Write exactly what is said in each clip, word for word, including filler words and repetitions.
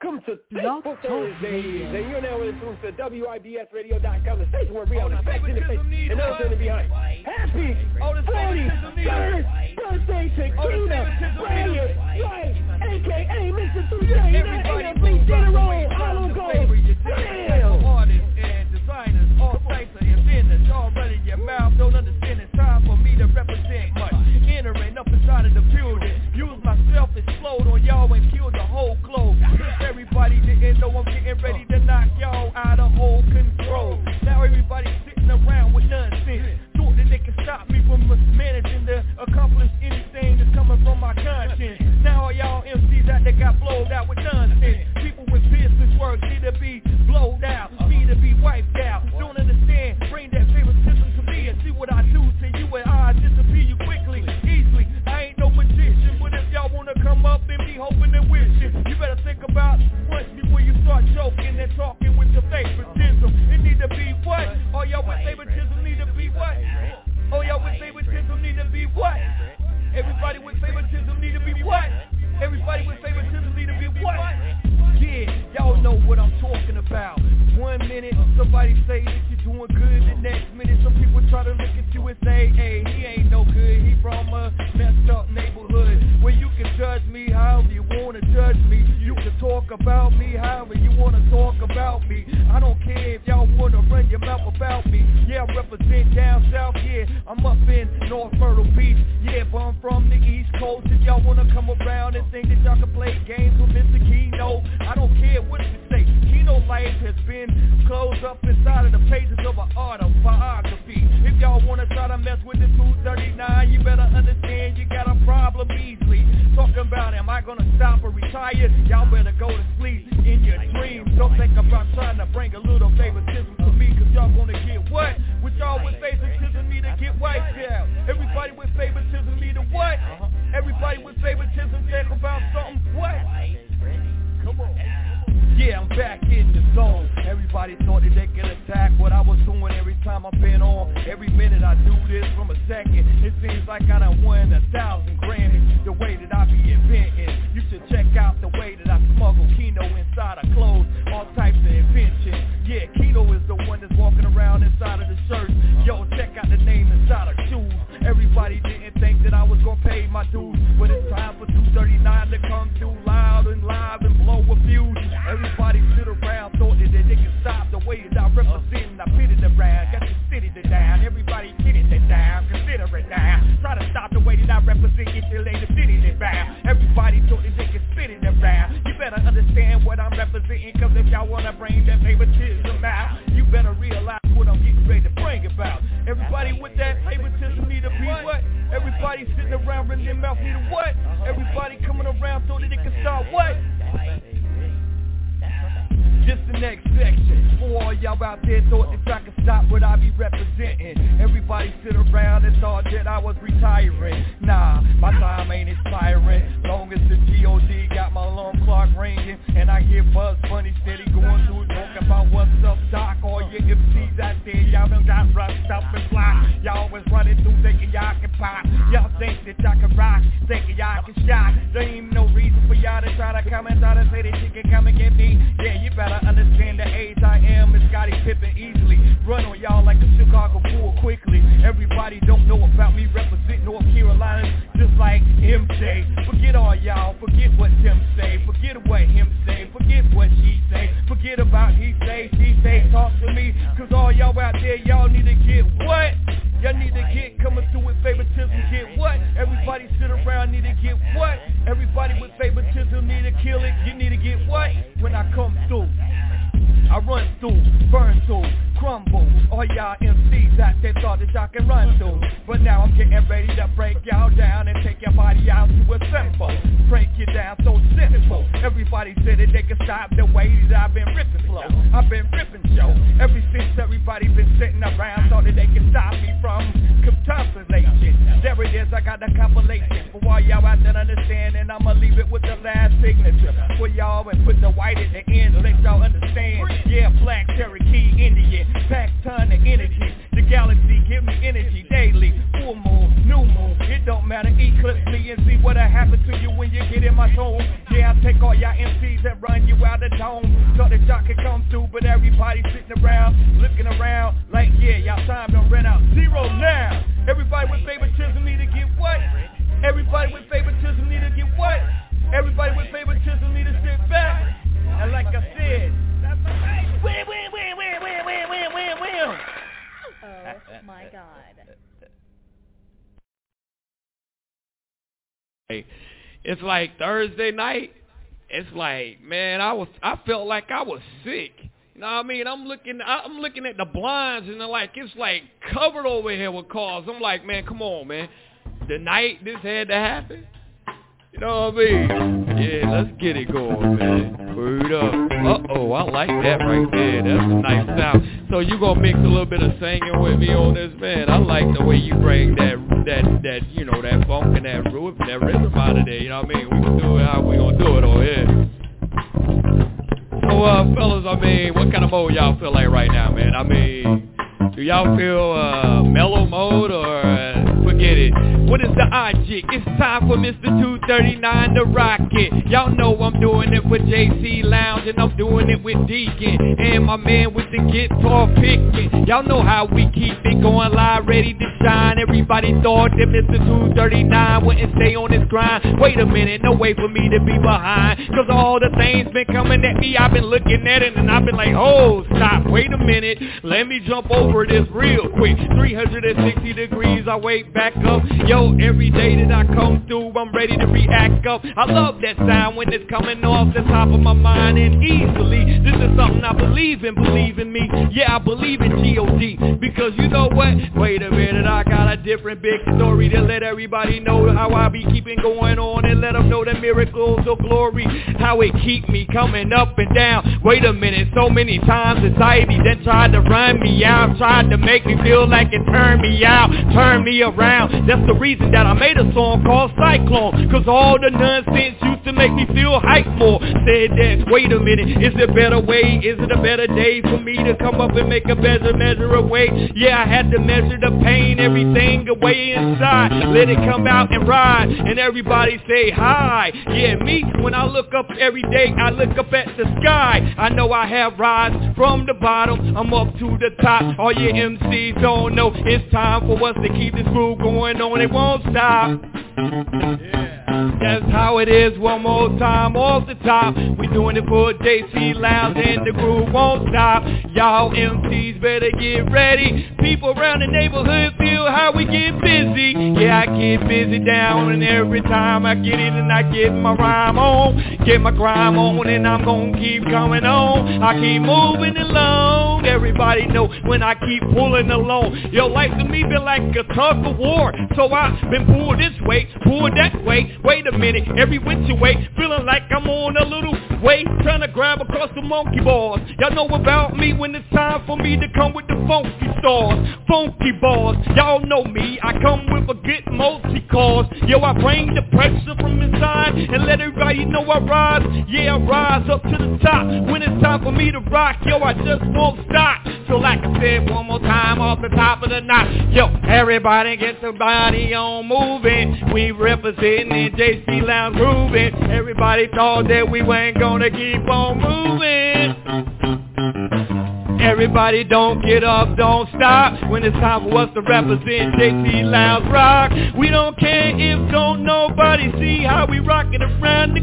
Welcome to Thankful Thursdays, and you're now listening to W I B S radio dot com, the station where we are the facts in the face and nothing behind. Happy forty-third birthday to Keena Bryant Wright, a k a. Mister Tuesday, A M C General Harlem Gold. Damn! Artists and designers, all types of inventors, all running your mouth, don't understand it's time for me to represent much. Entering up inside of the building, use myself, explode on y'all and kill the whole globe. Everybody didn't know I'm getting ready to knock y'all out of all control. Now everybody's sitting around with nonsense, thought that they could stop me from managing to accomplish anything that's coming from my conscience. Now all y'all M Cs out there got blowed out with nonsense. People with business work need to be blowed out, need to be wiped out. Don't understand, bring that favoritism to me and see what I do to you and I disappear you quickly, easily. I ain't no magician, but if y'all wanna come up and be hoping and wishing, you better think about once before you start joking and talking with your favoritism. It need to be what? All y'all with favoritism need to be what? All y'all with favoritism need to be what? Everybody with favoritism need to be what? Everybody with favoritism need to be what? Yeah, y'all know what I'm talking about. One minute, somebody say that you're doing good. The next minute, some people try to look at you and say, hey, he ain't no good. He from a messed up neighborhood where you can judge me however you want to judge me. You can talk about me however you want to talk about me. I don't care if y'all want to run your mouth about me. Yeah, I represent down south, yeah. I'm up in North Myrtle Beach. Yeah, but I'm from the East Coast. If y'all want to come around and think that y'all can play games with Mister Keno, I don't care what you say. Keno life has been closed up inside of the pages of an autobiography. If y'all want to try to mess with the two thirty-nine, you better understand you got a problem easily. Talking about am I going to stop or retire? Y'all better go to sleep in your dreams. Don't think about trying to bring a little favoritism to me, cause y'all gonna get what? With y'all with favoritism need to get wiped out. Everybody with favoritism need to what? Everybody with favoritism think about something what? Come on. Yeah, I'm back in the zone. Everybody thought that they could attack what I was doing every time I've been on. Every minute I do this from a second, it seems like I done won a thousand Grammys. The way that I be inventing, you should check out the way that I smuggle Keno inside of clothes, all types of invention. Yeah, Keno is the one that's walking around inside of the shirt. Yo, check out the name inside of shoes. Everybody didn't think that I was gonna pay my dues, but it's time for two thirty-nine to come through loud and live and blow a fuse. Everybody sit around, thought that they can stop the way that I represent and I pit it around. Got the city to down, everybody get it down, consider it down. Try to stop the way that I represent, get your lady city to down. Everybody thought that they can spit it around. You better understand what I'm representing, cause if y'all wanna bring that favoritism out, you better realize what I'm getting ready to bring about. Everybody with that favoritism need to be what? Everybody sitting around running their mouth need to what? Everybody coming around thought that they can start what? Just the next section. For all y'all out there thought that I could stop what I be representing. Everybody sit around and thought that I was retiring. Nah, my time ain't expiring. Long as the G O D got my alarm clock ringing and I hear Buzz Bunny steady going through talking about what's up, Doc. All your M Cs out there, y'all done got rushed up and fly. Y'all was running through thinking y'all can pop. Y'all think that y'all can rock, thinking y'all can shot. There ain't no reason for y'all to try to come and try to say that you can come and get me. Yeah, you better understand the age I am is Scottie Pippen easily. Run on y'all like a Chicago Bull quickly. Everybody don't know about me represent North Carolina just like M J. Forget all y'all, forget what Tim say, forget what him say, forget what she say, forget about he say, she say, talk to me, cause all y'all out there, y'all need to get what? Y'all need to get coming through with favoritism, get what? Everybody sit around, need to get what? Everybody with favoritism need to kill it, you need to get what? When I come through, I run through, burn through, crumble. All y'all M Cs out there thought that y'all can run through, but now I'm getting ready to break y'all down and take your body out to a simple. Break you down so simple. Everybody said that they could stop the way that I've been ripping flow. I've been ripping show. Ever since everybody been sitting around thought that they can stop me from contemplation. There it is, I got the compilation. For all y'all out there understand, and I'ma leave it with the last signature for y'all and put the white at the end to let y'all understand. Yeah, black, Cherokee, Indian, pack ton of energy. The galaxy give me energy daily. Full moon, new moon, it don't matter. Eclipse me and see what'll happen to you when you get in my zone. Yeah, I take all y'all M Cs and run you out I could come through, but everybody sitting around, looking around, like, yeah, y'all time done ran out. Zero now. Everybody with favoritism need to get what? Everybody with favoritism need to get what? Everybody with favoritism need to sit back. And like I said, win, win, win, win, win, win, win, win, win. Oh my God. It's like Thursday night. It's like, man, I was, I felt like I was sick. You know what I mean? I'm looking, I'm looking at the blinds, and they're like, it's like covered over here with cars. I'm like, man, come on, man. The night this had to happen. You know what I mean? Yeah, let's get it going, man. Word up. Uh-oh, I like that right there. That's a nice sound. So you gonna mix a little bit of singing with me on this, man? I like the way you bring that, that, that, you know, that funk and that rhythm, that rhythm out of there. You know what I mean? We can do it how we gonna do it over here. So, uh, fellas, I mean, what kind of mode y'all feel like right now, man? I mean, do y'all feel uh, mellow mode or uh, forget it? What is the object? It's time for Mister two thirty-nine to rock it. Y'all know I'm doing it for J C Lounge, and I'm doing it with Deacon and my man with the guitar picking. Y'all know how we keep it going live, ready to shine. Everybody thought that Mister two thirty-nine wouldn't stay on his grind. Wait a minute, no way for me to be behind, cause all the things been coming at me. I've been looking at it and I've been like, oh, stop, wait a minute, let me jump over this real quick. Three hundred sixty degrees, I wake back up. Yo, every day that I come through, I'm ready to react up. I love that sound when it's coming off the top of my mind, and easily, this is something I believe in, believe in me. Yeah, I believe in G O D, because you know what? Wait a minute, I got a different big story to let everybody know how I be keeping going on, and let them know the miracles of glory, how it keep me coming up and down. Wait a minute, so many times society then tried to run me out, tried to make me feel like it turned me out, turned me around. That's the reason that I made a song called Cyclone, cause all the nonsense used to make me feel hype more. Said that, wait a minute, is it a better way, is it a better day for me to come up and make a better measure away? Yeah, I had to measure the pain, everything away inside, let it come out and ride, and everybody say hi. Yeah, me, when I look up every day, I look up at the sky. I know I have rise from the bottom, I'm up to the top. All your M Cs don't know, it's time for us to keep this groove going on, it won't stop. Yeah, that's how it is, one more time, off the top. We doing it for J C Lounge, and the groove won't stop. Y'all M Cs better get ready. People around the neighborhood feel how we get busy. Yeah, I get busy down, and every time I get in and I get my rhyme on, get my grime on, and I'm gonna keep coming on. I keep moving along. Everybody know when I keep pulling along. Yo, life to me been like a tug of war, so I been pulled this way, pulled that way. Wait a minute, every which way, feeling like I'm on a little way, trying to grab across the monkey bars. Y'all know about me when it's time for me to come with the funky stars, funky bars. Y'all know me, I come with a good multi-cause. Yo, I bring the pressure from inside and let everybody know I rise. Yeah, I rise up to the top when it's time for me to rock. Yo, I just won't stop. So like I said, one more time off the top of the knot. Yo, everybody get the body on moving. We representing in J C Lounge grooving. Everybody thought that we weren't gonna keep on moving. Everybody don't get up, don't stop when it's time for us to represent J C Lounge Rock. We don't care if don't nobody see how we rockin' around the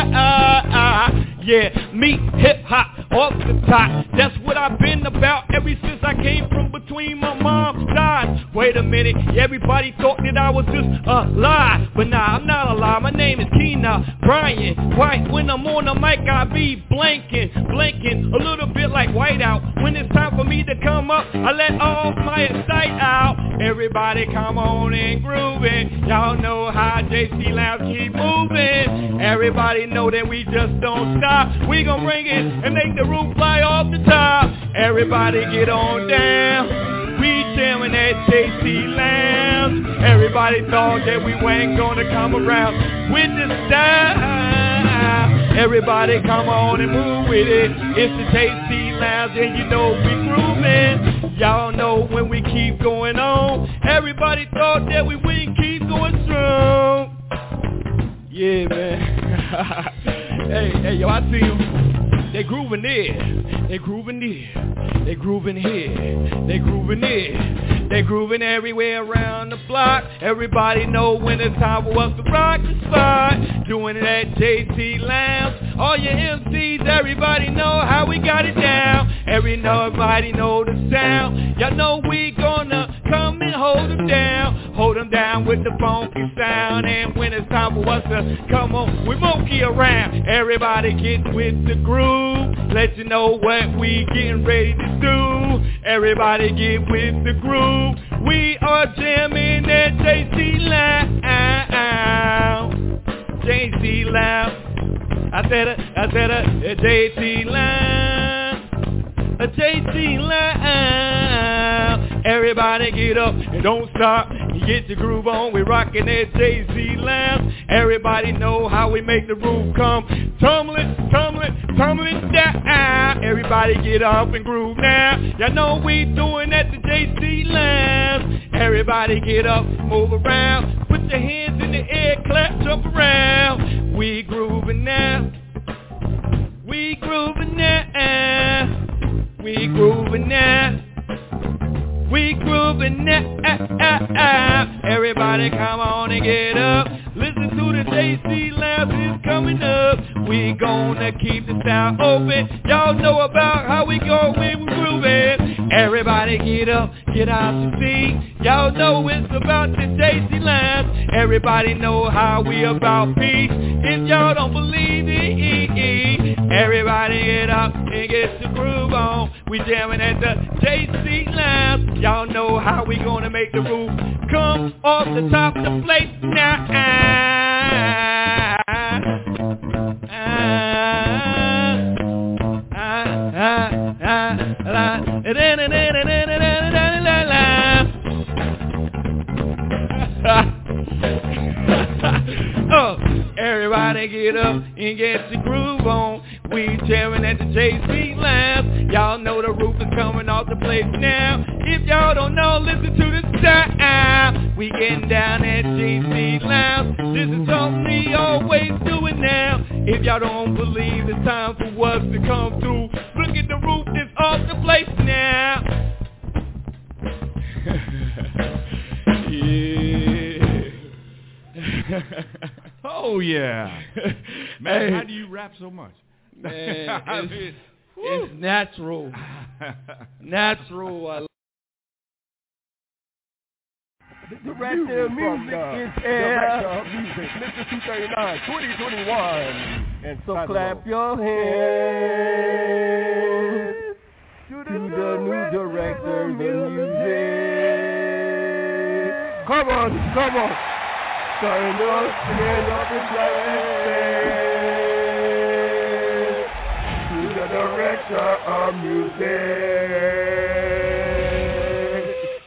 clock. Yeah, me, hip-hop, off the top. That's what I've been about ever since I came from between my mom's thighs. Wait a minute, everybody thought that I was just a lie, but nah, I'm not a lie. My name is Keena Bryant White. When I'm on the mic, I be blinking, blinking, a little bit like whiteout. When it's time for me to come up, I let all my sight out. Everybody come on and grooving. Y'all know how J C Lounge keep moving. Everybody know that we just don't stop. We gon' bring it and make the roof fly off the top. Everybody get on down. We jamming at J C Lounge. Everybody thought that we weren't gonna come around with this style. Everybody come on and move with it. It's the J C Lounge and you know we grooving. Y'all know when we keep going on. Everybody thought that we wouldn't keep going strong. Yeah, man. Hey, hey, yo, I see him. They grooving there, they grooving there, they grooving here, they grooving there, they grooving everywhere around the block. Everybody know when it's time for us to rock the spot. Doing it at J C Lounge. All your M Cs, everybody know how we got it down. Everybody know the sound. Y'all know we gonna come and hold them down. Hold them down with the funky sound. And when it's time for us to come on, we monkey around. Everybody get with the groove. Let you know what we getting ready to do. Everybody get with the groove. We are jamming at J C Lounge. J C Lounge. I said it, I said it, a J C Lounge. A J C Lounge. Everybody get up and don't stop. You get your groove on, we rockin' at J C Lounge. Everybody know how we make the roof come tumbling, tumbling, tumbling down. Everybody get up and groove now. Y'all know we doing at the J C Lounge. Everybody get up, move around. Put your hands in the air, clap, jump around. We grooving now. We grooving now. We grooving now. We grooving now. Everybody come on and get up. Listen to the J C Lounge is coming up. We gonna keep the sound open. Y'all know about how we go when we grooving. Everybody get up, get out your seat. Y'all know it's about the J C Lounge. Everybody know how we about peace. If y'all don't believe it, everybody get up and get the groove on. We jamming at the J C Lounge. Y'all know how we gonna make the roof come off the top of the place now. Oh, everybody get up and get the groove on. We jamming at the J C Lounge. Y'all know the roof is coming off the place now. If y'all don't know, listen to the sound. We getting down at J C Lounge. This is something we always doing now. If y'all don't believe it's time for us to come through, look at the roof that's off the place now. Yeah. Oh yeah. Man, Hey. how do you rap so much? Man, I it's, mean, it's natural. Natural. I The director of music is Director of Music, Mister two thirty-nine, twenty twenty-one. And so Clap clap it your hands to the, to the new director of music. Come on, come on. Stand up, stand up and clap your hands to the director of music.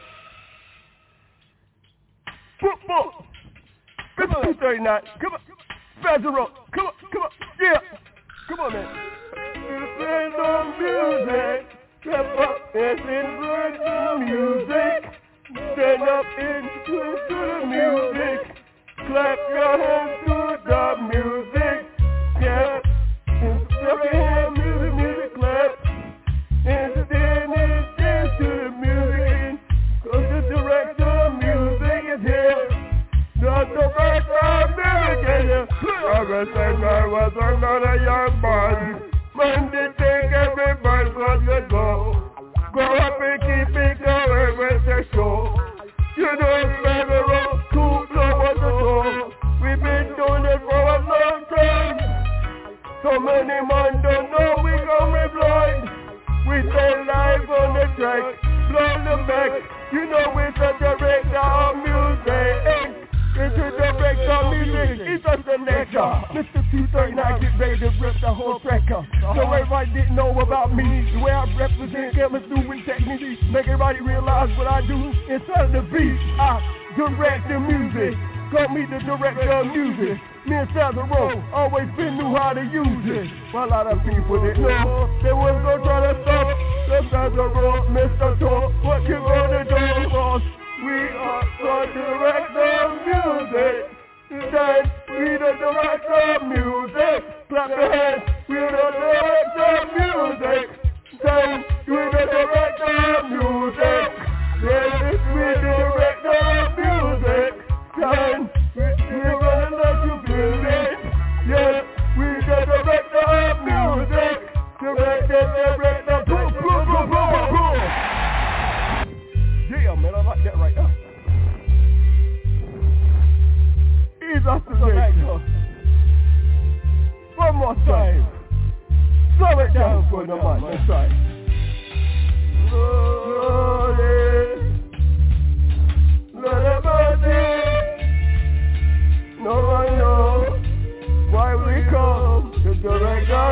Football. Mister two thirty-nine. Come on. Federal. Come on. Come on. Yeah. Come on, man. Stand on music. Step up and embrace the music. Stand up into the music. Clap your hands to the music. Yeah. Clap your hands to the music. Clap. And then it dance to the music. Cause the director of music is here. The director of music is here. I was saying I was another young boy. Man, they take everybody from the go. Go up and keep it going with the show. You know it's federal, cool, blow at the door. We've been doing it for a long time. So many men don't know we gon' be blind. We stay live on the track, blow them back. You know it's a director of music. It's a director of music, it's a selector. Mister two thirty-nine, get ready to rip the whole tracker. So everybody didn't know about me, the way I represent chemistry with technique. Make everybody realize what I do inside of the beat. I direct the music. Call me the director of music. Me and Sazero always been knew how to use it. But a lot of people didn't know they was gonna try to stop the Sazero, Mister Talk. What you gonna do for us? We are the director of music. Then we the director of music. Clap your hands. We the director of for the man. That's right. Lord, Lord have mercy. No one knows why we come to direct our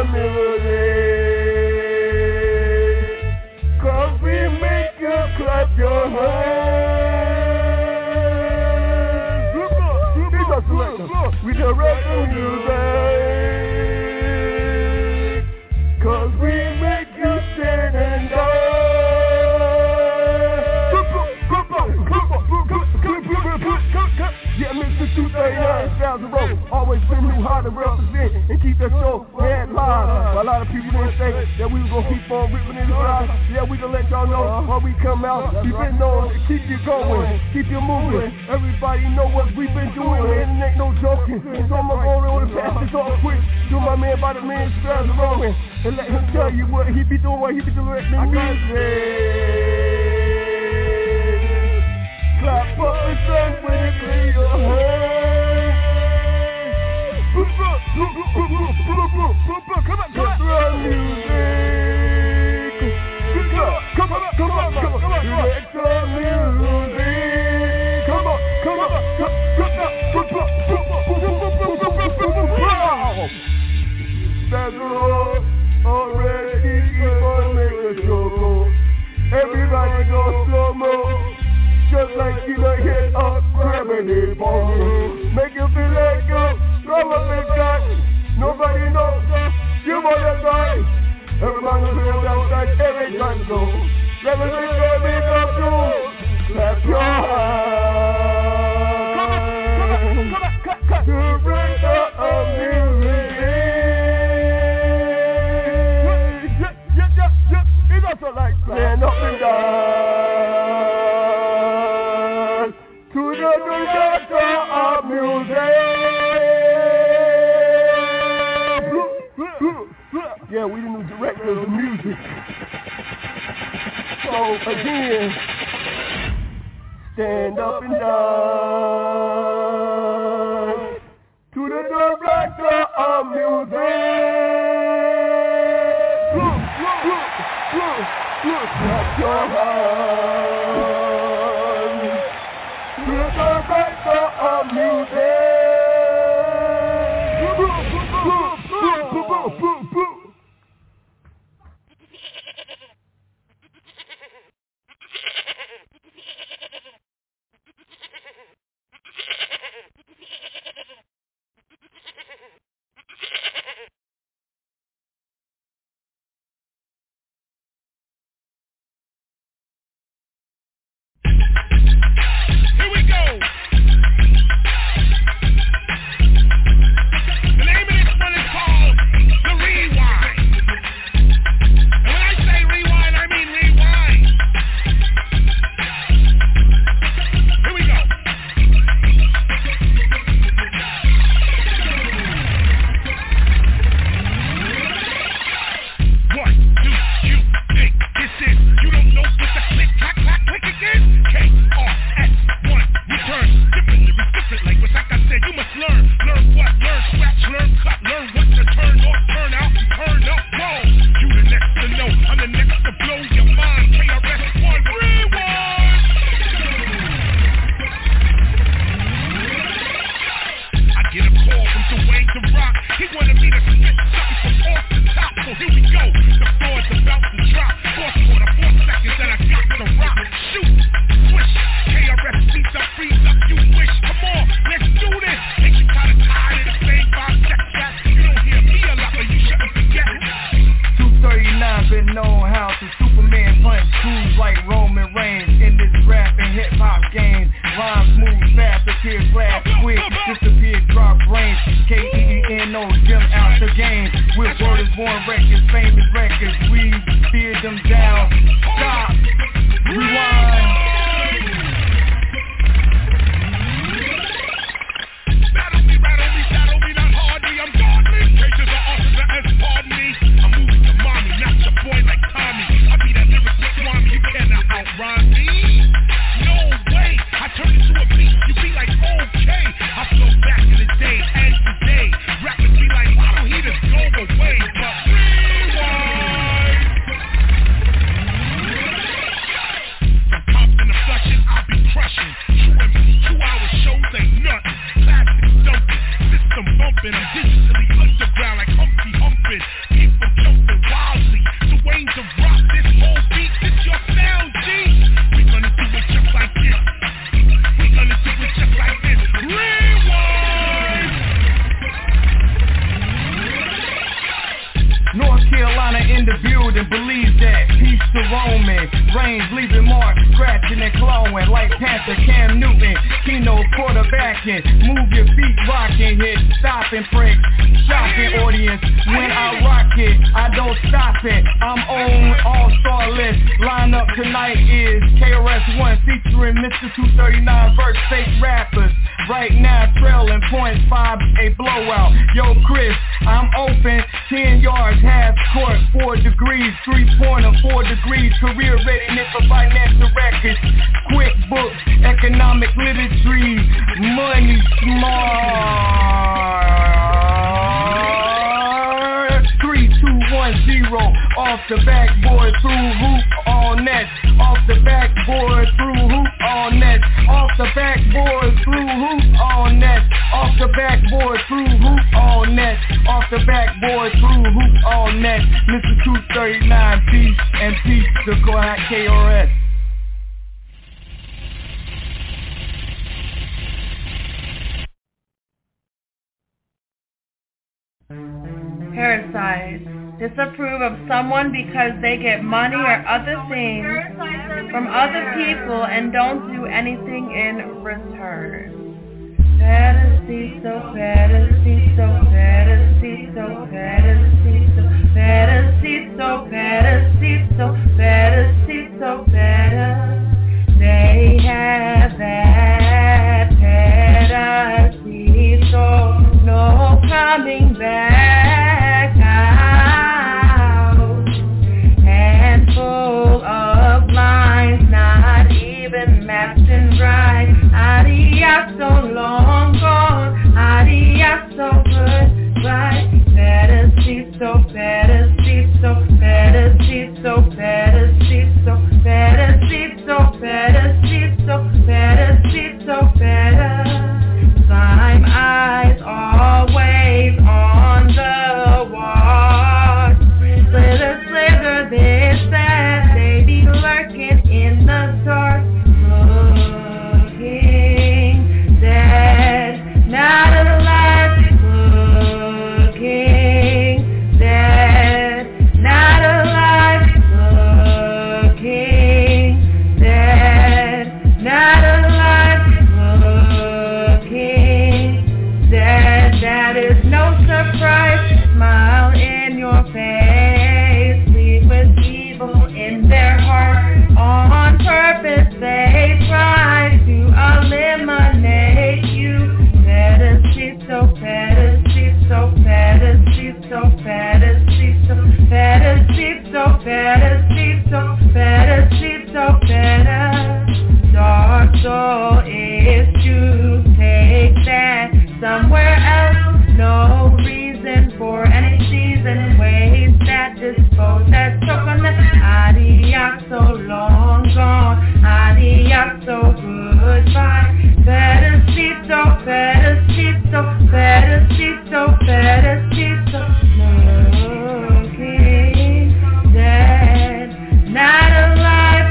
music. Cause we make you clap your hands. We direct the music. Cause we make you stand and dance. Yeah, Mister two thirty-nine thousand road. Always been knew how to represent and keep that show head live. A lot of people didn't say that we was gonna keep on ripping in the ride. Yeah, we gonna let y'all know when we come out. We been known to keep you going, keep you moving. Everybody know what we been doing, man. It ain't no joking. So I'm gonna go on and pass this off quick to my man by the man Strauss Rowan and let him tell you what he be doing, what he be directing music. Clap up the sun when you clear your hands. Come on, come on, come on, music. Come on, come on, come on, come on, direct your music. Come on, come on, come on. That's the road already gonna make the show go. Everybody go slow mo. Just like you don't hit up, grabbing it, bong. Make you feel like you throw up and got. Nobody knows you want to die. Everybody feels outside every time go. Everything gonna be up to. Clap your hands. Come on, come on, come on, cut, cut. Direct the music. Yeah, yeah, yeah, yeah. It's also like stand up and down. To the director of music. Yeah, we the new directors of music. So again, stand up and down. To the director of music. Clap your hands. To the director of music. Carolina in the building, believe that. Peace to Roman Reigns, leaving marks, scratching and clawing like Panther Cam Newton. Keno quarterbacking, move your feet rocking, hit stopping, break, shocking audience. When I rock it, I don't stop it. I'm on all-star list. Lineup tonight is K R S One featuring Mister two thirty-nine verse fake rappers. Right now trailing point five, a blowout. Yo Chris, I'm open, ten yards, half court, four degrees, three-pointer, four degrees, career readiness for financial records, quick books, economic literature, money smart. Three, two, one, zero, off the backboard through hoop all net, off the backboard through hoop all net, off the backboard through hoop all net, off the backboard through hoop all net, off the backboard through hoop all net. Mister two thirty-nine, peace and peace to K R S. Parasites. Disapprove of someone because they get money or other things from other people and don't do anything in return. Fantasy, so fantasy, so fantasy, so fantasy, so fantasy, so fantasy, so fantasy, so fantasy. They have that fantasy, so no coming back out. Handful of lines, not even matching right. Adios, so long gone. Adios, so goodbye. Fantasy, so fantasy, so fantasy, so fantasy, so fantasy, so fantasy, so fantasy, so fantasy. Slime eyes always on the wall. Slither, slither, this, that. They be lurking in the dark. Looking dead, not alive. Looking dead, not alive. Looking dead, not alive. Looking dead, that is no surprise. Smile in your face, sleep with evil in their heart. On purpose they try to eliminate you. Fantasy, so fantasy, so fantasy, so fantasy, so fantasy, so fantasy, so fantasy, so fantasy. Dark soul is to take that somewhere else. No reason for any season. Ways that dispose that choke on the adios, so long gone. Adios, so goodbye. Fantasy, so fantasy, so fantasy, so fantasy, so looking dead, not alive.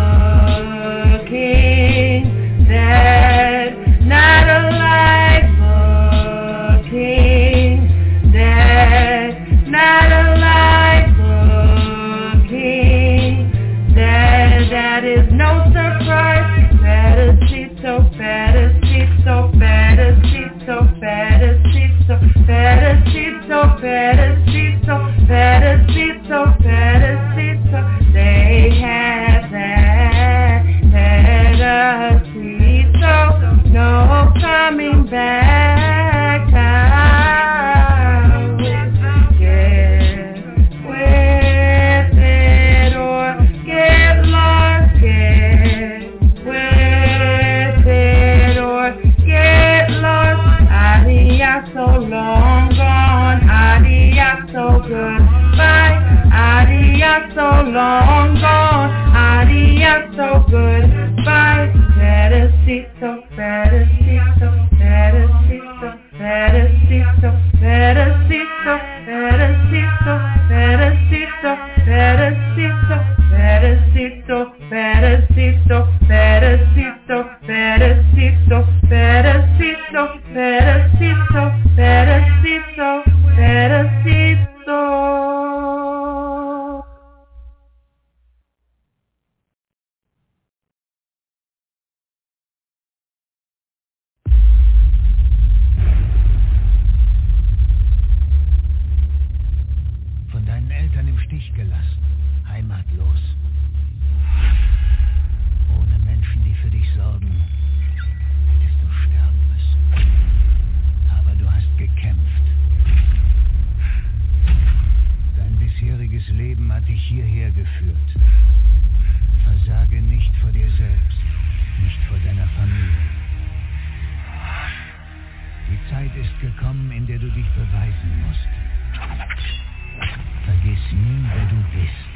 Looking dead, not alive. Looking dead, not alive. Looking dead, that is no surprise. Fantasy, so fantasy, so fantasy, so fantasy, so fantasy, so fantasy, so fantasy, so fantasy, so they have that fantasy, so no coming back out. Get with it or get lost. Get with it or get lost. Adios, so long gone. Adios, so goodbye. Adios, so long gone. Adios, so goodbye. Fantasy, so fantasy, so fantasy, so fantasy, so fantasy, so fantasy, so fantasy, so fantasy, so fantasy, so fantasy, so fantasy, so fantasy, so fantasy, so fantasy, so fantasy, so fantasy, so Eltern im Stich gelassen, heimatlos. Ohne Menschen, die für dich sorgen, hättest du sterben müssen. Aber du hast gekämpft. Dein bisheriges Leben hat dich hierher geführt. Versage nicht vor dir selbst, nicht vor deiner Familie. Die Zeit ist gekommen, in der du dich beweisen musst. Vergiss nie, wer du bist.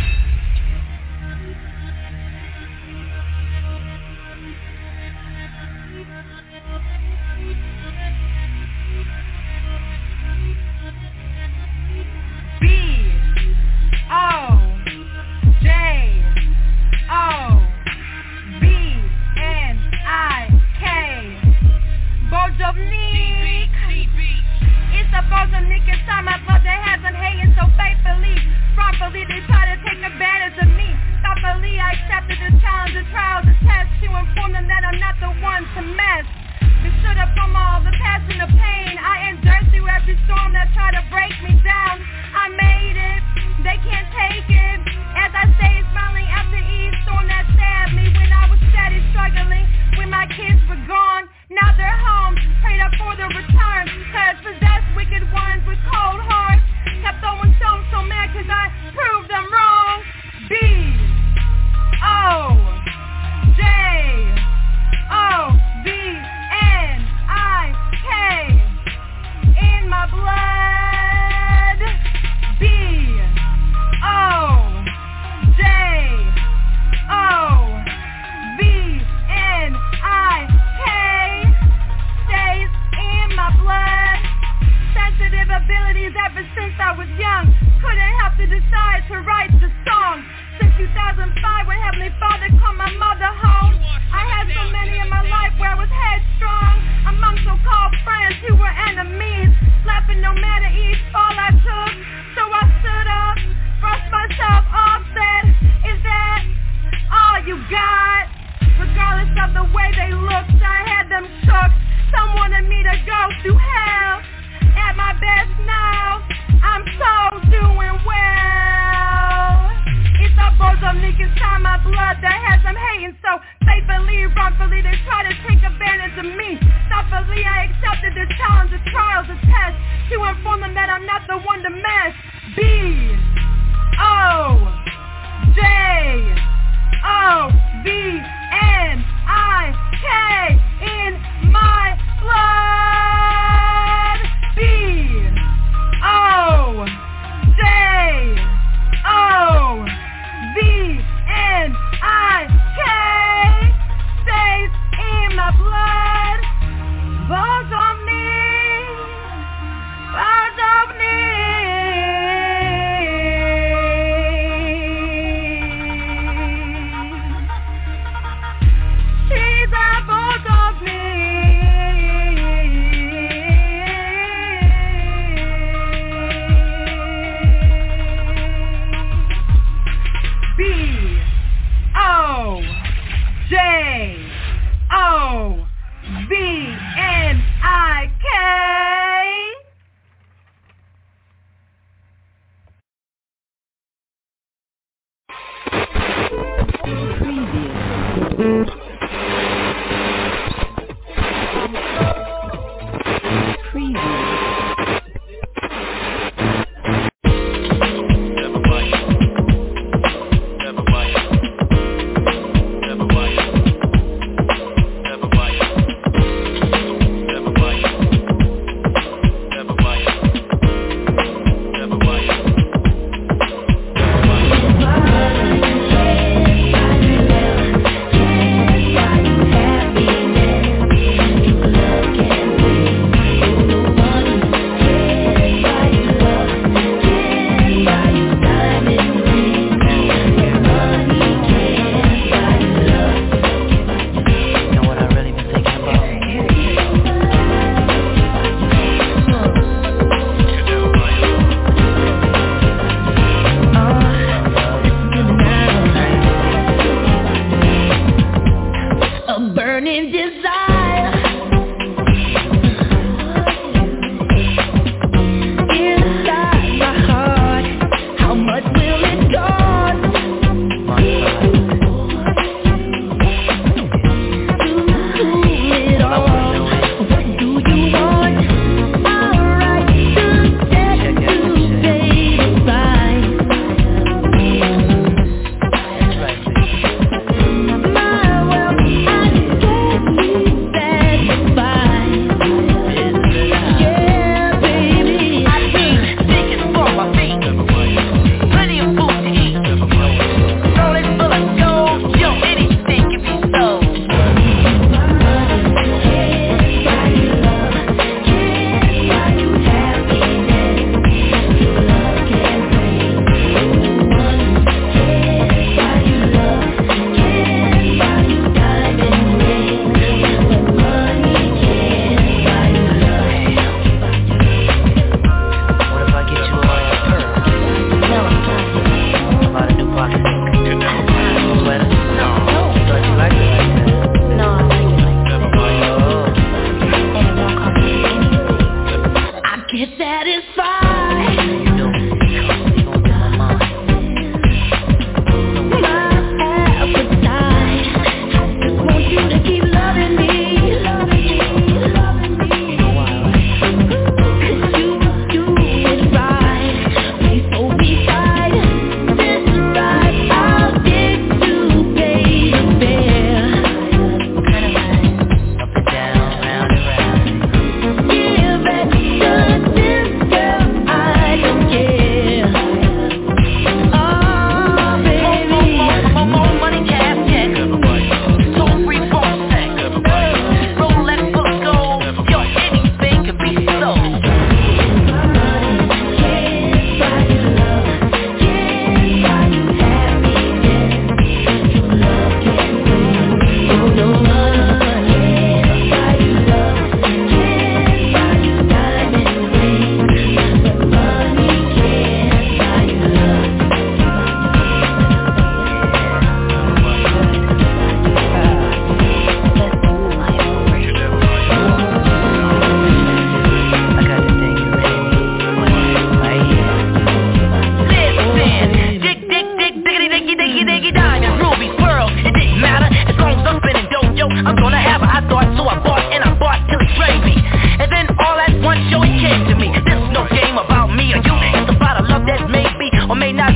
B O J O B N I K Bojovnik. It's a Bojovnik inside my blood that has been hating so faithfully. Wrongfully they try to take advantage of me. Thoughtfully I accepted the challenge, the trials, the tests to inform them that I'm not the one to mess. Been stood up from all the passion, the pain I endured through every storm that tried to break me down. I made it, they can't take it. As I stay smiling after each storm that stabbed me. When I was steady struggling, when my kids were gone. Now they're home, prayed up for the return. Cause possessed wicked ones with cold hearts kept throwing stones so mad cause I proved them wrong. B O J O B N I K in my blood. B O J O B N I K stays in my blood. Sensitive abilities ever since I was young. Couldn't help to decide to write the song. Since two thousand five when Heavenly Father called my mother home. I had so many in my life where I was headstrong among so-called friends who were enemies, laughing no matter each fall I took. So I stood up, brushed myself off, said, is that all you got? Regardless of the way they looked, I had them shook. Some wanted me to go through hell. At my best now, I'm so doing well. It's a Bojovnik inside my blood that has them hating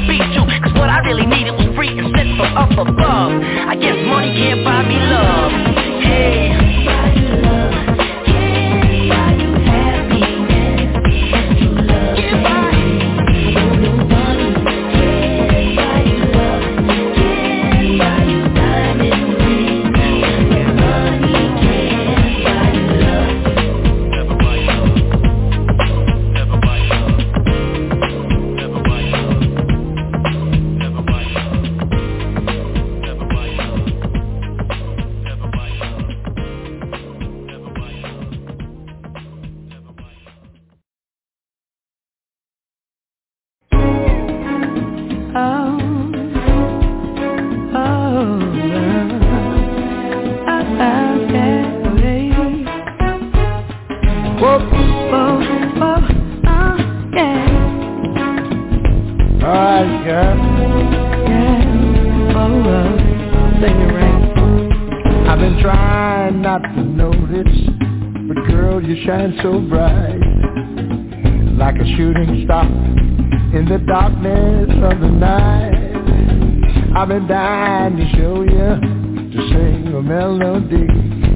speak to. Cause what I really needed was free and sent from up above. I guess money can't buy me love. Hey, buy you love. Can't buy you happiness. True love can't buy you. No money can't buy you love. Can't buy you diamond rings. Money can't buy you love. Never buy you love. Never buy you love. Never buy you love. Never buy you love. Never buy you love. Never buy you love. Never buy you love. Never buy you love. Oh, oh, oh, okay. Whoa, whoa, whoa, oh, yeah. All right, girl. Yeah, oh, oh, sing it right. I've been trying not to notice, but girl, you shine so bright, like a shooting star in the darkness of the night. I've been dying to show you, to sing a melody.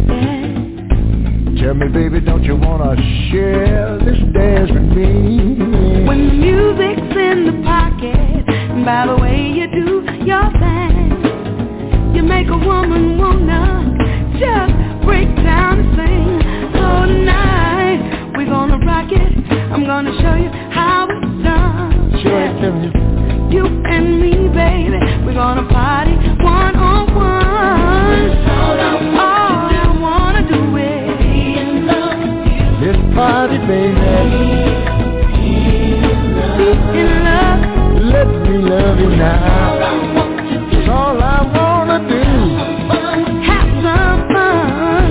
Tell me, baby, don't you wanna share this dance with me? When the music's in the pocket, and by the way you do your thing, you make a woman wanna just break down and sing. So tonight, we're gonna rock it. I'm gonna show you how it's done. Show it to me. You and me, baby, we're gonna party one on one. All I wanna do is be in love with you. This party, baby. Be in love. Let me love you now. That's all I wanna do. Have some fun.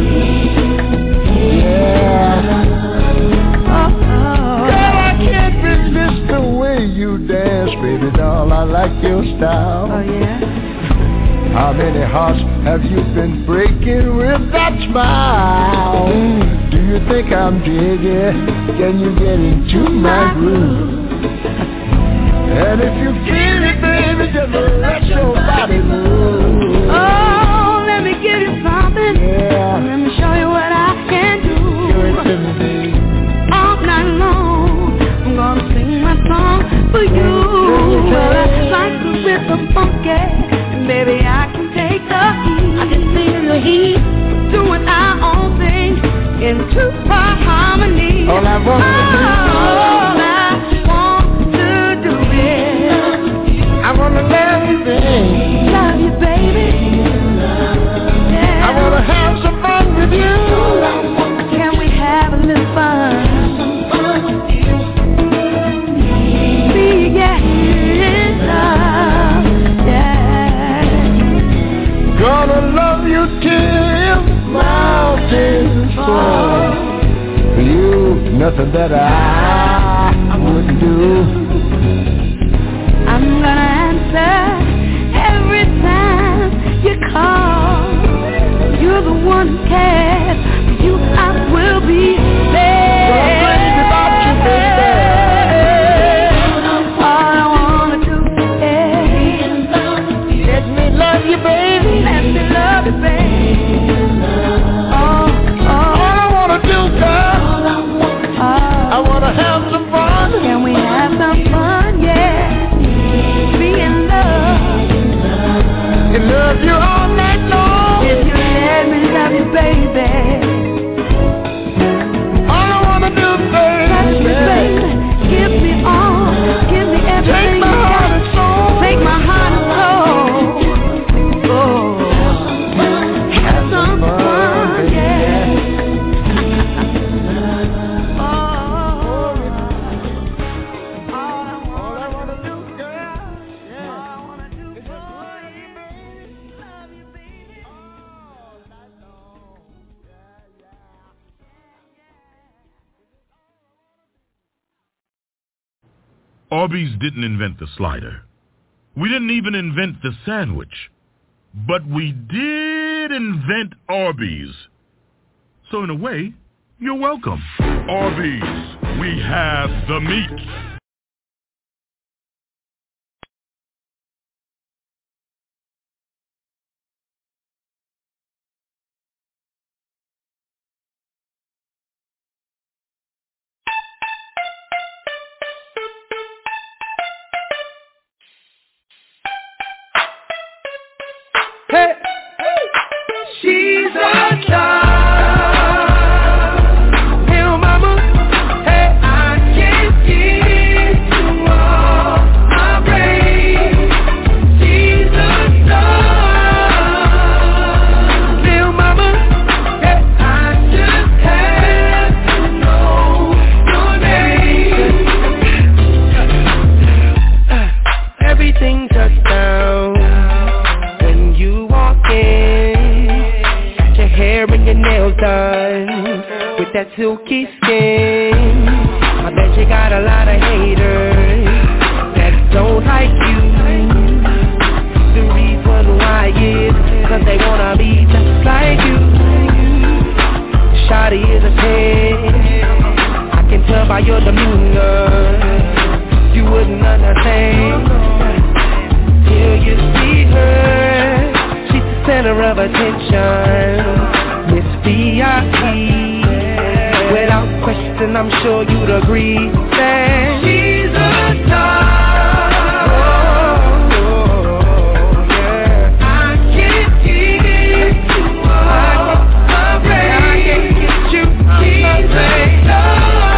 Yeah. Oh, oh. Girl, I can't resist the way you dance, baby doll. I like your style. Oh, yeah? How many hearts have you been breaking with that smile? Do you think I'm digging? Can you get into my groove? And if you feel it, baby, just let your body move. Oh, let me give you something. Yeah. Let me show you what I can do. Give it to me, baby. All night long, I'm gonna sing my song for you. Well, I like the rhythm funky, and baby, I can take the heat. I can feel the heat, doing our own thing in two-part harmony. All I want to do. All I want to do is I wanna love you, baby. love you, baby. Yeah. I wanna have some fun with you. Can we have a little fun? Be yeah, yeah. Gonna love you till mountains fall. For you, nothing that I wouldn't do. I'm gonna answer every time you call. You're the one who cares. For you, I will be there. So I'm crazy about you, baby. All I wanna do is let me love you, baby. Let me love you, baby. Oh, oh. All I wanna do, girl, I wanna have some fun. Can we have some fun? Yeah. Be in love. And love you all night long. If you let me love you, baby. All I wanna do, baby, Touch me, baby. Give me all. Give me everything. take my heart and soul. Take my heart and soul. Oh. Have some fun, yeah. Oh. All I wanna do, girl. All I wanna do is just love you, baby. All night long. Yeah, yeah. Arby's didn't invent the slider. We didn't even invent the sandwich. But we did invent Arby's. So in a way, you're welcome. Arby's, we have the meat. sing touchdown when you walk in. Got your hair and your nails done with that silky skin. I bet you got a lot of haters that don't like you. The reason why is cause they wanna be just like you. Shawty is a ten, I can tell by your demeanor. You wouldn't understand till you see her. She's the center of attention, Miss V I P. Without question, I'm sure you'd agree that she's a star. Oh, yeah. I can't get you off my brain. I can't get you. She's a star.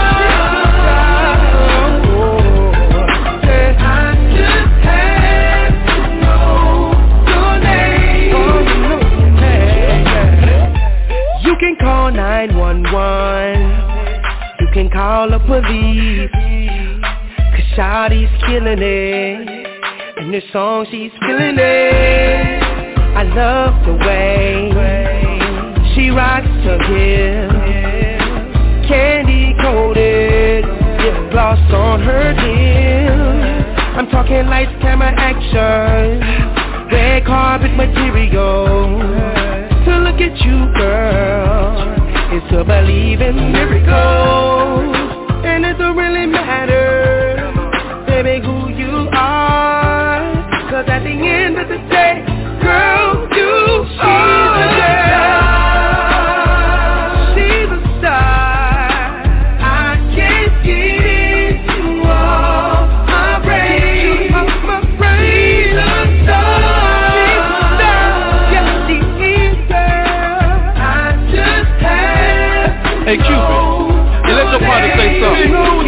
Call nine one one. You can call the police, cause Shawty's killing it, and this song she's feeling it. I love the way she rocks her hips, candy coated, lip gloss on her lips. I'm talking lights, camera, action, red carpet material. To look at you, girl, is to believe in miracles. And it don't really matter, baby, who you are, cause at the end of the day, girl, you are a girl. She's a star. I can't get you off my brain. Off my brain. She's a star. Hey Cupid, yeah, let your partner say something.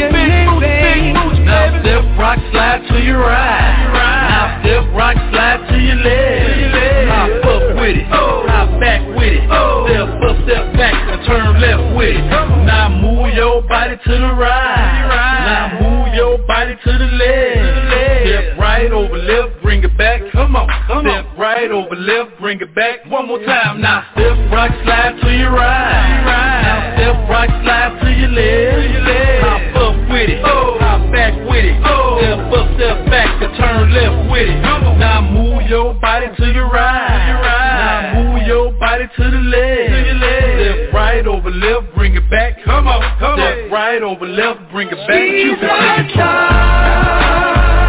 Now step, rock, slide to your right. Now step, rock, slide to your left. Hop up with it, hop back with it. Step up, step back, and turn left with it. Now move your body to the right. Now move your body to the left. Step right over left, bring it back. Come on, come on. Step right over left, bring it back. One more time. Now step, rock, slide to your right. Now step, rock, slide to your left. Hop up with it, hop back with it. Step up, step back, and turn left with it. Now move your body to your right. Now move your body to the left. Step right over left, bring it back. Come on, come on. Step right over left, bring it back. You can take it.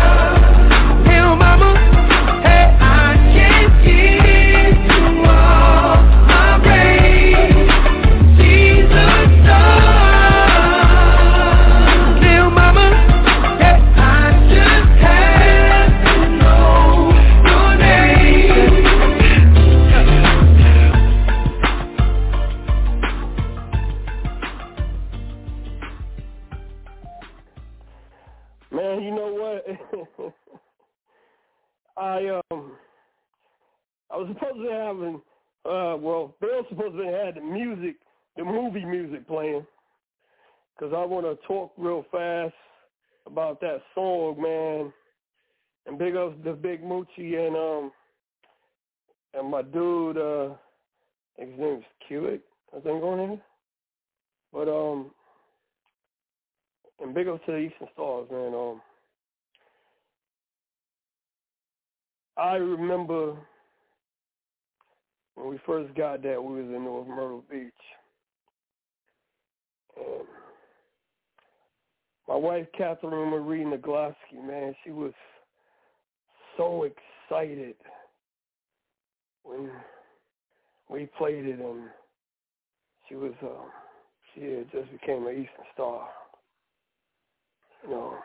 Man, you know what? I um, I was supposed to have an, uh, well, Bill was supposed to have the music, the movie music playing, because I want to talk real fast about that song, man. And big up the Big Moochie and um, and my dude, uh, his name's Kulik, I think on here. But um. And big up to the Eastern Stars, man. Um, I remember when we first got that, we was in North Myrtle Beach. And my wife, Catherine Marie Naglaski, man, she was so excited when we played it, and she was, uh, she had just became an Eastern Star. You know,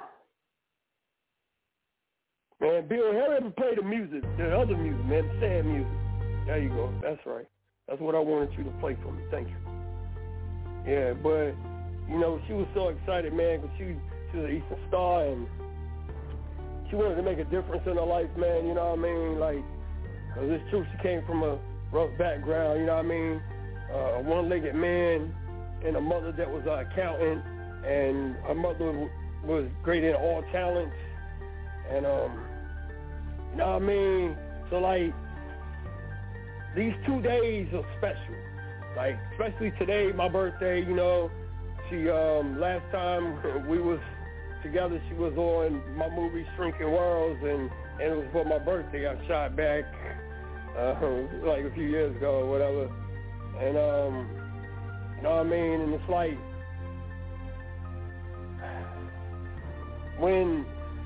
man, Bill, have you ever played the music, the other music, man, the sad music? There you go. That's right. That's what I wanted you to play for me. Thank you. Yeah, but, you know, she was so excited, man, because she, she was an Eastern Star, and she wanted to make a difference in her life, man, you know what I mean? Like, because it's true, she came from a rough background, you know what I mean? Uh, a one-legged man and a mother that was an accountant, and her mother was great in all talents, and um, You know what I mean? So, like, these two days are special. Like, especially today, my birthday, you know. She, um, last time we was together, she was on my movie Shrinking Worlds, and, and it was for my birthday. I shot back, uh, like a few years ago or whatever. And, um, you know what I mean? And it's like, when,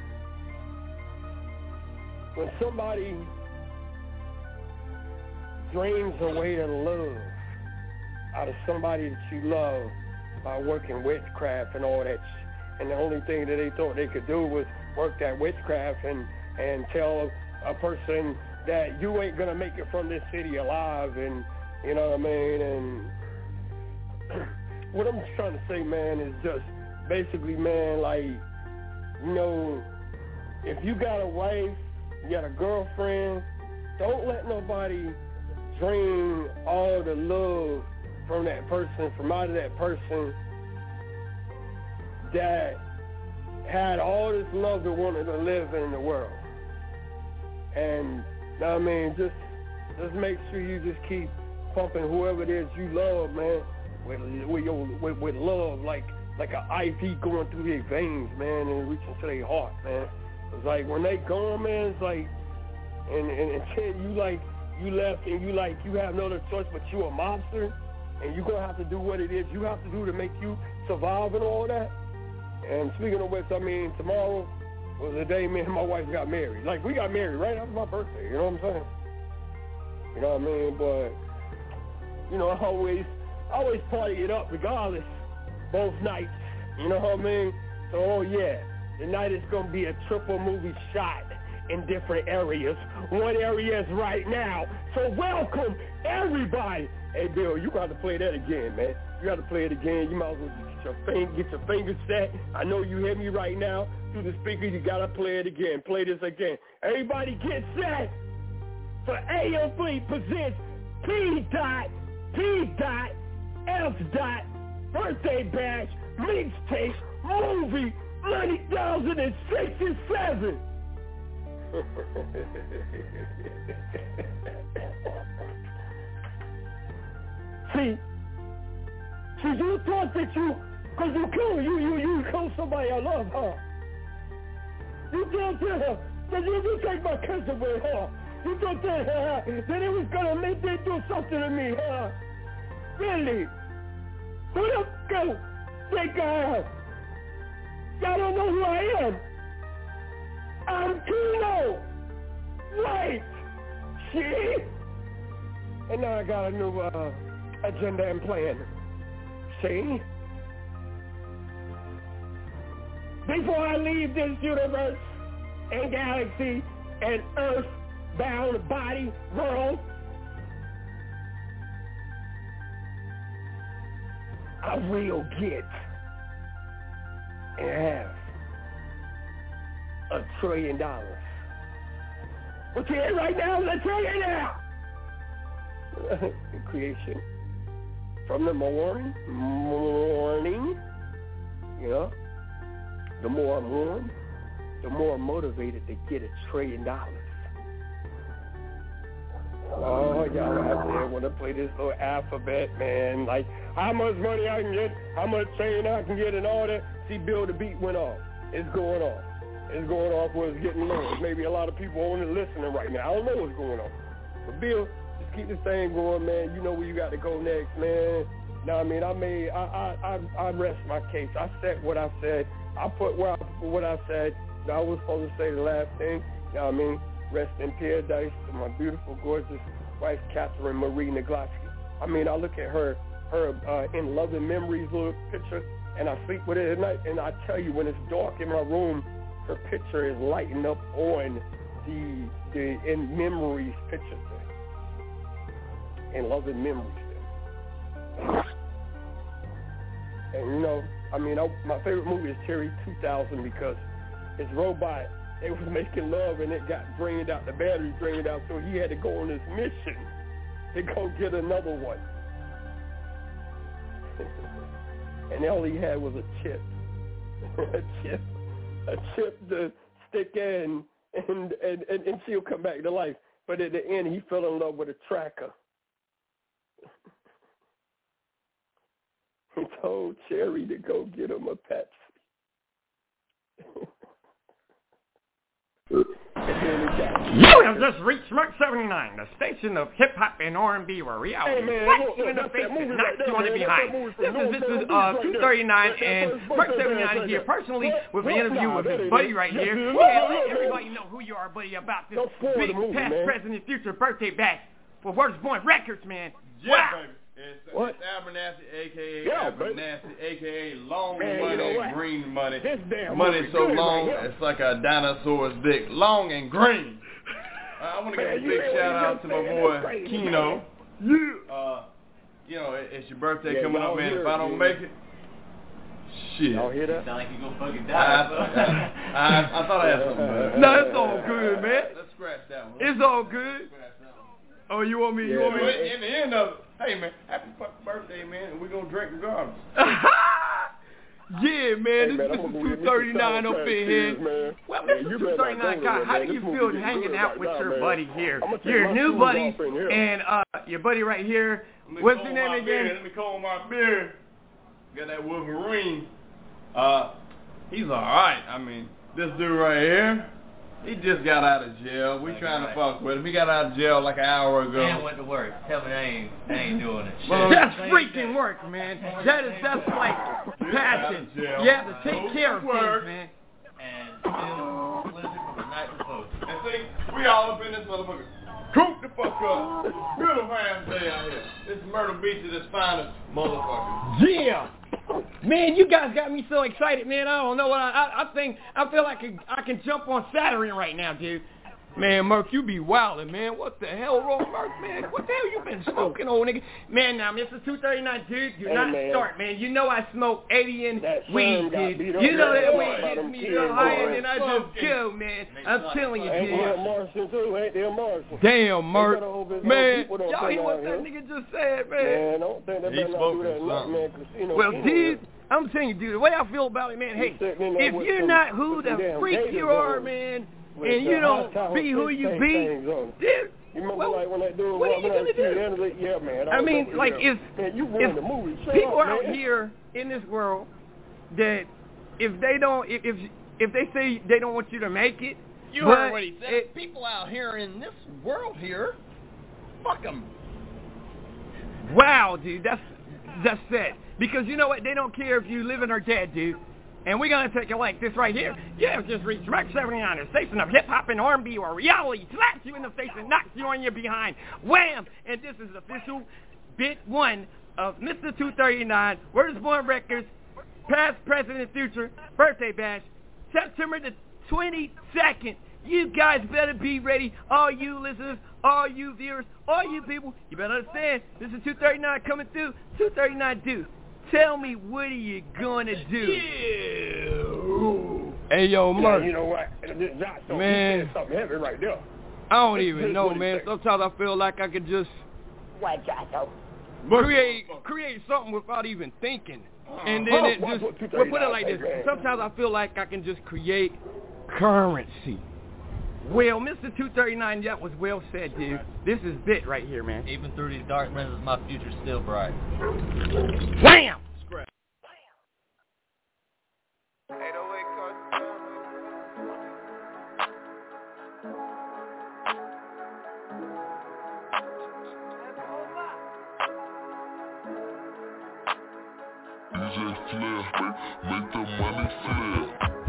when somebody drains away the love out of somebody that you love by working witchcraft and all that sh- and the only thing that they thought they could do was work that witchcraft and, and tell a person that you ain't gonna make it from this city alive, and you know what I mean, and what I'm just trying to say, man, is just basically, man, like, you know, if you got a wife, you got a girlfriend, don't let nobody drain all the love from that person, from out of that person that had all this love that wanted to live in the world. And, you know what I mean, just just make sure you just keep pumping whoever it is you love, man, with with, your, with, with love, like like an I V going through their veins, man, and reaching to their heart, man. It's like when they gone, man, it's like, and, and, and you like, you left and you like, you have no other choice but you a mobster, and you're going to have to do what it is you have to do to make you survive and all that. And speaking of which, I mean, tomorrow was the day me and my wife got married. Like, we got married right after my birthday, you know what I'm saying? You know what I mean? But, you know, I always, I always party it up regardless, both nights, you know what I mean? So, oh yeah, tonight is going to be a triple movie shot in different areas. One area is right now. So welcome, everybody. Hey, Bill, you got to play that again, man. You got to play it again. You might as well get your, fing- get your fingers set. I know you hear me right now through the speakers. You got to play it again. Play this again. Everybody get set for A M Fleet presents P. Dot, P. Dot, F. Dot, Birthday Bash, Mixtape, Movie, ninety thousand sixty-seven. See, see, you thought that you, cause you killed, you, you, you killed somebody I love, huh? You thought that, that you, you take my kids away, huh? You thought that, uh, that it was gonna make they do something to me, huh? Really? Who the go think I am? Y'all don't know who I am. I'm Kino White. See? And now I got a new uh, agenda and plan. See? Before I leave this universe and galaxy and earth-bound body world, I will get and have a trillion dollars. What's here right now? Let's tell you now. Creation. From the morning, morning, you know, the more I'm on, the more I'm motivated to get a trillion dollars. Oh, y'all out there want to play this little alphabet, man. Like, how much money I can get, how much chain I can get and all that. See, Bill, the beat went off. It's going off. It's going off where it's getting low. Maybe a lot of people only listening right now. I don't know what's going on. But, Bill, just keep this thing going, man. You know where you got to go next, man. Now, I mean, I made, I, I, I, I rest my case. I said what I said. I put where I, what I said. I was supposed to say the last thing. Now, I mean, rest in paradise to my beautiful, gorgeous wife, Catherine Marie Naglaski. I mean, I look at her, her uh, in loving memories little picture, and I sleep with it at night. And I tell you, when it's dark in my room, her picture is lighting up on the the in memories picture thing, in loving memories thing. And you know, I mean, I, my favorite movie is Cherry two thousand because his robot, they was making love and it got drained out, the battery drained out, so he had to go on this mission to go get another one. And all he had was a chip, a chip, a chip to stick in and, and, and, and she'll come back to life. But at the end, he fell in love with a tracker. He told Cherry to go get him a Pepsi. You have just reached Mark seventy-nine, the station of hip-hop and R and B where reality hey, man, slaps look, you in the look, face that and movie knocks right there, you on the man. behind. That This movie is, this from is North uh, Carolina two thirty-nine, right there. and That first Mark verse seventy-nine right is here there. personally What? with an What? interview Nah, with that his ain't buddy it. right Yes, here. it is. Yeah, Look, let look, everybody man. know who you are, buddy, about this Don't spoil big the movie, past, man. present, and future birthday bash for Words Born Records, man. Yeah, Wow. baby. It's, What? it's Abernathy, a k a. Yeah, Abernathy, a k a. Long Man, money, you know what? green money. This damn money movie so good long, right here. it's like a dinosaur's dick. Long and green. Uh, I want to give Man, a you big ain't shout even out to my saying boy, that's crazy, Keno. man. Yeah. Uh, you know, it, it's your birthday Yeah, coming y'all up, man. hear If it, I don't man. make it, shit. Y'all hear that? Sound like you gonna fucking I, die. I, I, I thought I had something better. No, it's all good, man. Let's scratch that one. It's all good. Oh, you want me? You Yeah, want me? In the end of it, hey man, happy fucking birthday, man, and we're gonna drink regardless. Yeah, man, Hey, this man, is I'm gonna two give you thirty-nine some up in soundtrack here. series, man. Well, Man, Mister you two better thirty-nine not go guy, there, how man. do you This movie feel is hanging good out right with now, your man. buddy here? I'ma take Your my new shoes buddy off in here. and uh your buddy right here. Let me What's comb your name my beard. again? Let me comb my beard. Got that Wolverine. Uh, he's alright. I mean, this dude right here, he just got out of jail. We Like, trying right. to fuck with him. He got out of jail like an hour ago. Man went to work. Tell me I ain't, I ain't doing it. Well, That's freaking work, man. That is that's like passion. You have to take care of things, man. And still blizzard from the night before. And see, we all up in this motherfucker. Coop the fuck up. Beautiful ass day out here. This is Myrtle Beach is its finest motherfucker. Yeah. Man, you guys got me so excited, man. I don't know what I, I, I think. I feel like I can, I can jump on Saturn right now, dude. Man, Merc, you be wildin', man. What the hell wrong, Merc, man? What the hell you been smoking, old nigga? Man, now, Mister two thirty-nine, dude, do Hey, not man. start, man. You know I smoke eighty That weed, son got dude. beat up You know bad that by weed them gets me kids, so high, boy. and then I just go, man. I'm telling you, Ain't dude. there Martian too? Ain't there Martian? Damn, Merc. better hope his Man, people don't y'all come hear what out that here. nigga just said, man? Man, I don't think they He better not spoke do that, for not, something. man, Casino. Well, Kino dude, is- I'm telling you, dude, the way I feel about it, man, hey, He's sitting in there if with you're some- not who with the some damn freak gators you are, on, man, with and the you hot don't tower be who fish you tank be, things on. dude, You remember well, like when that dude what are walking you out gonna the street, do? and like, yeah, man. I mean, remember, like, yeah. if, man, you if ruined the movie. Shut people up, out man. here in this world that if they don't, if if, if they say they don't want you to make it, You but heard what he said. it- People out here in this world here, fuck them. Wow, dude, that's that's it. Because you know what? They don't care if you living or dead, dude. And we're going to take it like this right here. You have just reached Mark seventy-nine, a station of hip-hop and R and B where reality slaps you in the face and knocks you on your behind. Wham! And this is official bit one of Mister two thirty-nine, Words Born Records, past, present, and future, birthday bash, September the twenty-second. You guys better be ready, all you listeners, all you viewers, all you people. You better understand, this is two thirty-nine coming through. two thirty-nine dude, tell me what are you gonna do? Yeah. Hey, yo, Merc. Yeah, you know what? This Johnson, Man. he said something heavy right there. I don't This even is know, what he man. said. Sometimes I feel like I could just What, Johnson? create create something without even thinking. And then Huh, it watch just, what two well, put it thirty-nine like say, this. man. Sometimes I feel like I can just create currency. Well, Mister two thirty-nine, that was well said, dude. This is bit right here, man. Even through these dark lenses, my future's still bright. Wham! D J Flair, make the money flare.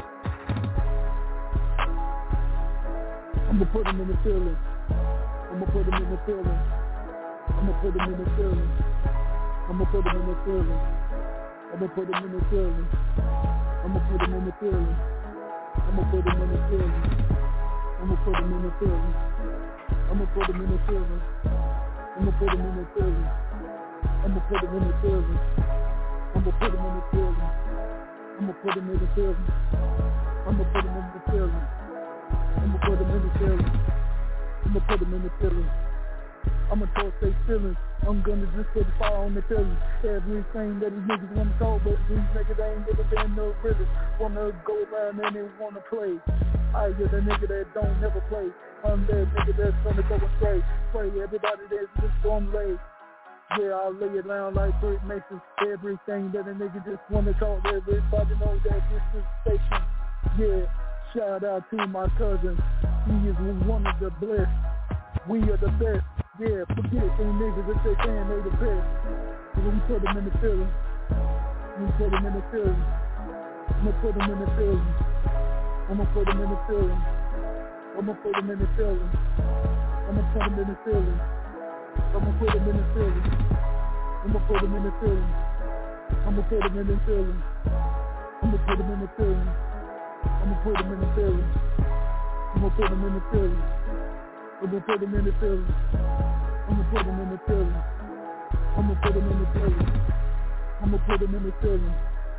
I'ma put him in the feeling. I'ma put him in the feeling. I'ma put him in the feeling. I'ma put him in the feeling. I'ma put him in the feeling. I'ma put him in the feeling. I'ma put him in the feeling. I'ma put him in the feeling. I'ma put him in the feeling. I'ma put him in the feeling. I'ma put him in the feeling. I'ma put him in the feeling. I'ma put him in the feeling. I'ma put him in the feeling. I'ma put him in the feeling. I'ma put him in the feeling. I'ma torch their feelings. I'm gonna just put the fire on the feelings. Everything that these niggas wanna talk, but these niggas ain't never been no really. Wanna go around and they wanna play. I get the nigga that don't never play. I'm that nigga that's gonna go astray. Pray everybody that's just gonna lay. Yeah, I'll lay it down like Burt Mason. Everything that a nigga just wanna talk. Everybody know that this is station. Yeah, shout out to my cousin. He is one of the blessed. We are the best. Yeah, forget them niggas if they saying they the best. So we put them in the feeling. We put them in the feeling. I'ma put them in the feeling. I'ma put them in the feeling. I'ma put them in the feeling. I'ma put them in the feeling. I'ma put them in the feeling. I'ma put them in the feeling. I'ma put them in the feeling. I'ma put them in the feeling. I'ma put them in the feeling. I'ma put them in the feeling. I'ma put them in the feeling. I'ma put them in the feeling. I'ma put them in the feeling. I'ma put them in the feeling.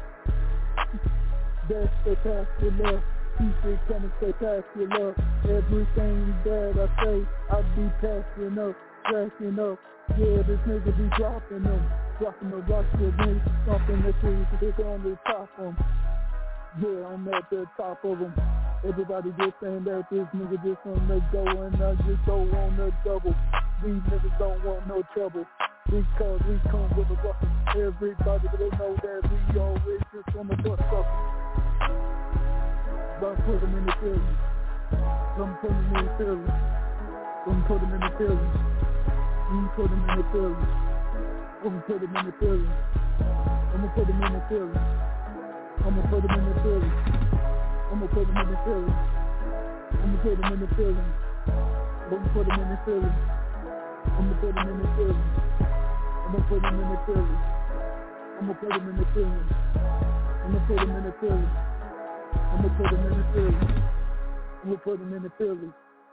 That's spectacular. People coming spectacular. Everything that I say, I be passing up, cracking up. Yeah, this nigga be dropping them, dropping the rocks with me. Something that you stick on the top of them. Yeah, I'm at the top of them. Everybody just saying that this nigga just on the go and I just go on the double. These niggas don't want no trouble because we come with a weapon. Everybody will know that we always just on the bus sucker. Don't put them in the feeling. Don't put them in the feeling. Don't put them in the feeling. Don't put them in the feeling. Don't put them in the feeling. I'ma put them in the feeling. I'ma put them in the feeling. I'ma put them in the feeling. I'ma put them in the feeling. I'ma put them in the feeling. I'ma put them in the feeling. I'ma put them in the feeling. I'ma put them in the feeling. I'ma put them in the feeling. I'ma put them in the feeling. I'ma put them in the feeling.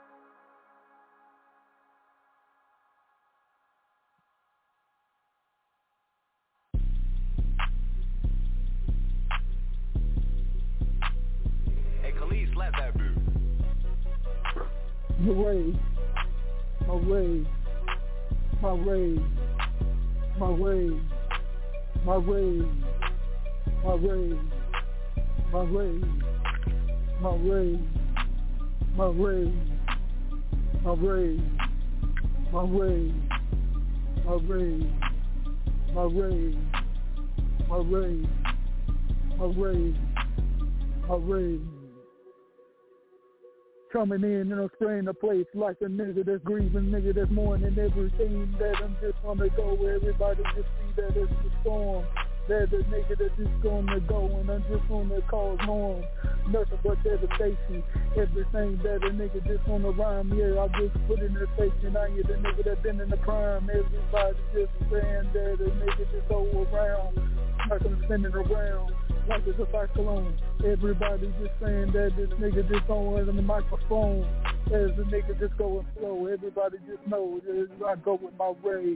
My way, my way, my way, my way, my way, my way, my way, my way, my way, my way, my way, my way, my way, my way, my way, my way. Coming in and I'm spraying the place like a nigga that's grieving, nigga that's mourning everything that I'm just gonna go. Everybody just see that it's the storm. That the nigga that's just gonna go and I'm just gonna cause harm. Nothing but devastation. Everything that a nigga just wanna rhyme, yeah, I just put in the station. I ain't the nigga that been in the prime. Everybody just saying that a nigga just go around. Like I'm spinning around. Like it's a cyclone. Everybody just saying that this nigga just on the microphone. As the nigga just going slow. Everybody just know that I go with my way.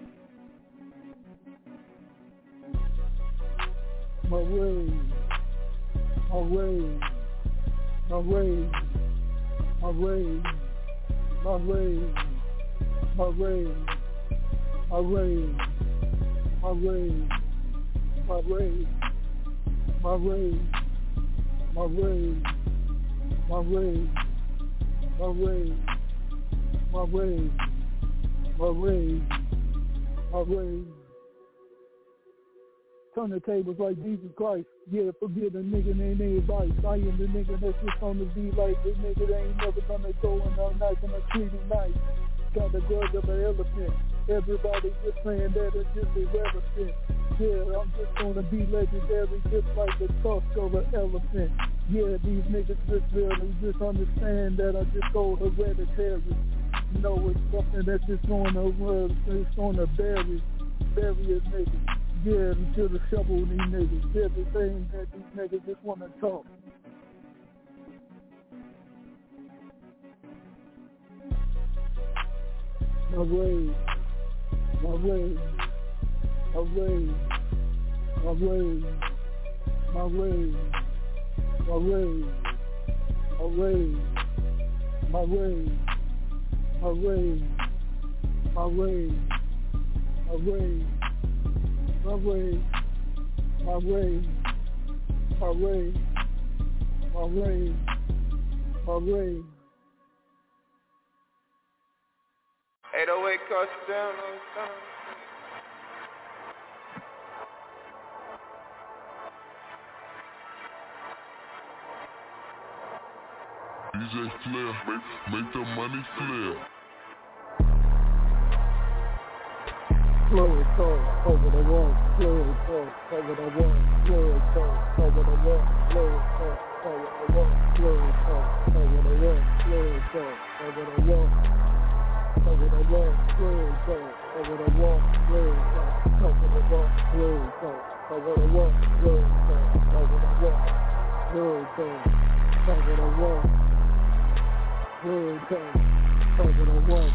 My way. My way. My way. My way. My way. My way. My way. My way. My way. My way, my way, my way, my way, my way, my way, my way. Turn the tables like Jesus Christ. Yeah, forget a nigga and any advice. I am the nigga that's just on the beat like the nigga that ain't never gonna go and I'm not gonna treat him nice. Got the grudge of an elephant. Everybody just saying that it's just irrelevant. Yeah, I'm just gonna be legendary just like the tusk of an elephant. Yeah, these niggas just really just understand that I just go hereditary. You know, it's something that's just gonna, uh, it's gonna bury, bury a nigga. Yeah, until the shovel these niggas. Everything that these niggas just wanna talk. My way, my way, my way, my way, my way, my way, my way, my way, my way, my way, my way, my way, my way, my way, my way, Parade. eight oh eight cuts down. D J Flair, make, make the money flare. Slow it talk, over the wall, slow it talk, over the wall, slow it talk, over the wall, slow it talk, over the wall, slow it talk, over the wall, slow it talk, over the wall, over the wall, slow it talk, over the wall, slow it talk, over the wall, slow it talk, over the wall, slow it talk, over the wall, slow it talk, over the wall, slow it talk, over the wall.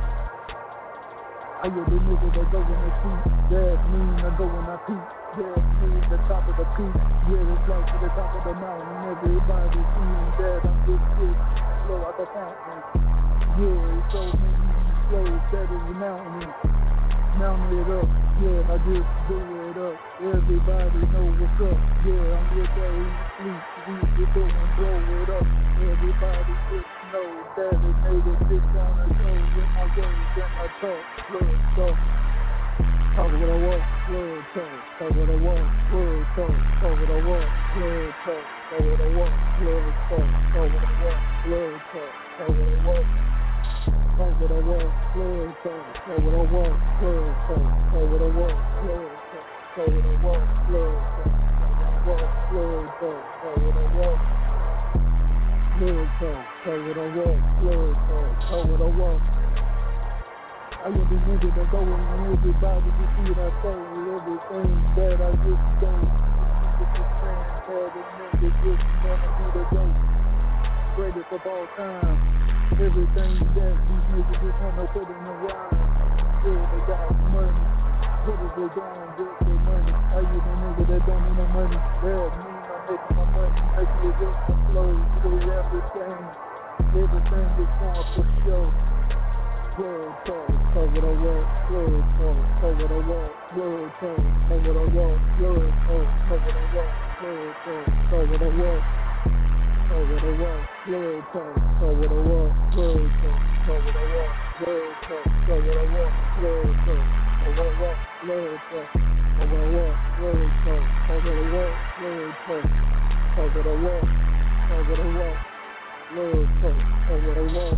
I hear the nigga that go in the seat, that mean I go in the peak, that mean the top of the peak, yeah, it's like to the top of the mountain, everybody seeing that I'm just good, slow out the fountain, yeah, it's so many flows that is the mountain, mountain it up, yeah, I just do it up, everybody know what's up, yeah, I'm with that sleep, we get doing, blow it up, everybody just know that it made it just on the show, with my words and my talk, word talk, talk with a walk, word talk, talk with a walk, word talk, talk with a walk, word talk, talk with a walk, word talk, talk with a walk, word talk, talk with a walk, talk with a walk, word talk, talk with a walk, word talk, talk with a walk, word talk, talk with a walk, word talk, talk with a walk, word talk, talk with a walk. Slow talk, talk with a walk, slow talk, talk with a walk. I want the nigga that go in everybody to see what I say, everything that I just do. It's the same, tell the nigga just wanna be the GOAT. Greatest of all time. Everything that these niggas just wanna put in the rhyme. Yeah, they got money. What is they doing with their money? I hear the nigga that don't need no money. Yeah, me. Making my money, making it just my flow, do everything, everything is going for show. Word talk, cover the wall, word talk, cover the wall, word talk, cover the wall, word talk, cover the wall, word talk, cover the wall, cover the wall, word talk, cover the wall, word talk, cover the wall, word talk, cover the wall, word talk, cover the wall, word talk. Over the wall, word talk, over the wall, word talk, over the wall, over the wall, word talk, over the wall.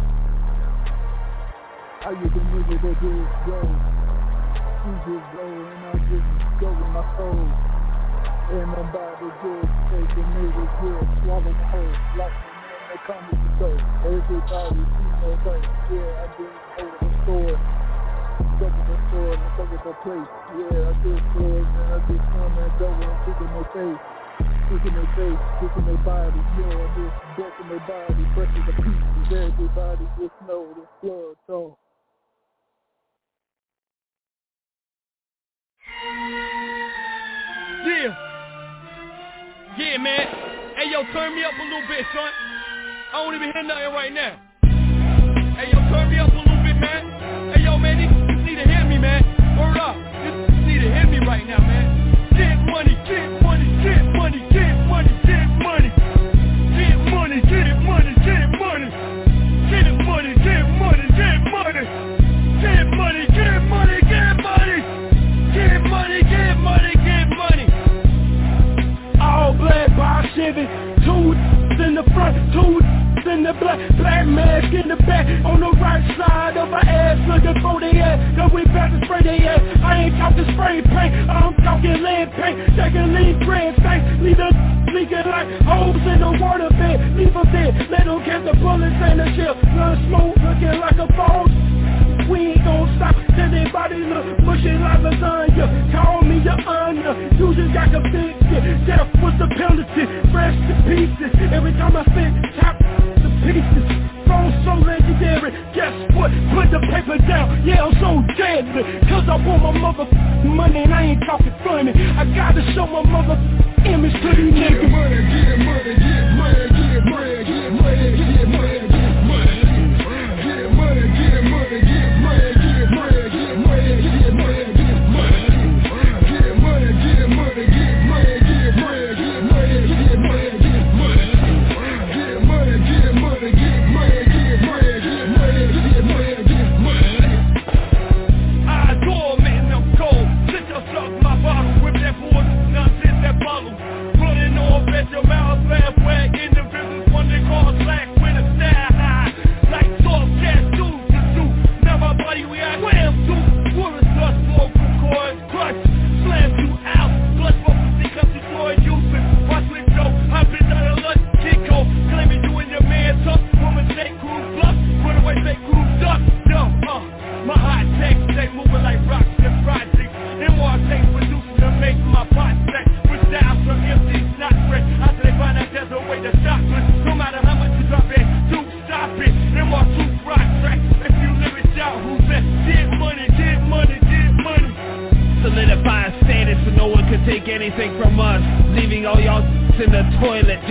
I get the nigga that just go, he just go and I just go with my soul. And nobody just take the nigga just swallow the whole, like the man that comes to the store. Everybody see no thing, yeah, I just go to the store. Go to the store and go to the place. Yeah, I just stores and I just come and go and kick in their face. Kick in their face, kick in their body. Yeah, I just breaking their body, breaking the pieces. Everybody just know the floor talk. Yeah. Yeah, man. Hey, yo, turn me up a little bit, son. I don't even hear nothing right now. Hey, yo, turn me up a little bit, man. Hey, yo, man, you need to hear me, man. Word up. You need to hear me right now, man. Get money, get money, get money, get money, get money. Get money, get money, get money. Get money, get money, get money. Get money, get money, get money. Get money, get money, get money. All black bar Chevy, two in the front, two in the black, black mask in the back, on the right side of my ass, looking for the ass, cause we about to spray they ass. I ain't talking spray paint, I'm talking lead paint, taking lead bread stank, leave the leaking like holes in the water bed, leave them dead, let them catch the bullets and the shell, blood smoke looking like a phone. We ain't gon' stop till they body look mushy like lasagna. Call me your honor, you just got convicted. Death was the penalty, fresh to pieces. Every time I spit, top the pieces. Phone so legendary, guess what? Put the paper down, yeah I'm so deadly. Cause I want my mother money and I ain't talking funny. I gotta show my mother image to these niggas. Get money, get money, get money, get money, get money, get money, get money. Get money, get money, get money, get money, get money, get money, get money. Get money, get money, get money, get money, get money, get money, get money. Get money, get money,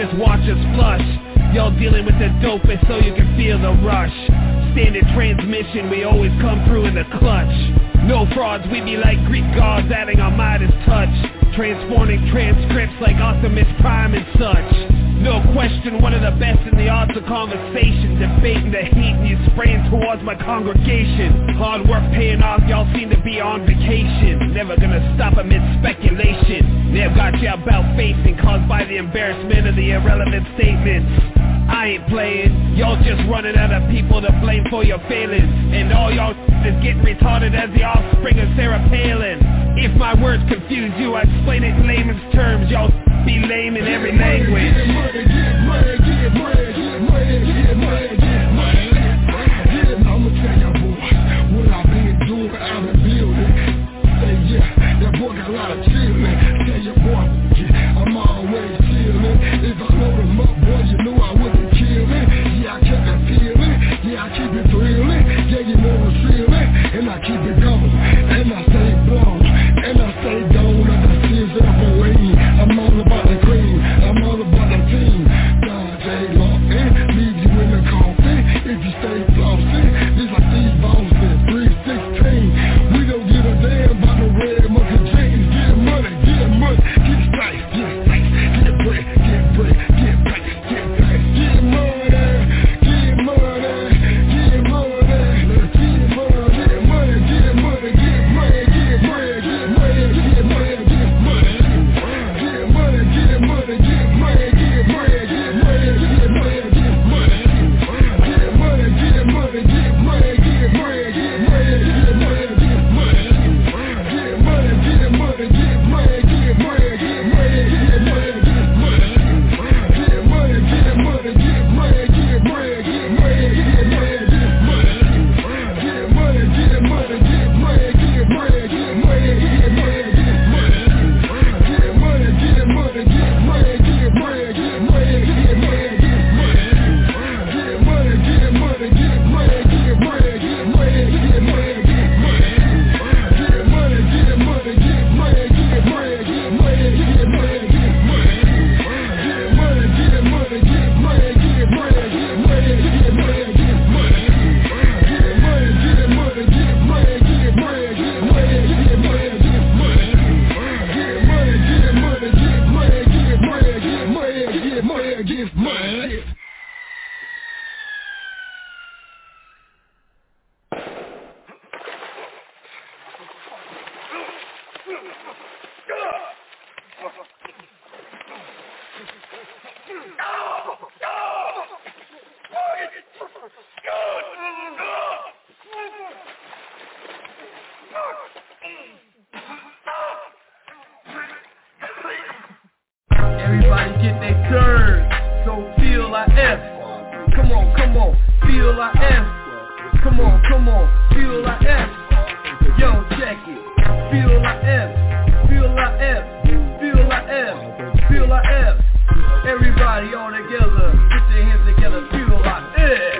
just watch us flush. Y'all dealing with the dopest so you can feel the rush. Standard transmission, we always come through in the clutch. No frauds, we be like Greek gods adding our Midas touch. Transforming transcripts like Optimus Prime and such. No question, one of the best in the arts of conversation. Debating the heat and you spraying towards my congregation. Hard work paying off, y'all seem to be on vacation. Never gonna stop amid speculation. They've got you about facing, caused by the embarrassment of the irrelevant statements. I ain't playing, y'all just running out of people to blame for your failings. And all y'all is getting retarded as the offspring of Sarah Palin. If my words confuse you, I explain it in layman's terms. Y'all be lame in every language. Get money, get money, get money, get money, get money, get money. Yeah, I'ma tell y'all boys what I've been doing out of building. Say yeah, that boy got a lot of chillin'. Tell your boy, yeah, I'm always chillin'. If I load him up, boy, you know I wouldn't kill it. Yeah, I kept it feeling, yeah, I keep it thrilling. Yeah, you know it's feeling, and I keep it going. And I stay blown, and I stay down, and I see it up away. I'm all about the cream, I'm all about the team. God, J. Lawton, leave you in the coffin. If you stay flossing, just like Steve Boston, three sixteen. We don't give a damn about the red monkey jeans. Get money, get money, get spice, get spice, get bread, get bread, get pace, get pace. Get money, get money, get money, get money, get money, get money, get money, get bread, get money, get money, get money. Get money, get money, get money, get bread, get money, get money, get money. Get money, get money, get money, get bread, get money, get money, get money. Get money, get money, get money, get bread, get money, get money, get money. Get money, get money, get money, get bread, get money, get money, get money. Get money, get money, get money, get bread, get money, get money, get money. Get money, get money, get money, get bread, get money, get money, get money. Get money, get money, get money, get bread, get money, get money, get money. Get money, get money, get money, get bread, get money, get money, get money. Get money, get money, get money, get bread, get money, get money, get money. Get money, get money, get money, get bread, get money, get money, get money. Get money, get money, get money, get bread, get money, get money, get money. Everybody get their turn, so feel like F. Come on, come on, feel like F. Come on, come on, feel like F. Yo, check it. Feel like F, feel like F, feel like F, feel like F. Everybody all together, put your hands together, feel like F.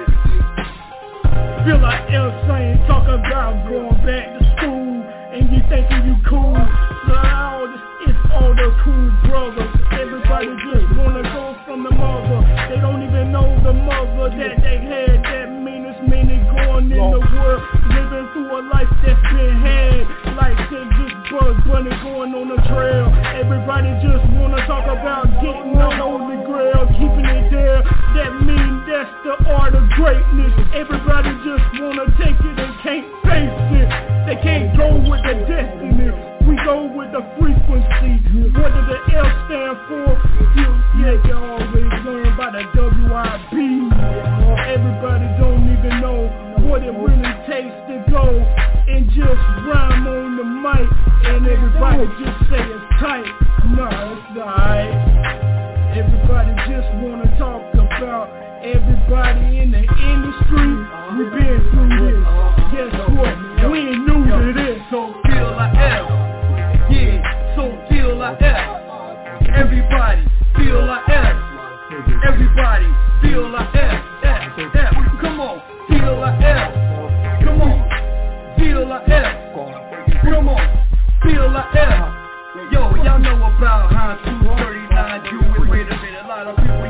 Feel like F saying, talk about going back to school, and you thinking you cool. No, it's all the cool brothers. Everybody just wanna go from the mother. They don't even know the mother that they had. That meanest minute going in the world, living through a life that's been had. Like they just Buzz Bunny going on the trail. Everybody just wanna talk about getting the holy grail, keeping it there. That mean that's the art of greatness. Everybody just wanna take it and can't face it. They can't go with the destiny. We go with the frequency. What does the L stand for? You, yeah, you always learn by the W I B. Everybody don't even know what it really takes to go and just rhyme on the mic. And everybody just say it's tight. No, it's alright. Everybody just wanna talk about everybody in the industry. We been through this. Guess what? We ain't new to this. So feel like F. Yeah, so feel like F. Everybody feel like F. Everybody feel like F. F, F. Come on, feel like F. Come on, feel like F. Come on, feel like F. Yo, y'all know about how two thirty-nine do it. Wait a minute, a lot of people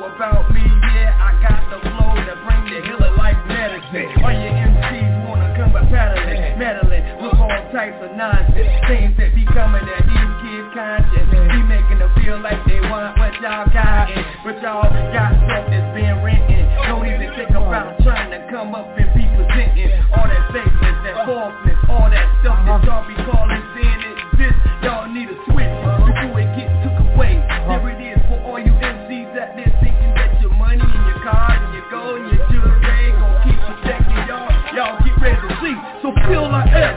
about me, yeah, I got the flow that bring the healer like medicine. All your M Cs wanna come by paddling, meddling with all types of nonsense. Things that be coming at these kids' conscience. Be making them feel like they want what y'all got, but y'all got stuff that's been written. Don't even think about trying to come up and be presenting all that fakeness, that falseness, all that stuff that y'all be calling sin exists. Y'all need a switch before it gets took away. There it is for all you M Cs out there thinking that your money and your cars and your gold and your jewelry gon' keep protecting y'all. Y'all get ready to see. So feel like F.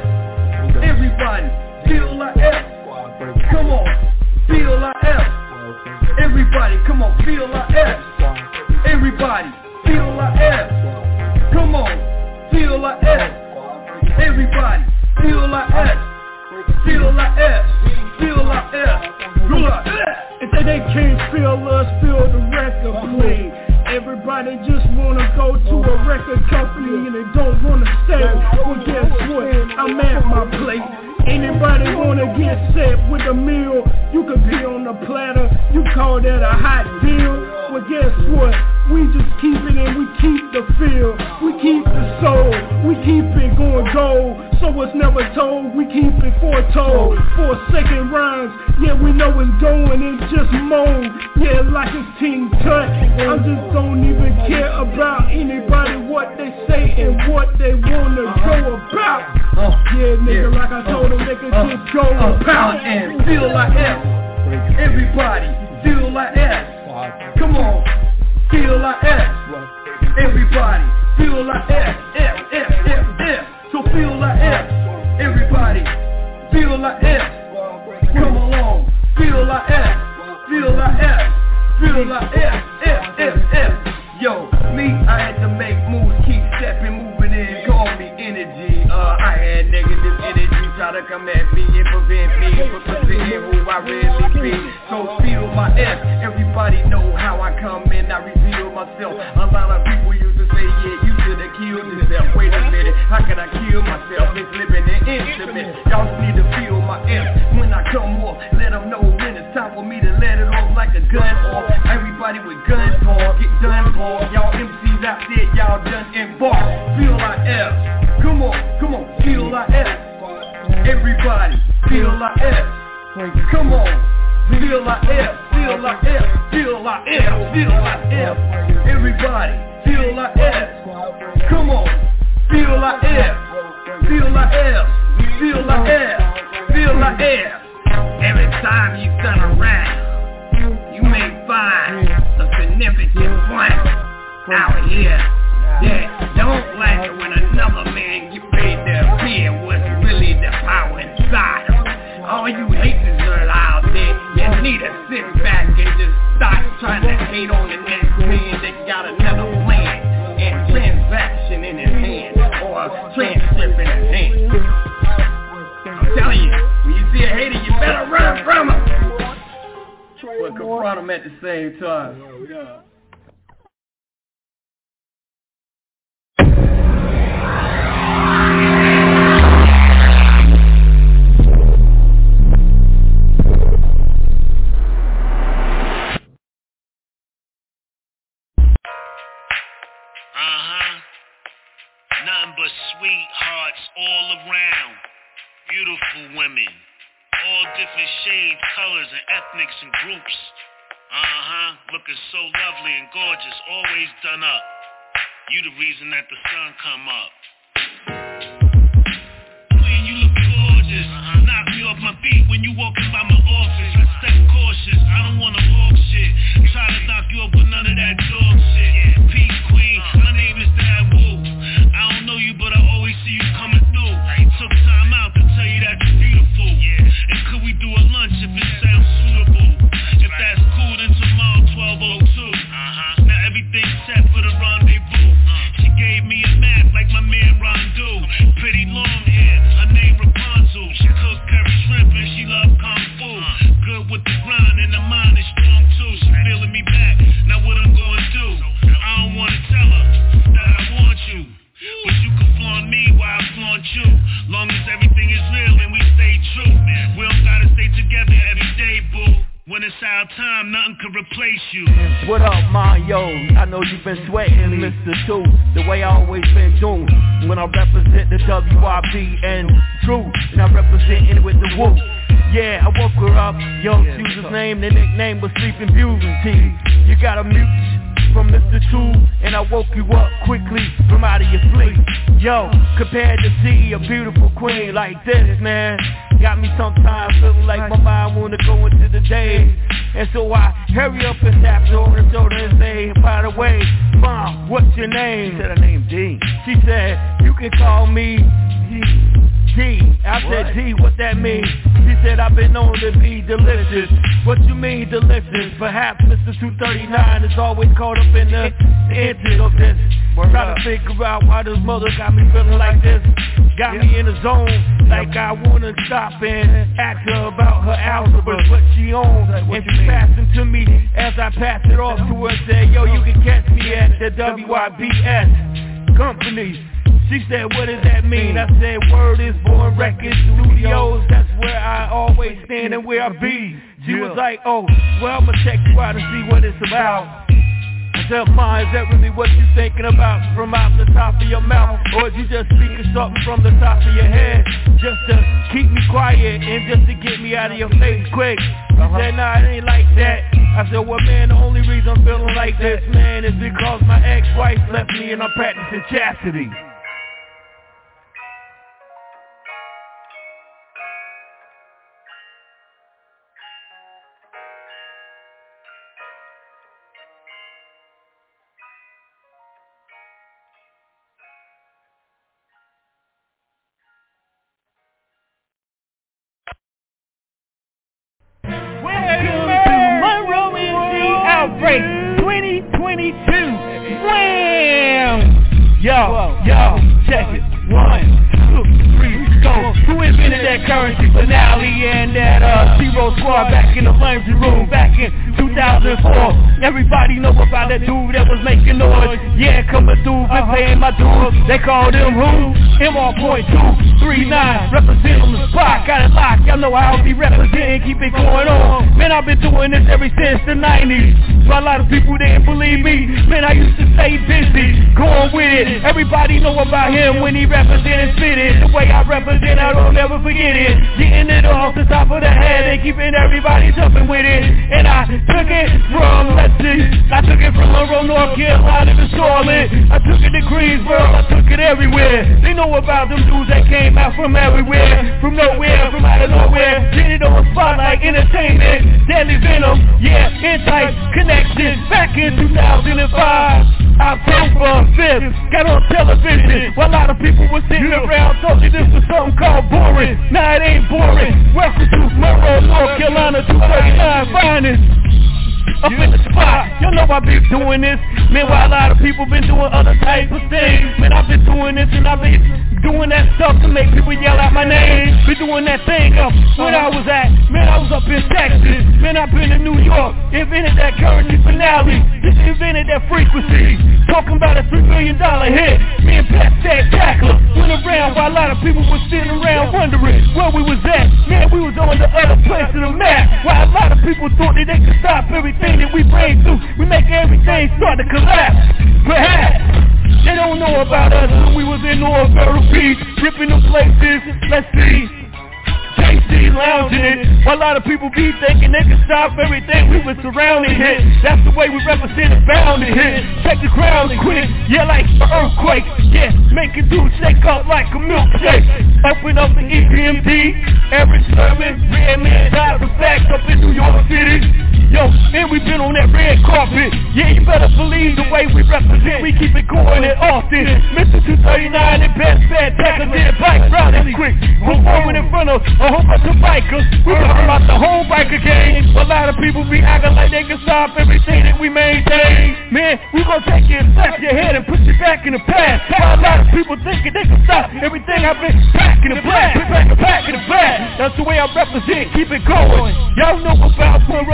Everybody, feel like F. Come on, feel like F. Everybody, come on, feel like F. Everybody, feel like F. Come on, feel like F. Everybody, feel like F. Feel like F. Feel like F. Feel like F. If they, they can't feel us, feel the record play. Everybody just wanna go to a record company and they don't wanna stay. Well, guess what? I'm at my place. Anybody wanna get set with a meal? You could be on the platter. You call that a hot deal? Well, guess what? We just keep it and we keep the feel. We keep the soul. We keep it going gold. So it's never told. We keep it foretold. For a second rhymes. Yeah, we know it's going in just mold. Yeah, like it's Team Tut. I just don't even care about anybody, what they say and what they wanna go about. Yeah, nigga, like I told them, they can just go about and feel like F. Everybody, feel like F. Come on, feel like F. Everybody, feel like F. F, F, F, F. So feel like F. Everybody, feel like F. Come along, feel like F. Feel like F. Feel like F, F, F, F. Yo, me, I had to make moves, keep stepping, moving in, call me energy. Uh, I had negative energy, try to come at me and prevent me from presenting who I really be. So feel my F, everybody know how I come in, I reveal myself. A lot of people used to say, yeah, you should have killed yourself. Wait a minute, how can I kill myself? It's living in intimate. Y'all just need to feel my F when I come off. Let them know when it's time for me to let it off like a gun off. Everybody with guns talk, get done for. Y'all M Cs out there, y'all done embark. Feel like F. Come on, come on, feel like F. Everybody, feel like F. Come on, feel like F. Feel like F. Feel like F. Feel like F. Everybody, feel like F. Come on, feel like F. Feel like F. Feel like F. Feel like F. Every time you turn around, you may find a significant point out here. Yeah, don't like it when another man get paid to appear what's really the power inside him. All you haters are out there, you need to sit back and just stop trying to hate on the next man that got another plan and transaction in his hand or a transcript in his hand. I'm telling you, when you see a hater, you better run from him. But confront him at the same time. Nothing but sweethearts all around. Beautiful women. All different shades, colors, and ethnics and groups. Uh-huh. Looking so lovely and gorgeous. Always done up. You the reason that the sun come up. Queen, you look gorgeous. Uh-huh. Knock me off my feet when you walking by my office. I step cautious. I don't wanna walk shit. Try to knock you up with none of that dog shit. Peace, queen. My name is Dad Wu. I don't know you, but I always see you coming through. I took time out to tell you that you're beautiful. Yeah. And could we do a lunch if it sounds suitable? If that's cool, then tomorrow twelve oh two. Uh-huh. Now everything's set for the rendezvous. Uh. She gave me a map like my man Rondu. Pretty long hair, her name Rapunzel. She cook curry shrimp and she love kung fu. Uh. Good with the grind and the mind is strong too. She feeling me issue. What up, Mario? I know you've been sweating, Mister Two, the way I always been doing. When I represent the W I B and True, and I represent it with the Woo. Yeah, I woke her up, yo, she was his name, the nickname was Sleeping Beauty. You got a mute from Mister Two, and I woke you up quickly from out of your sleep. Yo, compared to see a beautiful queen like this, man, got me sometimes feeling like my mind wanna go into the day. And so I hurry up and tap her on the shoulder and say, by the way, Mom, what's your name? She said her name D. She said, you can call me D. D. I what? said, D, what that mean? She said, I've been known to be delicious. What you mean delicious? Perhaps Mister two thirty-nine is always caught up in the intent of this. Try to figure out why this mother got me feeling like this. Got yeah. me in the zone, like I wanna stop and ask her about her algebra, what she owns. Like, and she passed it to me as I passed it off to her. Said, yo, you can catch me at the W I B S company. She said, what does that mean? I said, word is Born Records Studios. That's where I always stand and where I be. She was like, oh, well, I'ma check you out and see what it's about. I said, Ma, is that really what you thinking about from out the top of your mouth? Or is you just speaking something from the top of your head just to keep me quiet and just to get me out of your face quick? She uh-huh. said, nah, it ain't like that. I said, well, man, the only reason I'm feeling like this, man, is because my ex-wife left me and I'm practicing chastity. Outbreak twenty twenty-two. Wham! Yo, yo, check it. One, two, three, go. Who invented that currency finale and that uh, Zero Squad back in the laundry room back in two thousand four? Everybody know about that dude that was making noise. Yeah, coming through, been paying my dues. They called him who? M R point two three nine. Represent on the spot, got it locked. Y'all know how I be representing, keep it going on. Man, I've been doing this ever since the nineties. But a lot of people didn't believe me. Man, I used to stay busy, going with it. Everybody know about him when he represented spit it. The way I represent, I don't ever forget it. Getting it off the top of the head and keeping everybody jumping with it. And I took it from, let's see, I took it from Monroe, North Carolina to Charlotte. I took it to Greensboro, I took it everywhere. They know about them dudes that came out from everywhere, from nowhere, from out of nowhere. Did it on Spotlight Entertainment, Deadly Venom, yeah, Insight Connection. Back in two thousand five, October fifth, got on television while a lot of people were sitting around talking this was something called boring. Nah, it ain't boring. Welcome to Monroe, North Carolina, two thirty-nine finest. Up in the spot, y'all know I been doing this. Man, while a lot of people been doing other types of things. Man, I've been doing this and I've been doing that stuff to make people yell out my name. Been doing that thing up where I was at. Man, I was up in Texas. Man, I've been in New York. Invented that currency finale. Just invented that frequency. Talking about a three million dollar hit. Me and Pat Tag Tackler went around while a lot of people were sitting around wondering where we was at. Man, we was on the other place of the map. While a lot of people thought that they could stop everything that we bring through, we make everything start to collapse. Perhaps they don't know about us when we was in North Vero Beach, ripping them places. Let's see, J C lounging it. While a lot of people be thinking they can stop everything, we was surrounded here. That's the way we represented, bound it here. Check the ground quick, yeah, like an earthquake. Yeah, make it do shake up like a milkshake. Open up the E P M D, every service, Redman, Dive Effect up in New York City. Yo, and we been on that red carpet. Yeah, you better believe the way we represent. We keep it going at Austin. Mister two thirty-nine and Best Bad Tackle did bike riding quick. Performing in front of a whole bunch of bikers. We talking about the whole biker gang. A lot of people be acting like they can stop everything that we maintain. Man, we gon' take you and slap your head and put you back in the past. While a lot of people thinking they can stop everything I've been back in the black. Back, back in the back. That's the way I represent. Keep it going. Y'all know about Monroe N C.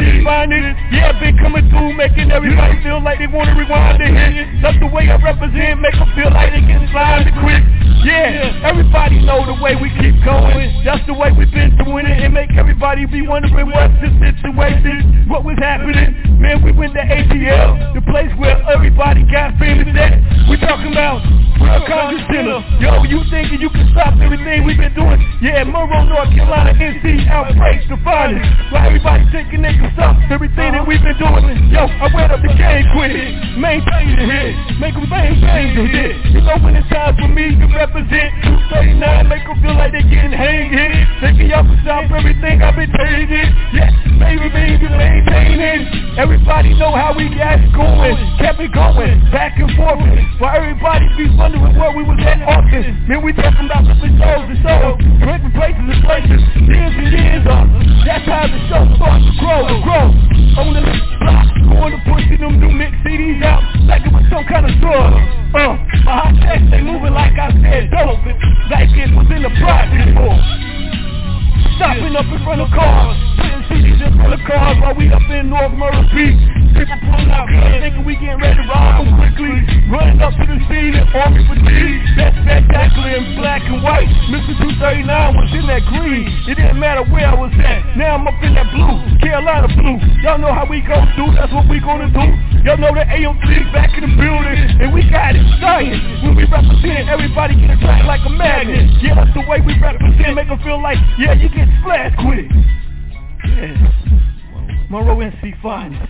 see finest. Yeah, been coming through, making everybody feel like they wanna rewind the hit. That's the way I represent, make them feel like they get slimed and quick. Yeah, everybody know the way we keep going. That's the way we've been doing it, and make everybody be wondering what's the situation, what was happening. Man, we went to A T L, the place where everybody got famous at. We talking about World Congress Center. Yo, you thinking you can stop everything we've been doing? Yeah, Monroe, North Carolina, N C, outbreaks the finest. Why everybody thinking they can stop everything that we've been doing? Yo, I went up the game quick, maintain the hit, make them maintain the hit. You know when it's time for me to represent two thirty-nine, make them feel like they getting hang hit. Thinking y'all can stop everything I've been changing. Yeah, baby, baby, maintaining. Everybody know how we got it going, kept it going, back and forth. While everybody be wondering where we was at often. Man, we talking about different shows and shows, different places and places, years and years on. That's how the show starts to grow and grow. On the block, going to pushing them new mix C Ds out like it was some kind of drug. Uh, my hot text, they moving like I said, dope. Like it was in the project before. Stopping up in front of cars, putting C Ds in front of cars while we up in North Murray Beach. People pulling out guns, thinking we getting ready to rob them quickly. Running up to the scene in army fatigue. That's spectacular in black and white. Mister two thirty-nine was in that green. It didn't matter where I was at. Now I'm up in that blue, Carolina blue. Y'all know how we gon' do, that's what we gonna do. Y'all know the A O three back in the building, and we got it science. When we represent, everybody get attracted like a magnet. Yeah, that's the way we represent, make them feel like, yeah, you get splashed quick. Yeah, Monroe N C finest.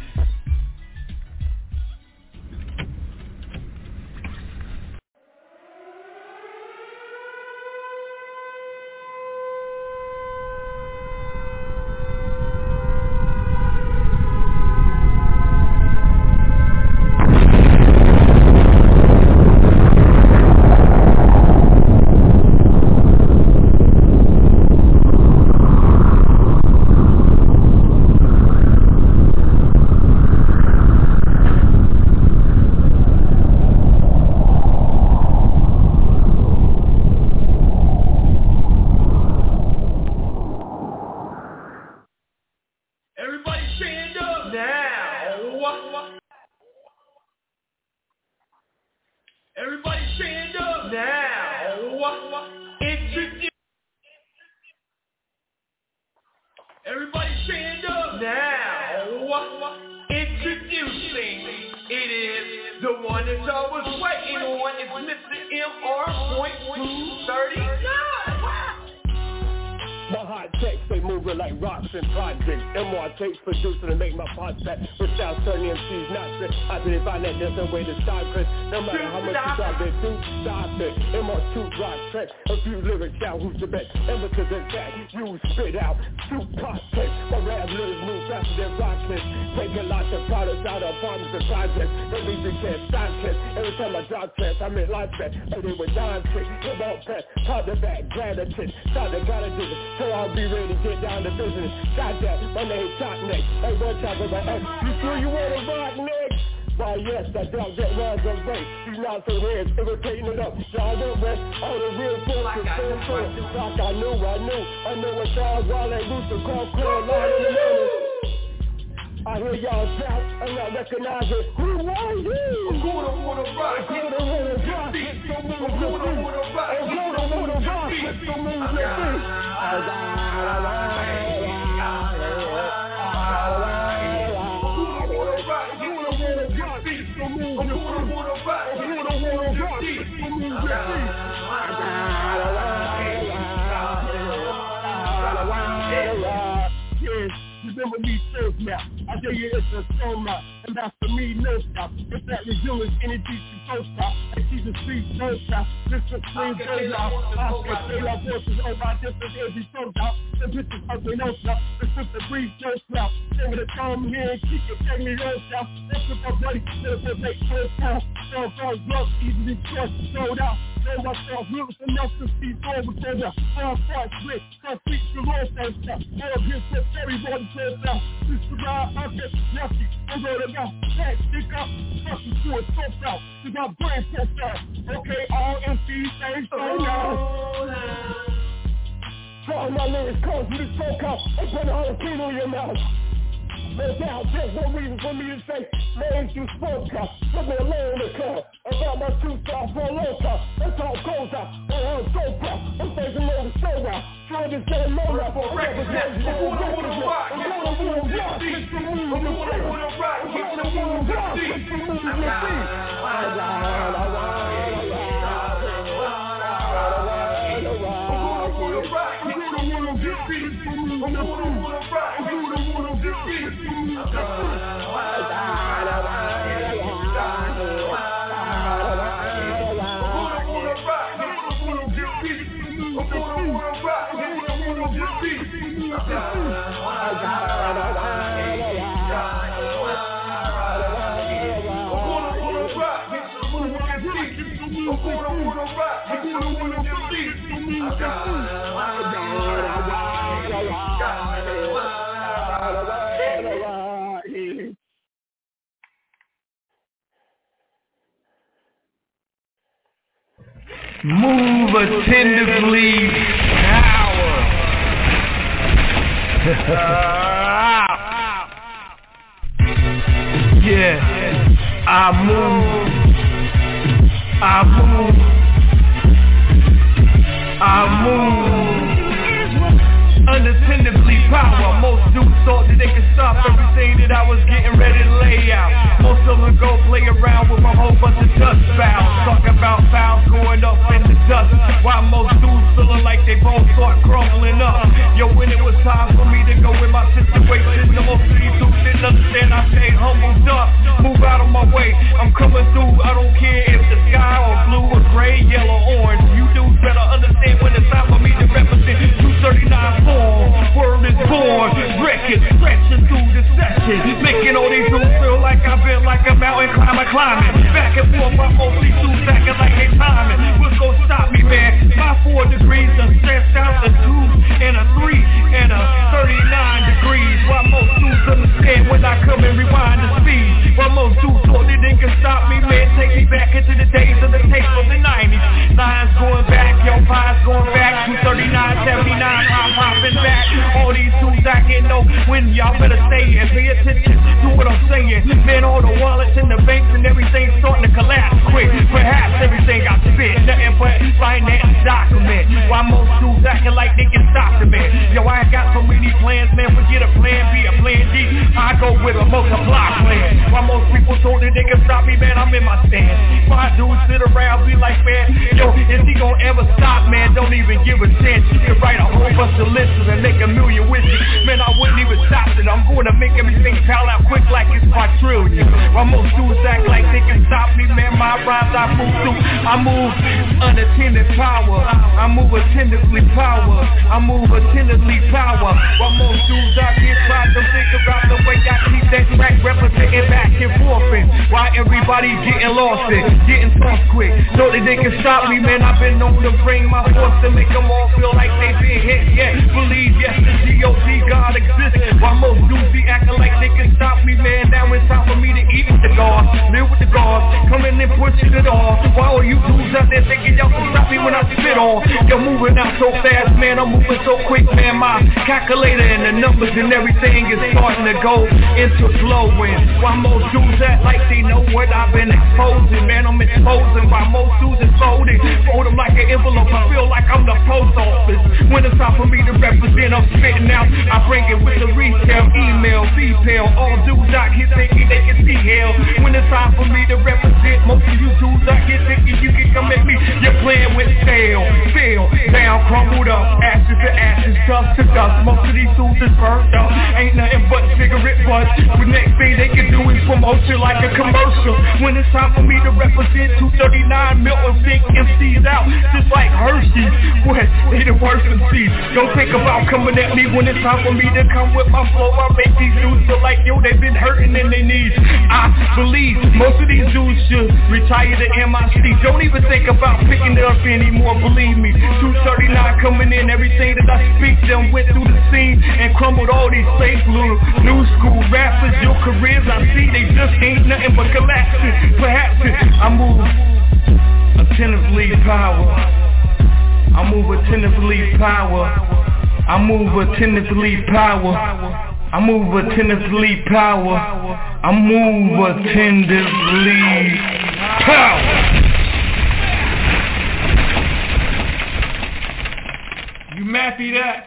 Remember me first now. I tell you it's a soul now. And that's for me no stop. It's that resilience energy to post stop. And she's a street no stop. This is clean goes out. I can feel our voices over our different every soul out. The bitches ugly no stop. It's just a brief no stop. Sing with a come here and keep it take me no stop. That's with my buddy. That's what make first time. So far love easily trust sold out. Know myself looks enough to see forward to the far far split. So speak to Lord and stuff. All against what everybody says now. This is ride out there, lucky. I'm going about that stick up. Fucking to it so out. Cause my brain so fast. Okay, all M Cs say so now. For all my lyrics cause you to choke out. And put a jalapeno in your mouth. No doubt, just one reason for me to say, man, you spoke up. Let me alone to come. About my two thoughts for a long time. That's how it goes out. Oh, I'm so proud. I'm facing over so well. Trying to say no now for a record. I'm going to want to rock. I'm going to want to rock. It's the move. I'm going to want to rock. I'm going to want to rock. It's the move. All right, all right, all right. Move attentively, power. Yeah, I move, I move, I move. Unattentively power. Most dudes thought that they could stop everything that I was getting ready to lay out. Most of them go play around with a whole bunch of dust fouls. Talk about fouls going up in the dust. While most dudes feeling like they both start crumbling up. Yo, when it was time for me to go in my situation, the most of these dudes didn't understand. I stayed humbled up. Move out of my way. I'm coming through. I don't care if the sky or blue or gray, yellow, orange. You dudes better understand when it's time for me to represent two thirty-nine form. Word is born, record stretching through the session, making all these dudes feel like I've been like a mountain climber climbing, back and forth, my most these dudes acting like they timing. What's gonna stop me, man? My four degrees done stretched out to two and a three and a thirty-nine degrees. While most dudes understand when I come and rewind the speed. While most dudes thought that they can stop me, man, take me back into the days of the tape of the nineties. Nines going back, yo, pies going back, two thirty-nine, seventy-nine, I'm popping back. All these dudes I can know when y'all better stay and pay attention to what I'm saying. Man, all the wallets and the banks and everything starting to collapse quick. Perhaps everything got spit, nothing but finance document. Why most dudes acting like they can stop the man? Yo, I got so many plans, man, forget a plan B, a plan D. I go with a multiply plan. Why most people told that they can stop me, man, I'm in my stand. Why dudes sit around be like, man, yo, is he gonna ever stop, man? Don't even give a chance. You can write a whole bunch of lists and make a million with it. Man, I wouldn't even stop it. I'm going to make everything pal out quick like it's quadrillion. While most dudes act like they can stop me, man, my rhymes I move through. I move unattended power. I move attentively power. I move attentively power. While most dudes out here try to think about the way I keep that track representing back and forth. And why everybody getting lost and getting tossed quick. So that they can stop me, man, I've been known to bring my force to make them all feel like they been hit. Yeah, believe, yes, the G O D God exists. While most dudes be acting like they can stop me, man, now it's time for me to eat with the gods, live with the gods, coming and pushing it all. While all you dudes out there thinking y'all can stop me when I spit on. You're moving out so fast, man, I'm moving so quick, man, my calculator and the numbers and everything is starting to go into flowing. While most dudes act like they know what I've been exposing, man, I'm exposing. While most dudes is folding, fold them like an envelope, I feel like I'm the post office. When it's time for me to represent, I'm spitting out, I bring it with the retail, email, V-Pal, all dudes out here thinking they can see hell. When it's time for me to represent, most of you dudes out here thinking you can come at me, you're playing with stale, fail, down, crumbled up, ashes to ashes, dust to dust, most of these dudes is burnt up, ain't nothing but cigarette butts, the next thing they can do is promote you like a commercial. When it's time for me to represent, two thirty-nine Milton Big M Cs out, just like Hershey, what, they the worst M Cs, don't think about coming at me when it's time for me to come with my flow. I make these dudes feel like, yo, they've been hurting in their knees. I believe most of these dudes should retire to M I C. Don't even think about picking it up anymore, believe me. two thirty-nine coming in, everything that I speak them went through the scene and crumbled all these fake little new school rappers. Your careers I see, they just ain't nothing but collapsing. Perhaps I move attentively power. I move attentively power. I move attentively power. I move with tenaciously power. I move with tenaciously power. You mappy that?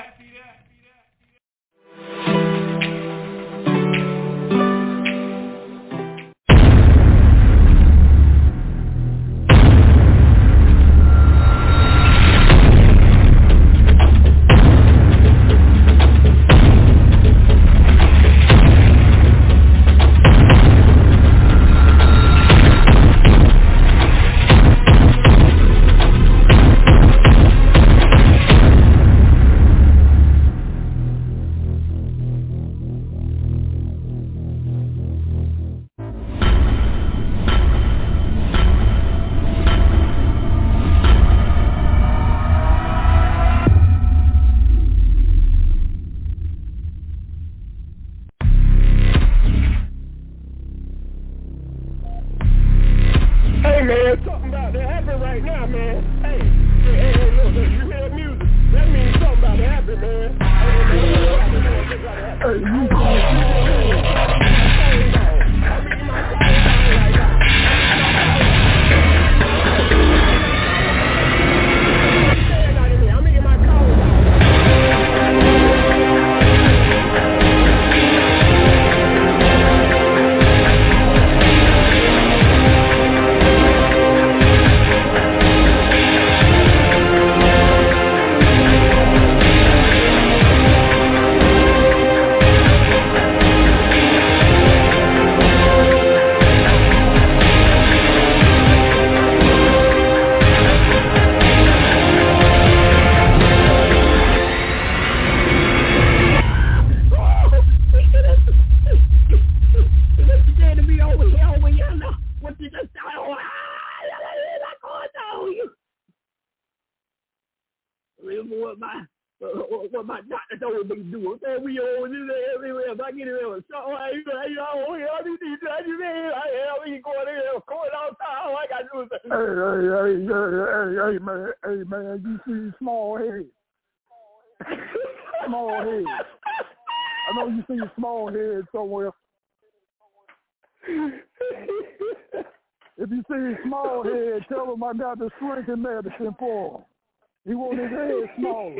I got the shrinking medicine for him. He want his head smaller.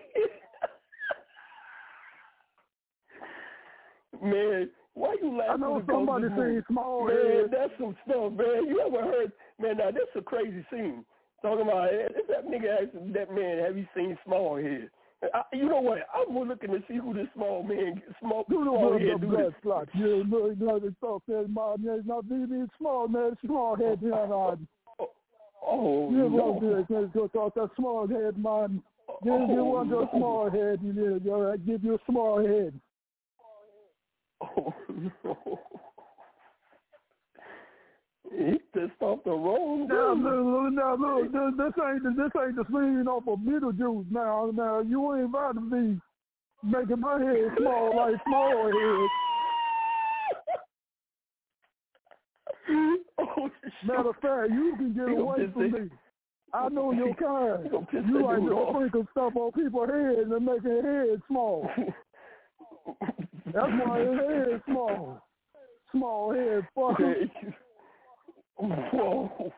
Man, why you laughing? I know somebody seen small man, head. That's some stuff, man. You ever heard, man, now this is a crazy scene. Talking about, that nigga asked that man, have you seen small head? I, you know what? I'm looking to see who this small man, small, you know small what head the do blood this. clot. You know, you know, they talk that man, there's not even small man, small head, you know. Oh, you no. You go talk that small head, man. Give oh, you want no. a small head, you know, you I give you a small head. Oh, no. He pissed off the wrong now, look, now, look, this, this ain't the, this ain't the scene off of Beetlejuice now. Now, you ain't about to be making my head small like small head. Oh, matter of fact, you can get away from me. I know your kind. You like to sprinkle stuff on people's heads and make their head small. That's why his head is small. Small head fucker. Whoa.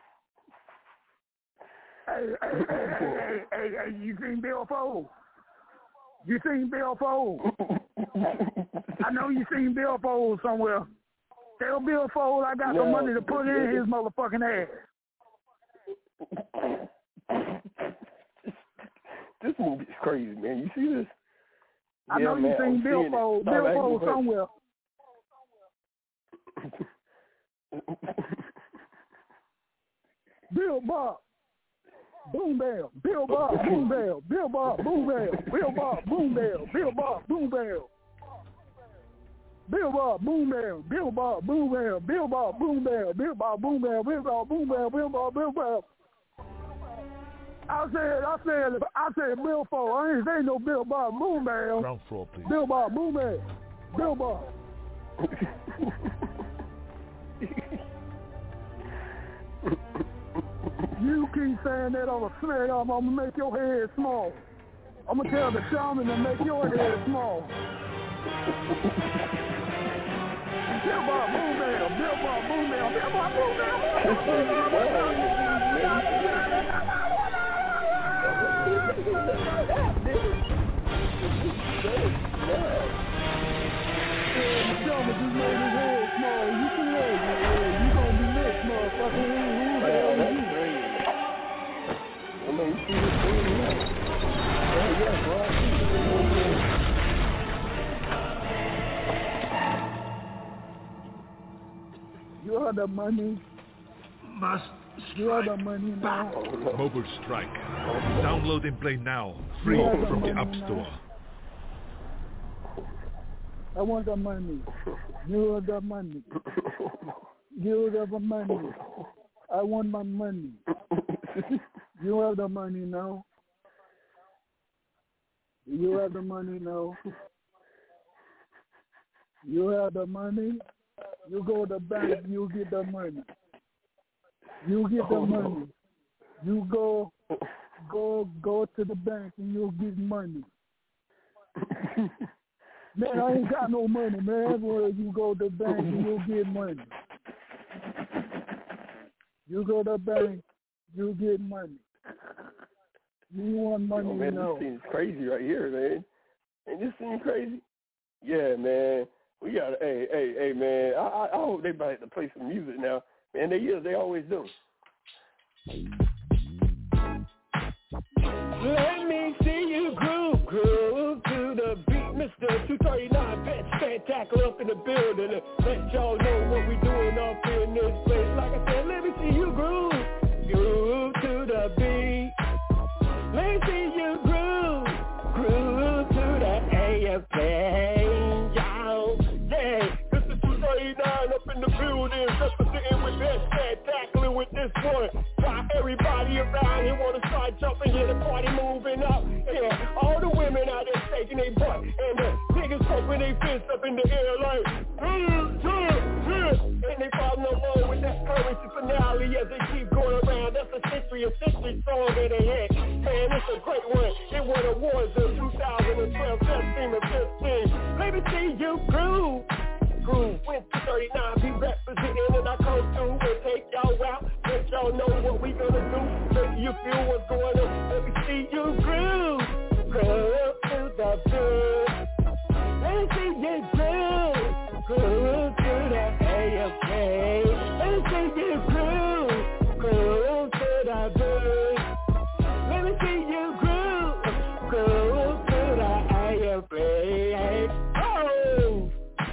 Hey, hey, hey, hey, hey, hey, you seen Bill Foles? You seen Bill Foles? I know you seen Bill Foles somewhere. Tell Bill Foles I got no, some money to put in his motherfucking ass. This movie's crazy, man. You see this? I yeah, know you man, seen I'm Bill Foles. Bill Foles somewhere. Bill Bob. Boom bell. Bill Bob. Boom bell. Bill Bob. Boom bell. Bill Bob. Boom bell. Bill Bob. Boom bell. Bill Bob, boom bell, Bill Bob, boom bell, Bill Bob, boom bell, Bill Bob, boom bell, Bill Bob, boom bell, Bill Bob, Bill Bob. I said, I said, I said Bill Foles. I ain't say no Bill Bob, boom bell. Ground floor, please. Bill Bob, boom bell, Bill Bob. You keep saying that on a snare, I'm gonna make your head small. I'm gonna tell the shaman to make your head small. Billboard, move now, Billboard, move now, Billboard, move now, Drummer just made his head small. You too lazy. You gonna be next, motherfucker. Who the hell are you? I mean, you see this thing now. Oh, yeah, bro. You have the money. Must You have the money now. Mobile Strike. Download and play now. Free from the App Store. I want the money. You have the money. You have the money. I want my money. You have the money now. You have the money now. You have the money. You go to the bank, you get the money. You get the money. You go, go, go to the bank and you'll get money. Man, I ain't got no money, man. Everywhere you go to the bank and you'll get money. You go to the bank, you get money. You want money, oh, man, now. This seems crazy right here, man. Ain't this seem crazy? Yeah, man. We got, hey, hey, hey, man. I, I, I hope they about to play some music now. Man, they is. They always do. Let me see you groove, groove to the beat, Mister two thirty-nine, Vet Spectacular up in the building. Let y'all know what we doing up in this place. Like I said, let me see you groove, groove to the beat. Let me see you groove, groove to the A F K. Y'all, yeah, Mister two thirty-nine up in the building, representing with Vet Spectacular with this one. Why everybody around here wanna start jumping, yeah, the party moving up. Yeah, all the women out there shaking their butt, and the niggas pumping their fists up in the air like, mm, mm, mm. And they following along with that currency finale as they keep going around. That's a century, a century song that they hit. Man, it's a great one. It won awards in two thousand twelve, fifteen, and fifteen. Let me see you groove. Groove, went to thirty-nine, be representing, and I come through and take y'all out. Let y'all know what we gonna do. Make you feel what's going on. Let me see you groove. Groove to the beat. Let me see you groove. Groove to the A F K. Let me see you groove. Groove to the beat. Let me see you groove. Groove to the A F K. Oh!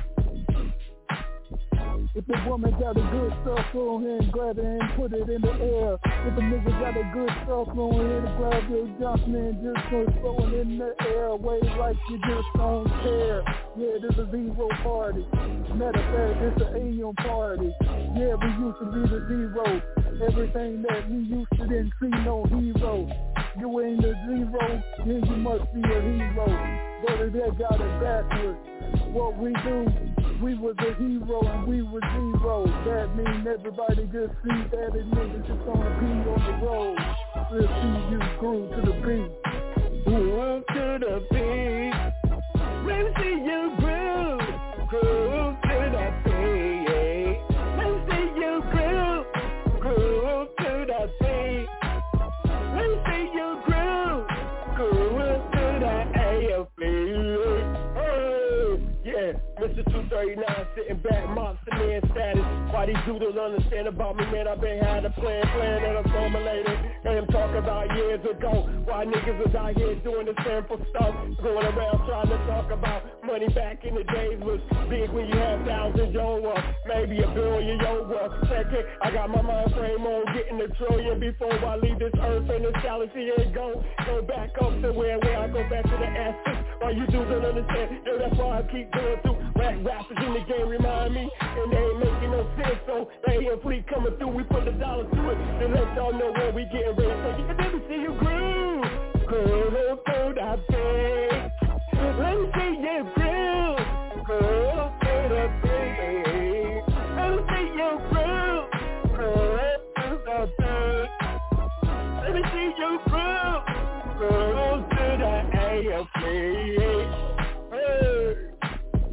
If the woman got a good stuff, go ahead and grab it and put it in the air. If the nigga got a good stuff, go ahead and grab your Johnson and just go throw it in the air. Wave like you just don't care. Yeah, this is a zero party. Matter of fact, it's an A M party. Yeah, we used to be the zero. Everything that we used to didn't see no hero. You ain't a zero, then you must be a hero. But they got it backwards. What we do, we was a hero and we was zero. That mean everybody just see that and niggas just gonna be on the road. We'll see you groove to the beat. Groove to the beat. Let me see you groove. Groove to the beat. Let me see you groove. Groove to the beat. Let me see you groove. Groove to the A F B. Yeah, Mister two thirty-nine sitting back, monster man status. Why these dudes don't understand about me, man? I've been had a plan, plan that I'm formulated. And I'm talking about years ago. Why niggas was out here doing the simple stuff. Going around trying to talk about money back in the days was big when you had thousands, yo, uh, maybe a billion, yo, uh, second. I got my mind frame on getting a trillion before I leave this earth and this galaxy and go, go back up to where, where I go back to the essence. Why you dudes don't understand, yo, that's why I keep going through. Rap rappers in the game remind me, and they ain't making no sense, so they ain't fleet coming through, we put the dollar to it, and let y'all know when we getting ready, so you can never see you groove, groove through the beat, let me see you groove, groove through the beat, let me see you groove, groove through the beat, let me see you groove, groove to the A F C, hey.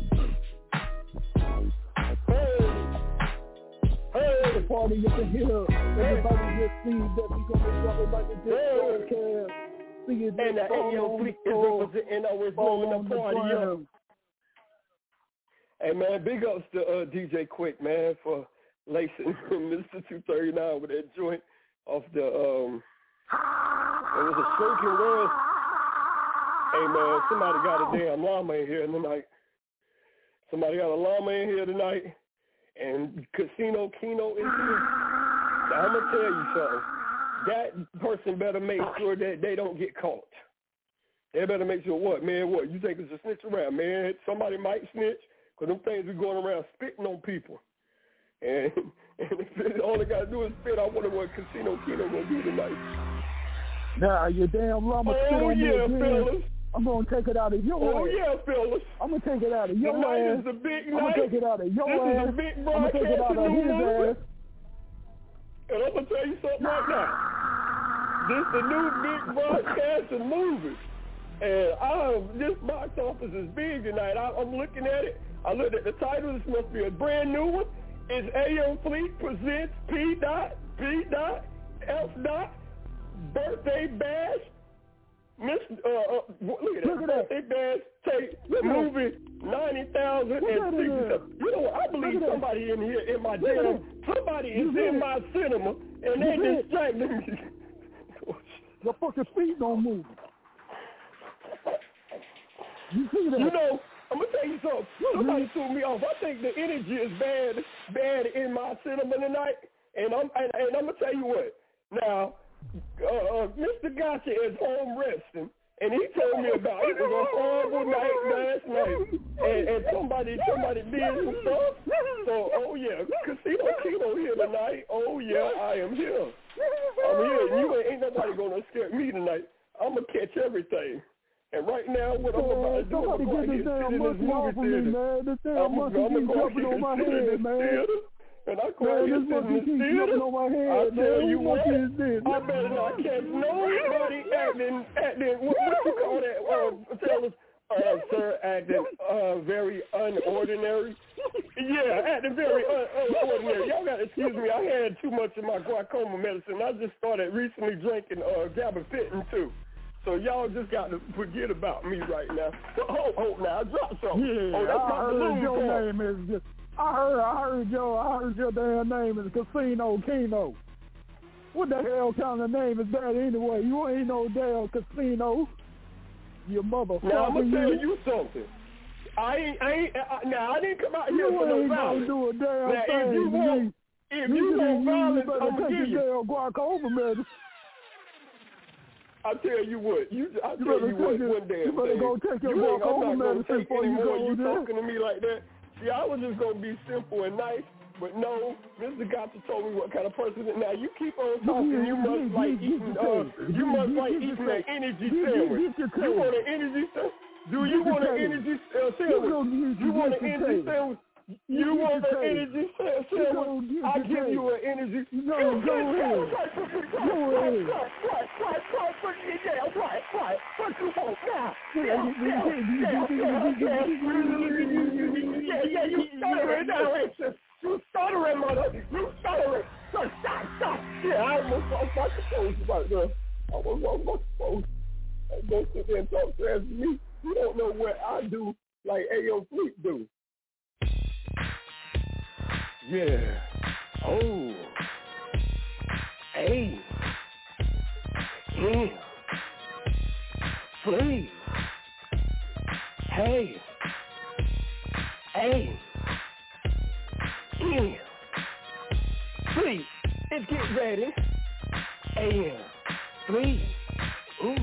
party up in here. Everybody just see that we gonna drop it like a disco cab. See it and the Ayo Fleet is representing always blowing the party up. Hey man, big ups to uh, D J Quick, man, for lacing Mister two thirty-nine with that joint off the um it was a stroking world. Hey man, somebody got a damn llama in here tonight. Somebody got a llama in here tonight, and Casino Kino is here. Now, I'm gonna tell you something. That person better make sure that they don't get caught. They better make sure what, man, what? You think it's a snitch around, man? Somebody might snitch, because them things be going around spitting on people. And, and if all they got to do is spit, I wonder what Casino Kino going to do tonight. Nah, you damn llama oh, spit on yeah, me fellas. I'm going to take it out of your oh, ass. Oh, yeah, fellas. I'm going to take it out of your tonight ass. Is the big I'm going to take it out of your this ass. This is a big I'm going to take it out of his ass. And I'm going to tell you something right now. This is the new big broadcasting movie. And I, this box office is big tonight. I, I'm looking at it. I looked at the title. This must be a brand new one. It's Ayo Fleet presents P. Dot, P. Dot, F. Dot, Birthday Bash. Miss, uh, uh, look at that. Look at Birthday Bash tape movie ninety thousand sixty-seven. You know what? I believe somebody in here in my damn, somebody is in my cinema and they distracting me. Your fucking feet don't move. You see that? You know, I'm gonna tell you something. Somebody threw me off. I think the energy is bad, bad in my cinema tonight. And I'm, and, and I'm gonna tell you what. Now, uh, uh, Mister Gotcha is home resting, and he told me about it was a horrible night last night, and, and somebody, somebody did some stuff. So, oh yeah, Casino Kino here tonight. Oh yeah, I am here. I'm here. You ain't, ain't nobody gonna scare me tonight. I'm gonna catch everything. And right now, what I'm about to do, I'm going to get in this movie theater. This damn monkey keeps jumping on my head, man. And I go ahead and sit in this theater. I tell you what, I better not catch nobody acting, acting, what, what you call that, uh, tell us, uh, sir, acting uh, very unordinary. Yeah, acting very un- unordinary. Y'all got to excuse me, I had too much of my glaucoma medicine. I just started recently drinking uh, gabapentin too. So y'all just got to forget about me right now. So hold, hold now, drop something. Yeah, oh, that's I heard your part. name is just, I heard, I heard your, I heard your damn name is Casino Kino. What the hell kind of name is that anyway? You ain't no damn casino. You motherfucker. Now I'm gonna tell you something. I ain't, I ain't, I, now I didn't come out here you for no ain't violence. Do a damn now thing if you want, if you, you want violence, I'm gonna give you. Damn glaucoma medicine. I tell you what, you I you tell you what, your, one damn you better thing. go take your you ain't, I'm not gonna take before anymore. You, you there. talking to me like that? See, I was just gonna be simple and nice, but no, Mister Gotcha told me what kind of person. Now you keep on talking. You, you must you, like you, eating. Uh, you must like eating an energy sandwich. You want an energy sandwich? Do you want an energy uh, sandwich? You want an energy sandwich? You want an energy sandwich? I give you an energy. No, go ahead. Go ahead. What? What? What? What? Yeah, what? What? What you want now? Yeah, yeah, yeah, yeah, you stuttering now, ain't you? You stuttering, mother. You stuttering. Stop, stop. Yeah, I almost I was supposed to right there. I was almost supposed to go sit there and talk trash to me. You don't know what I do like Ayo Fleet do. Yeah. Oh. Hey. Yeah. Please. Hey. Hey. Yeah. Please. Let's get ready. Hey. Please. Ooh.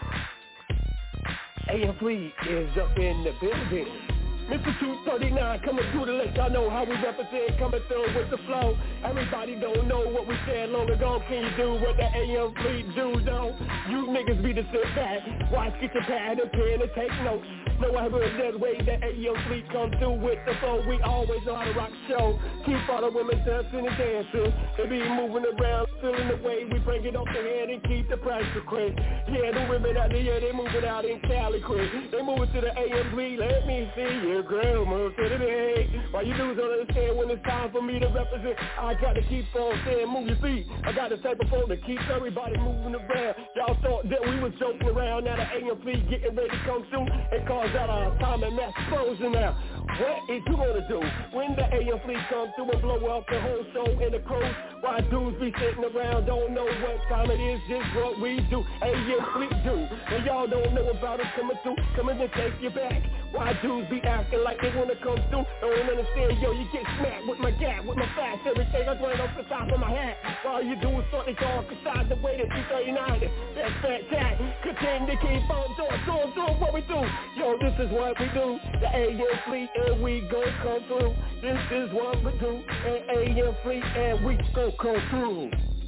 Hey, Fleet is up in the building. Mister two thirty-nine coming through the list. I know how we represent, coming through with the flow. Everybody don't know what we said long ago. Can you do what the A M Fleet do, though? You niggas be to sit back, watch, get your pad and pen and take notes. No, I heard that way that A M Fleet come through with the flow. We always know how to rock the show. Keep all the women dancing and dancing. They be moving around, feeling the way. We bring it off the head and keep the price to quick. Yeah, the women out there, they moving out in Cali quick. They moving to the A M Fleet. Let me see your girl move to the day. Why you dudes don't understand when it's time for me to represent? I gotta keep on saying move your feet. I got the type of phone that keeps everybody moving around. Y'all thought that we was joking around. Now the A M Fleet getting ready to come through and cause out our time and mass explosion now. What is you gonna do when the A M Fleet come through and blow up the whole show in the clothes? Why dudes be sitting around, don't know what time it is, just what we do. A M Fleet do. And y'all don't know about us coming through, coming to take you back. Why dudes be acting like they wanna come through? Don't understand, yo, you get smacked with my gap, with my fast, everything I grind off the top of my hat. All you do is sort of talk aside the way that two thirty-nine. That's fat cat. Continue to keep on doing, doing, doing what we do. Yo, this is what we do. The A M Fleet and we gon' come through. This is what we do. And A M Fleet and we gon' come through.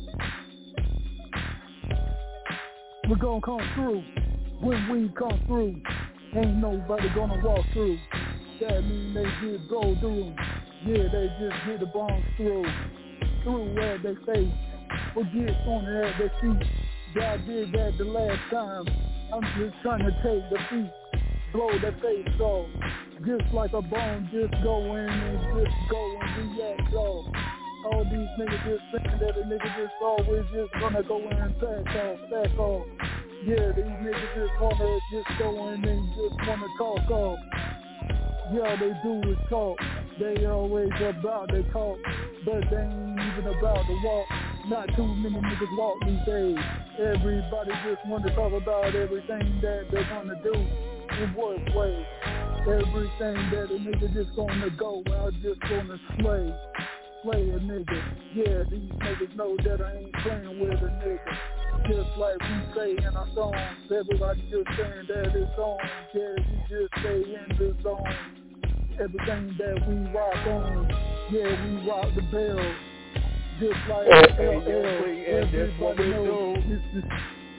We gon' come through. When we come through, ain't nobody gonna walk through. That mean they just go through. Yeah, they just get the bombs through. Through where they face. Forget on it at their feet. God did that the last time. I'm just trying to take the feet. Blow their face off. Just like a bomb, just go in and just go and react off. All these niggas just thinking that a nigga just always just gonna go in and back off, back off. Yeah, these niggas just wanna just go in and just wanna talk off. Yeah, they do is talk. They always about they talk, but they ain't even about to walk. Not too many niggas walk these days. Everybody just wanna talk about everything that they're gonna do. In what way? Everything that a nigga just gonna go out, just gonna slay. Slay a nigga. Yeah, these niggas know that I ain't playing with a nigga. Just like we say in our songs, everybody just saying that it's on. Yeah, we just stay in the zone. Everything that we rock on, yeah, we rock the bell. Just like hey, L L, hey, everybody knows it's the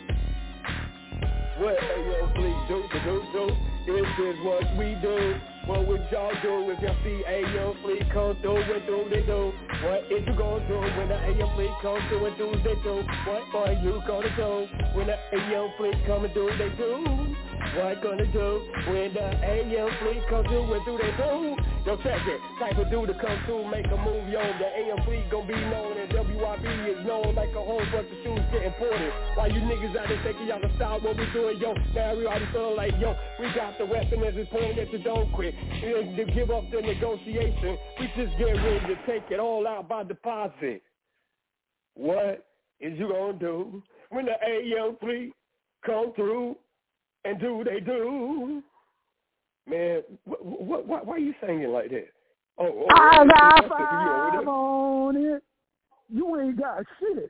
what A M Fleet do, do, do, do. This is what we do. What would y'all do if y'all see A M Fleet come through and do they do? What is you gonna do when the A M Fleet come through and do they do? What are you gonna do when the A M Fleet come and do they do? What gonna do when the A M Fleet come through and do they do? Yo, check it. Type of dude to come through, make a move, yo. The A M Fleet gon' be known and W I B is known like a whole bunch of shoes getting ported. Why you niggas out there thinking y'all can stop what we doing, yo? Now we already feeling like, yo, we got the weapon as it's pointing at you, don't quit. To give up the negotiation, we just get ready to take it all out by deposit. What is you gonna do when the A M Fleet come through and do they do? Man, what, what, what, why are you singing like that? Oh, oh I oh, got oh, five on it. You ain't got shit.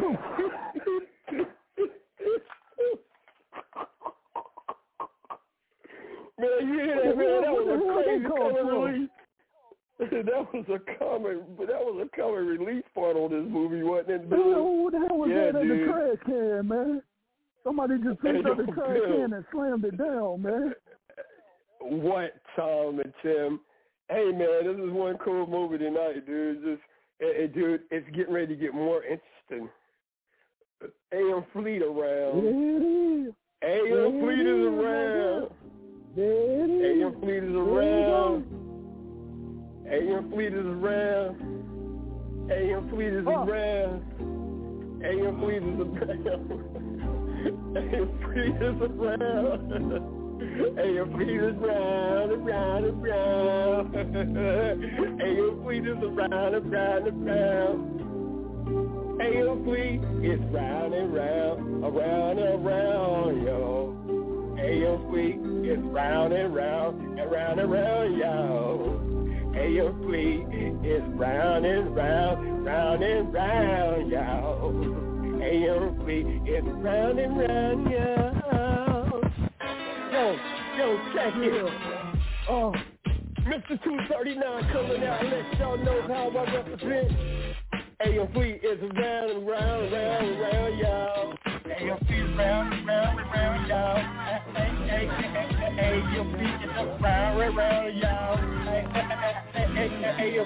Man, you hear that, man? That was a crazy comic release. That was a comic, but that was a comic release part on this movie, wasn't it? Who the hell was yeah, that in dude. the trash can, man? Somebody just picked hey, up the trash Bill. can and slammed it down, man. What, Tom and Tim? Hey, man, this is one cool movie tonight, dude. Just, it, it, dude, it's getting ready to get more interesting. A M Fleet around. It is. A M Fleet is around. A M Fleet is around. A M Fleet is around. A M Fleet is around. A M Fleet is around. A M Fleet is around. A M Fleet is round and round and round. A M Fleet is around and round and round. A M Fleet is round and round, around and around, yo. A M Fleet is round and round, and round and round, yo. A M Fleet is round and round, round and round, yo. A M Fleet is round and round, yo. Yo, yo, check it. Oh, Mister two thirty-nine coming out, let y'all know how I represent. A M Fleet is around and round and round and round, y'all. A M Fleet is round and round and round, y'all. A M Fleet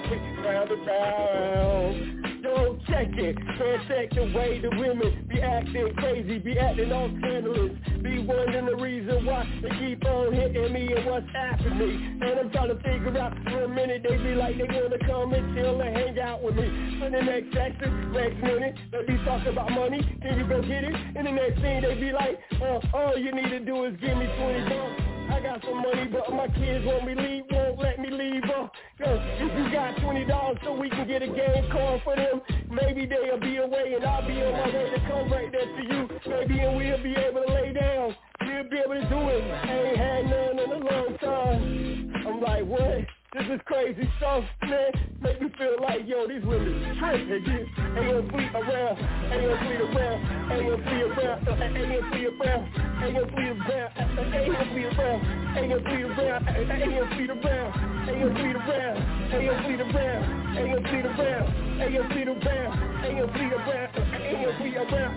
freak round and round. Don't check it, can't check the way the women be acting crazy, be acting all scandalous, be wondering the reason why they keep on hitting me and what's happening. And I'm trying to figure out for a minute, they be like they wanna come and chill and hang out with me. So the next section, next minute, they be talking about money, can you go get it? And the next thing they be like, oh, all you need to do is give me twenty bucks. I got some money, but my kids won't me leave, won't let me leave. Uh, cause if you got twenty dollars so we can get a game card for them, maybe they'll be away and I'll be on my way to come right there to you. Maybe and we'll be able to lay down. We'll be able to do it. I ain't had none in a long time. I'm like, what? This is crazy stuff, man. Make me feel like, yo, these women crazy. Ain't no fleet around, ain't no fleet around, ain't no fleet around, ain't no fleet around, ain't no fleet around, ain't no fleet around, ain't no fleet around, ain't no fleet around, ain't no fleet around, ain't no fleet around, ain't no fleet around, ain't no fleet around, ain't no fleet around, ain't no fleet around,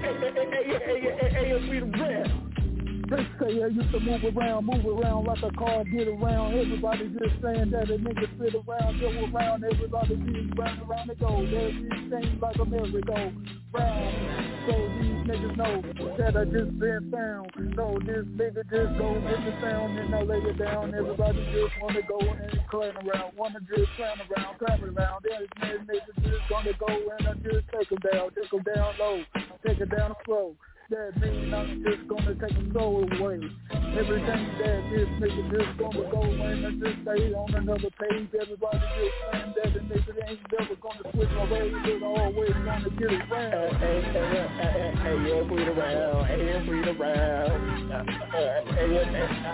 ain't no fleet around. They say I used to move around, move around like a car, get around. Everybody just saying that a nigga sit around, go around. Everybody just round around and go. There's these things like a merry-go round. So these niggas know that I just been found. So this nigga just go with the sound and I lay it down. Everybody just wanna go and clown around, wanna just clown around, clown around. There's niggas just gonna go and I just take them down, take them down low, take it down slow. That means I'm just gonna take a soul away. Everything that this nigga just gonna go and I just stay on another page. Everybody just saying that the nigga ain't never gonna switch my ways. They're always gonna get around. Hey, hey, hey, hey, yo, fleet around. Hey, yo, fleet around. Hey, yo,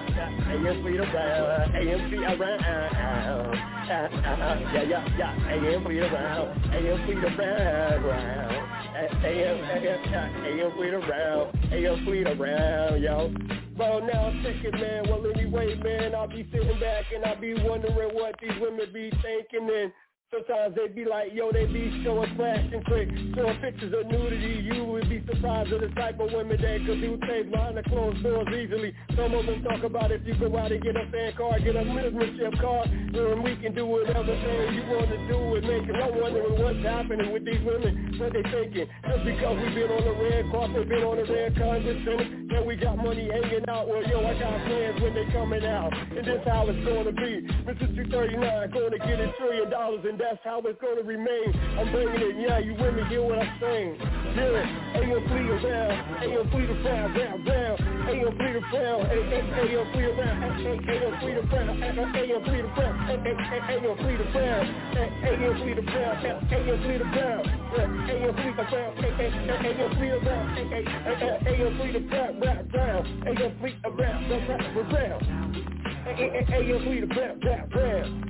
fleet around. Hey, yo, fleet around. Yeah, yeah, yeah. Hey, yo, fleet around. Hey, yo, fleet around. Hey, yo, hey, yo, fleet around. Hey, yo, fleet around, yo. Well, now check it, man. Well, anyway, man, I'll be sitting back and I'll be wondering what these women be thinking. And sometimes they be like, yo, they be showing flash and quick, showing pictures of nudity. You would be surprised at the type of women that could do things behind the closed doors easily. Some of them talk about if you go out and get a fan card, get a membership card, and we can do whatever thing you want to do and make it. I'm wondering what's happening with these women, what they thinking. Just because we've been on the red carpet, been on the red Congress Center, and we got money hanging out. Well, yo, I got plans when they coming out, and this how it's going to be. Mister two thirty-nine going to get a trillion dollars in that's how it's gonna remain. I'm bringing it, yeah, you women hear what I'm saying. Yeah, ain't no fleet around, ain't no fleet around, round, round, ain't no fleet around, ain't no fleet around, ain't no fleet around, ain't no fleet around, ain't no fleet around, ain't no fleet around, ain't no fleet around, ain't no fleet around, ain't no fleet around, ain't no fleet around, round, round, ain't no fleet around, round, round, ain't no fleet around, round, round.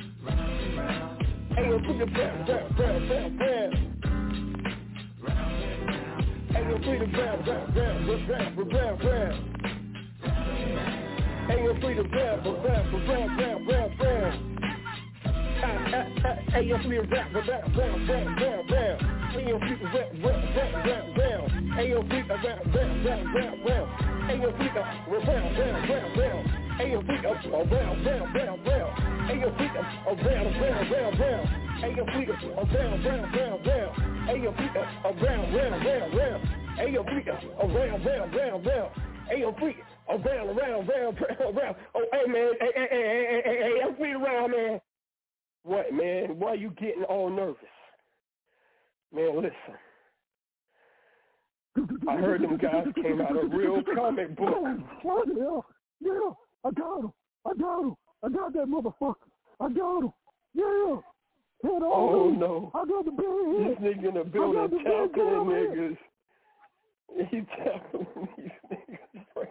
Hey, yo, put the brown, brown, brown, brown, brown. Hey, yo, put the brown, brown, brown, brown, brown, brown, brown. Hey, yo, put the brown, brown, brown, brown, brown, brown. Hey, yo, put the brown, brown, brown, brown, brown, brown. Hey, yo, put the brown, brown, brown, brown. Hey, yo, put the brown, brown, brown, brown, brown. Hey, yo, put the brown, brown, brown, brown. Hey, yo, fleet up, oh, brown, brown, brown, brown. Hey, yo, fleet up, oh, brown, brown, brown, brown. Hey, yo, fleet up, oh, brown, brown, brown, brown. Hey, yo, fleet up, oh, brown, brown, brown, brown. Hey, yo, fleet up, oh, brown, brown, brown, brown. Hey, yo, fleet up, oh, brown, brown, brown, brown, brown. Oh, hey, man, hey, hey, hey, hey, hey, hey, I'm fleet around, man. What, man? Why you getting all nervous? Man, listen. I heard them guys came out of real comic book. Oh, yeah, yeah. I got him. I got him. I got that motherfucker. I got him. Yeah. Head oh, on. no. I got the big This nigga in the building tackling niggas. He tackling these niggas.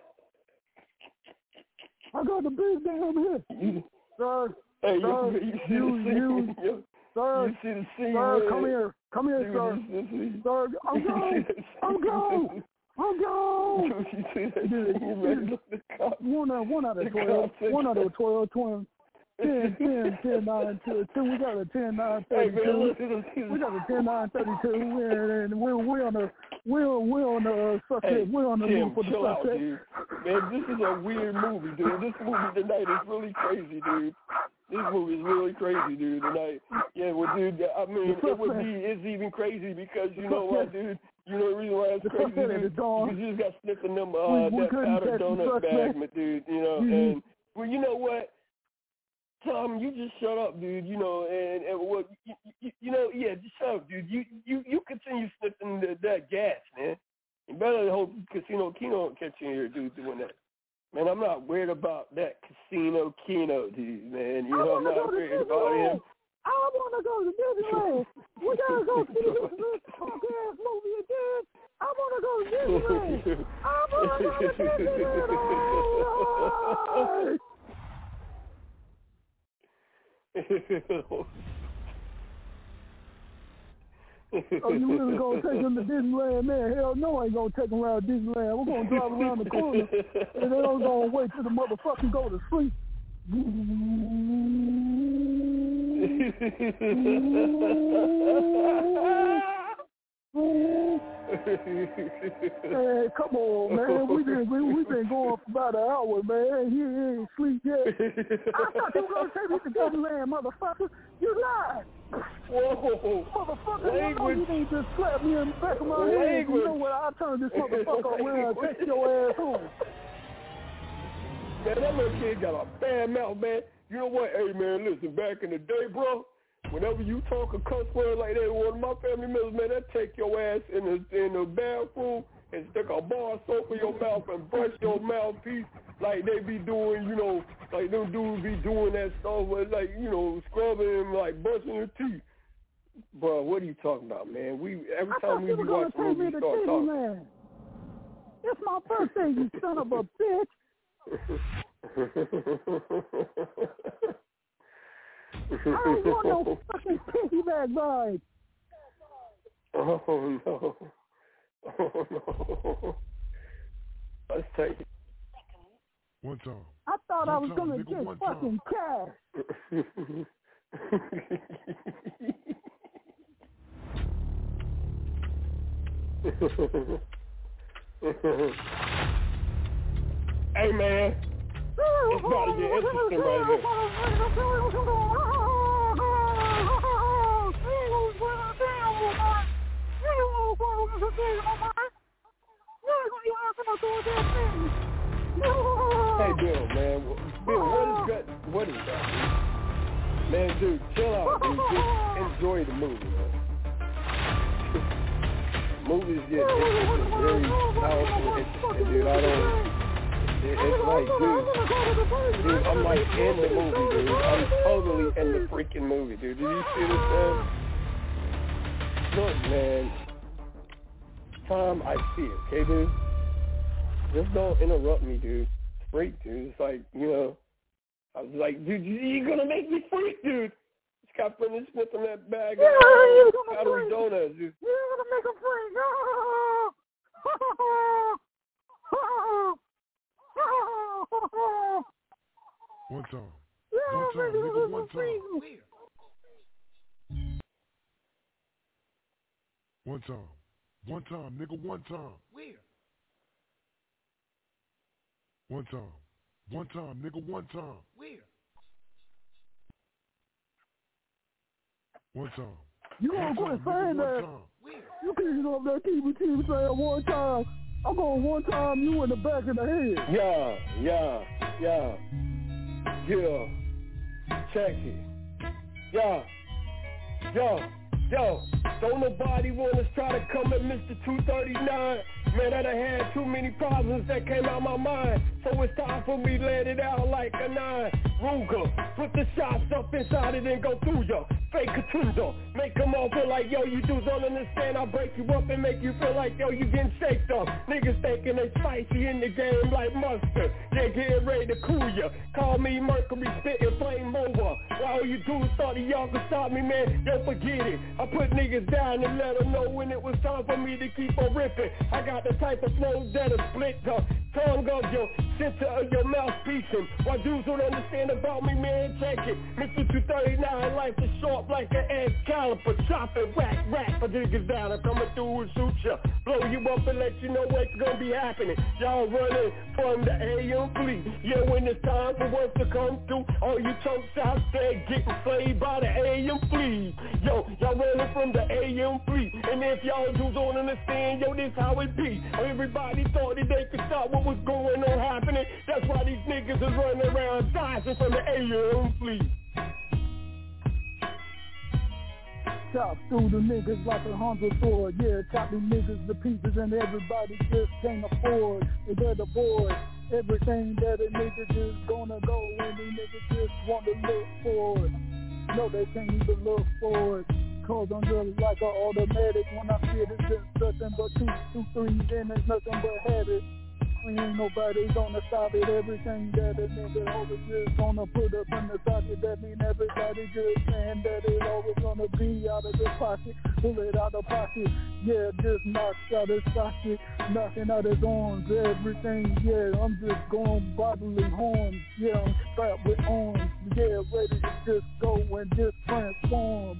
I got the big damn hit. You, sir, hey, sir, you, you see you, the scene? you, sir, you see the scene? Sir, man. come here. Come here, sir. Sir, I'm going. I'm going. I'm gone. You see that scene? You ready to look the cops? One out, one out of twelve. One out of twelve twins. ten, ten, ten, nine, two, two. We got a ten, nine, thirty-two. Hey, man, we got a ten, nine, thirty-two, and we're we're on the we're we're on the suspect. Hey, we're on the Tim, move for the chill suspect. Out, dude. Man, this is a weird movie, dude. This movie tonight is really crazy, dude. This movie is really crazy, dude. Tonight, yeah, well, dude. I mean, it would be it's even crazy because you know what, dude. You know the reason why it's crazy, dude. Because you just got sniffing them uh, that powdered donut bag, my dude. You know, mm-hmm. and well, you know what. Tom, you just shut up, dude. You know, and, and well, you, you, you know, yeah, just shut up, dude. You you you continue sniffing the, that gas, man. You better hope Casino Kino don't catch you in here, dude, doing that. Man, I'm not worried about that Casino Kino, dude, man. You know, I'm not worried about him. I want to go to Disneyland. We gotta go see this punk ass movie again. I want to go to Disneyland. I want to go to Disneyland. Oh, you really gonna take them to Disneyland, man? Hell no, I ain't gonna take them around Disneyland. We're gonna drive around the corner, and they don't gonna wait till the motherfucker go to sleep. Hey, come on, man. We been we, we been going for about an hour, man. He ain't sleep yet. I thought you were gonna take me to Disneyland, motherfucker. You lied. Whoa, motherfucker! You know you need to slap me in the back of my head. You know what? I'll turn this motherfucker around and take your ass home. Man, that little kid got a bad mouth, man. You know what? Hey, man, listen, back in the day, bro, whenever you talk a cuss word like that to one of my family members, man, that take your ass in the in the bathroom and stick a bar of soap in your mouth and brush your mouthpiece like they be doing, you know, like them dudes be doing that stuff, like, you know, scrubbing and, like, brushing your teeth. Bro, what are you talking about, man? We Every I time we be watching movies, we start talking. Man. It's my birthday, you son of a bitch. I don't want no fucking piggyback ride. Oh, no. Oh, no. Let's take it. One time. I thought one I was time, going to nigga, get fucking cash. Hey, man. It's about to get interesting right here. Hey, Bill, man. Bill, what is that? What is that, dude? Man, dude, chill out, dude. Just enjoy the movie, man. Movies get interesting, very powerful, interesting, dude. I don't... It's like, dude, dude, I'm like in the movie, dude. I'm totally in the freaking movie, dude. Did you see this, man? Look, man. Tom, I see it, okay, dude? Just don't interrupt me, dude. It's freak, dude. It's like, you know, I was like, dude, you're gonna make me freak, dude. Just got finished sniffing that bag of uh, powdery donuts, dude. You're gonna make a freak. One time. One time, nigga, one time. One time. One time, nigga, one time. Where? One time. One time, nigga, one time. Where? One time. You gonna quit saying that? Where? You can't go up there keep it keep saying one time. I'm going one time you in the back of the head. Yeah, yeah, yeah. Yeah. Check it. Yeah. Yo, yo. Don't nobody want to try to come at Mister two thirty-nine. Man, I done had too many problems that came out my mind. So it's time for me to let it out like a nine. Ruger, put the shots up inside it and go through ya. Fake Katundo, make them all feel like, yo, you dudes don't understand. I'll break you up and make you feel like, yo, you getting shaked up. Niggas thinking they spicy in the game like mustard. They're getting ready to cool ya. Call me Mercury, spitting flame over. While you dudes thought y'all could stop me, man, yo, forget it. I put niggas down and let them know when it was time for me to keep on ripping. I got got the type of flow that'll split the tongue of your center of your mouthpiece. And why dudes don't understand about me, man, check it. Mister two thirty-nine, life is short like an Excalibur. Chop it, whack, whack, for niggas down. I'm coming through and shoot ya. Blow you up and let you know what's gonna be happening. Y'all running from the A M fleet. Yeah, when it's time for us to come through, all you chunks out there getting slayed by the A M fleet. Yo, y'all running from the A M fleet. And if y'all dudes don't understand, yo, this how it be. Everybody thought that they could stop what was going on happening. That's why these niggas is running around dodging from the A M fleet. Chop through the niggas like a hundred sword. Yeah, chop these niggas to pieces and everybody just can't afford. They're the boys. Everything that a nigga just gonna go and these niggas just want to look forward. No, they can't even look forward. Cause I'm just like an automatic. When I see it, it's just nothing but two, two, three, then it's nothing but habit. Ain't nobody gonna stop it. Everything that a nigga always just gonna put up in the socket. That mean everybody just saying that it always gonna be out of the pocket. Pull it out of pocket. Yeah, just knock out his socket. Knocking out his arms. Everything, yeah, I'm just going bodily horns. Yeah, I'm strapped with arms. Yeah, ready to just go and just transform.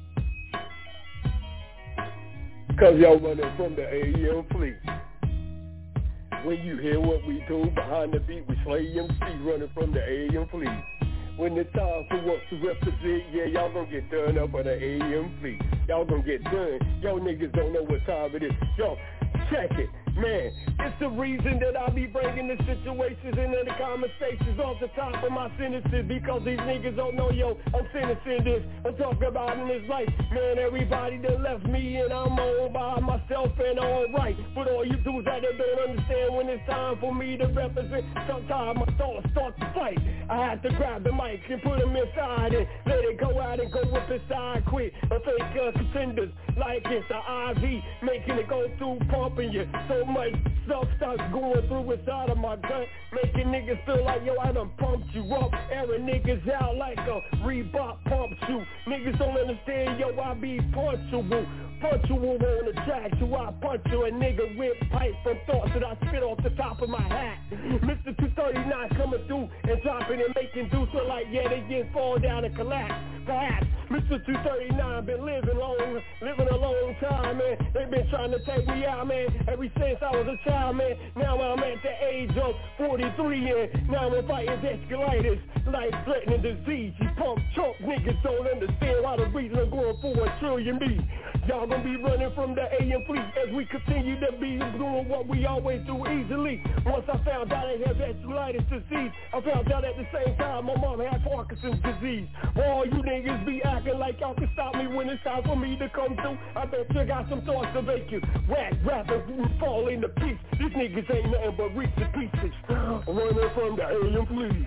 Cause y'all running from the A M fleet. When you hear what we do behind the beat, we slay M C running from the A M fleet. When it's time for us to represent, yeah, y'all gonna get done up on the A M fleet. Y'all gonna get done. Y'all niggas don't know what time it is. Yo, check it. Man, it's the reason that I be bringing the situations into the conversations off the top of my sentences, because these niggas don't know, yo, I'm sentencing this. I'm talking about in this life. Man, everybody that left me and I'm all by myself and all right. But all you dudes out there don't understand when it's time for me to represent. Sometimes my thoughts start to fight. I had to grab the mic and put them inside and let it go out and go up inside quick. A fake uh, contenders like it's an I V, making it go through pumping you. So much stuff starts going through inside of my gut, making niggas feel like, yo, I done pumped you up, airing niggas out like a Reebok pump shoe. Niggas don't understand, yo, I be punchable, punchable on the track, so I punch you a nigga with pipe from thoughts that I spit off the top of my hat. Mister two thirty-nine coming through and dropping and making do so like, yeah, they just fall down and collapse. Perhaps Mister two thirty-nine been living long, living a long time, man. They been trying to take me out, man, ever since I was a child, man. Now I'm at the age of forty-three, and now I'm fighting vasculitis, life-threatening disease. You pump chump niggas don't understand why the reason I'm going for a trillion B. Y'all gonna be running from the A M fleet as we continue to be doing what we always do easily. Once I found out I had vasculitis disease, I found out at the same time my mom had Parkinson's disease. All you niggas be acting like y'all can stop me when it's time for me to come through. I bet you got some thoughts to make you whack, rapping, fall into peace. These niggas ain't nothing but Reese's Pieces. Running from the A M fleet.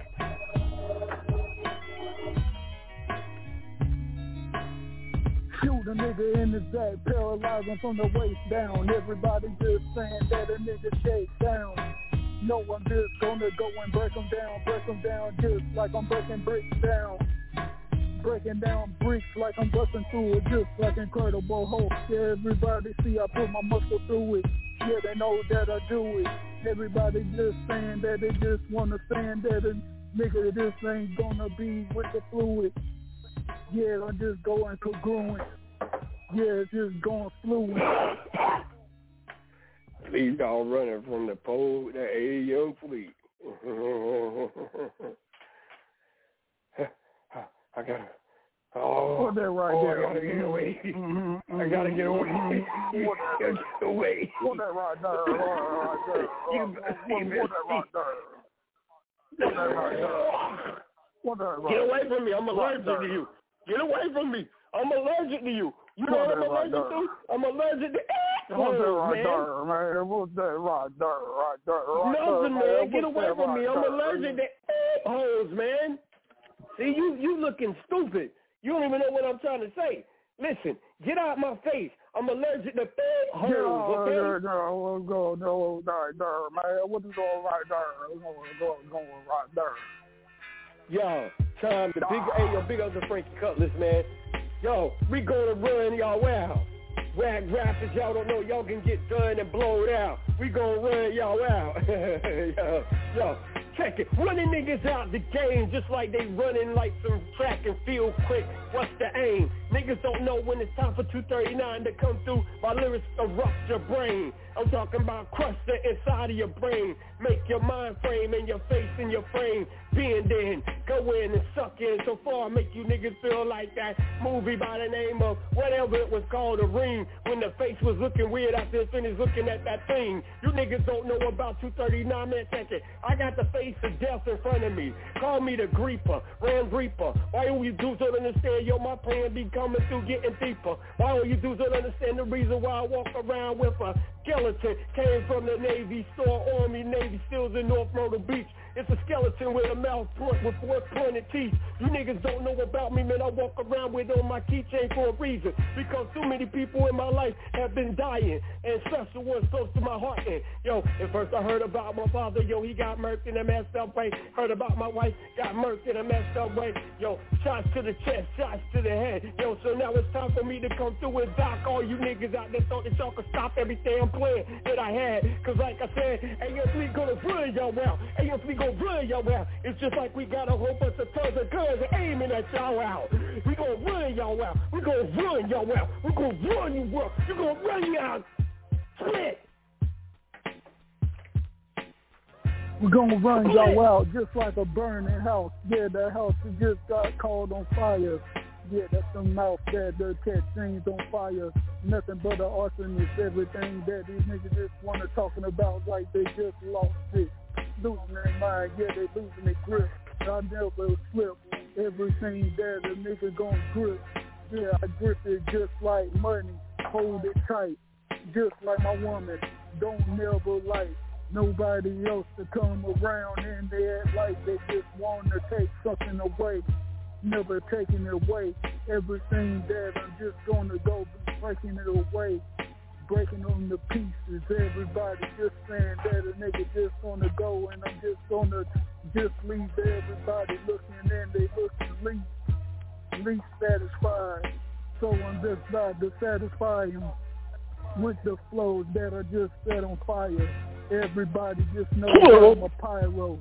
Shoot a nigga in his back, paralyzing from the waist down. Everybody just saying that a nigga shake down. No, I'm just gonna go and break them down, break them down just like I'm breaking bricks down. Breaking down bricks like I'm busting through it, just like Incredible Hulk. Yeah, everybody see I put my muscle through it. Yeah, they know that I do it. Everybody just saying that they just wanna stand that a nigga, this ain't gonna be with the fluid. Yeah, I'm just going congruent. Yeah, just going fluid. Leave y'all running from the pole, the A M fleet. I gotta. Oh, Put that right oh, there. I gotta get away. Mm-hmm. I gotta get away. I gotta get away. Put that right there. Right there. You Put that right there. Put that right there. Put that right Get away from me. I'm allergic to you. Get away from me. I'm allergic to you. You know what I'm allergic to? I'm allergic to What's that assholes, right man. there, man? What's that right there, right there, right Nothing, there, man. Get What's away that from right me. I'm there? allergic to assholes, man. See, you you looking stupid. You don't even know what I'm trying to say. Listen, get out my face. I'm allergic to assholes, okay? Yeah, yeah, we'll go, go right there, man. What is going right there? We're going, go, going right there. Yo, time the big, hey, yo, big up to Frankie Cutlass, man. Yo, we gonna run y'all out. Rag rappers, y'all don't know, y'all can get done and blowed out. We gon' run y'all out. yo, yo, check it. Running niggas out the game just like they running like some track and field quick. What's the aim? Niggas don't know when it's time for two thirty-nine to come through. My lyrics erupt your brain. I'm talking about crush the inside of your brain. Make your mind frame and your face in your frame. Bend in, go in and suck in. So far make you niggas feel like that movie by the name of whatever it was called, The Ring. When the face was looking weird after it finished looking at that thing. You niggas don't know about two thirty-nine, man, check it. I got the face of death in front of me. Call me the Creeper, Ram Reaper. Why don't you dudes don't understand, yo, my plan be coming through getting deeper. Why don't you dudes don't understand the reason why I walk around with a skeleton? Came from the Navy, store Army, Navy SEALs in North Myrtle Beach. It's a skeleton with a mouth point with four pointed teeth. You niggas don't know about me, man. I walk around with on my keychain for a reason. Because too many people in my life have been dying. And special ones close to my heart. And, yo, at first I heard about my father. Yo, he got murked in a messed up way. Heard about my wife, got murked in a messed up way. Yo, shots to the chest, shots to the head. Yo, so now it's time for me to come through and dock all you niggas out there thought that y'all could stop everything I'm playing that I had. Because like I said, A F we gonna run y'all out. A F we gonna run y'all out. It's just like we got a whole bunch of tons of guns aiming at y'all out. We gonna run y'all out. We gonna run y'all out. We gonna run you out. You gonna run you out. Split. We're gonna run y'all out just like a burning house. Yeah, that house just got caught on fire. Yeah, that's the mouth that the catch things on fire. Nothing but an arsonist. Everything that these niggas just wanna talking about like they just lost it. Losing their mind, yeah, they losing their grip. I never slip. Everything that a nigga gon' grip. Yeah, I grip it just like money. Hold it tight. Just like my woman. Don't never like nobody else to come around and they act like they just want to take something away. Never taking it away. Everything that I'm just gonna go be breaking it away. Breaking on the pieces. Everybody just saying that a nigga just gonna go and I'm just gonna just leave everybody looking and they looking least, least satisfied. So I'm just about to satisfy them with the flows that are just set on fire. Everybody just knows I'm a pyro.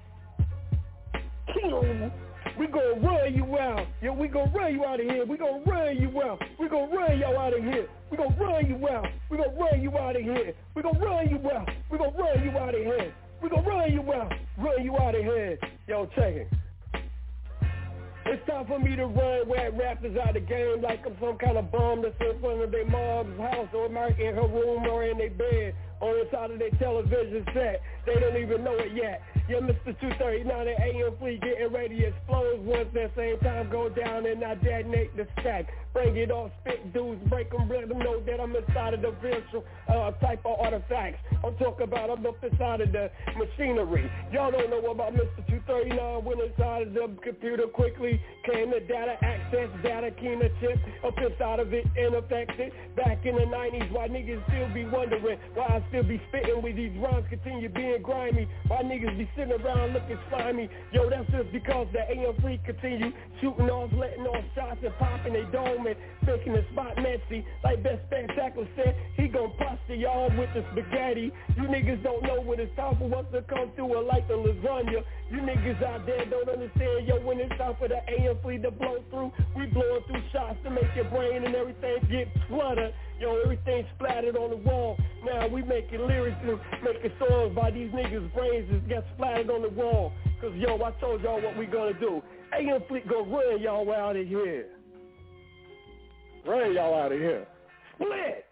We gonna run you out. Yo, we gonna run you out of here. We gonna run you out. We gonna run y'all out of here. We gonna run you out. We gonna run you out of here. We gonna run you out. We gonna run you out of here. We gonna run you out. Run you out of here. Yo, check it. It's time for me to run rap rappers out of the game like I'm some kind of bum that's in front of their mom's house or in her room or in their bed or inside of their television set. They don't even know it yet. Yeah, Mister two thirty-nine at A M Fleet getting ready to explode once that same time go down and I detonate the stack. Bring it off, spit dudes, break them, let them know that I'm inside of the virtual uh, type of artifacts. I'm talking about I'm up inside of the machinery. Y'all don't know about Mister two thirty-nine went inside of the computer quickly, came to data access, data keying chip, up inside of it and affected. Back in the nineties, why niggas still be wondering why I still be spitting with these rhymes continue being grimy. Why niggas be sitting around looking slimy. Yo, that's just because the A M Fleet continue shooting off, letting off shots and popping they dome and making the spot messy. Like Best Spectacular said, he gon' pasta y'all with the spaghetti. You niggas don't know when it's time for us to come through or like the lasagna. You niggas out there don't understand, yo, when it's time for the A M Fleet to blow through, we blowing through shots to make your brain and everything get flooded. Yo, everything splattered on the wall. Now we making lyrics and making songs by these niggas' brains that get splattered on the wall. Cause yo, I told y'all what we gonna do. A M Fleet gonna run y'all out of here. Run y'all out of here. Split!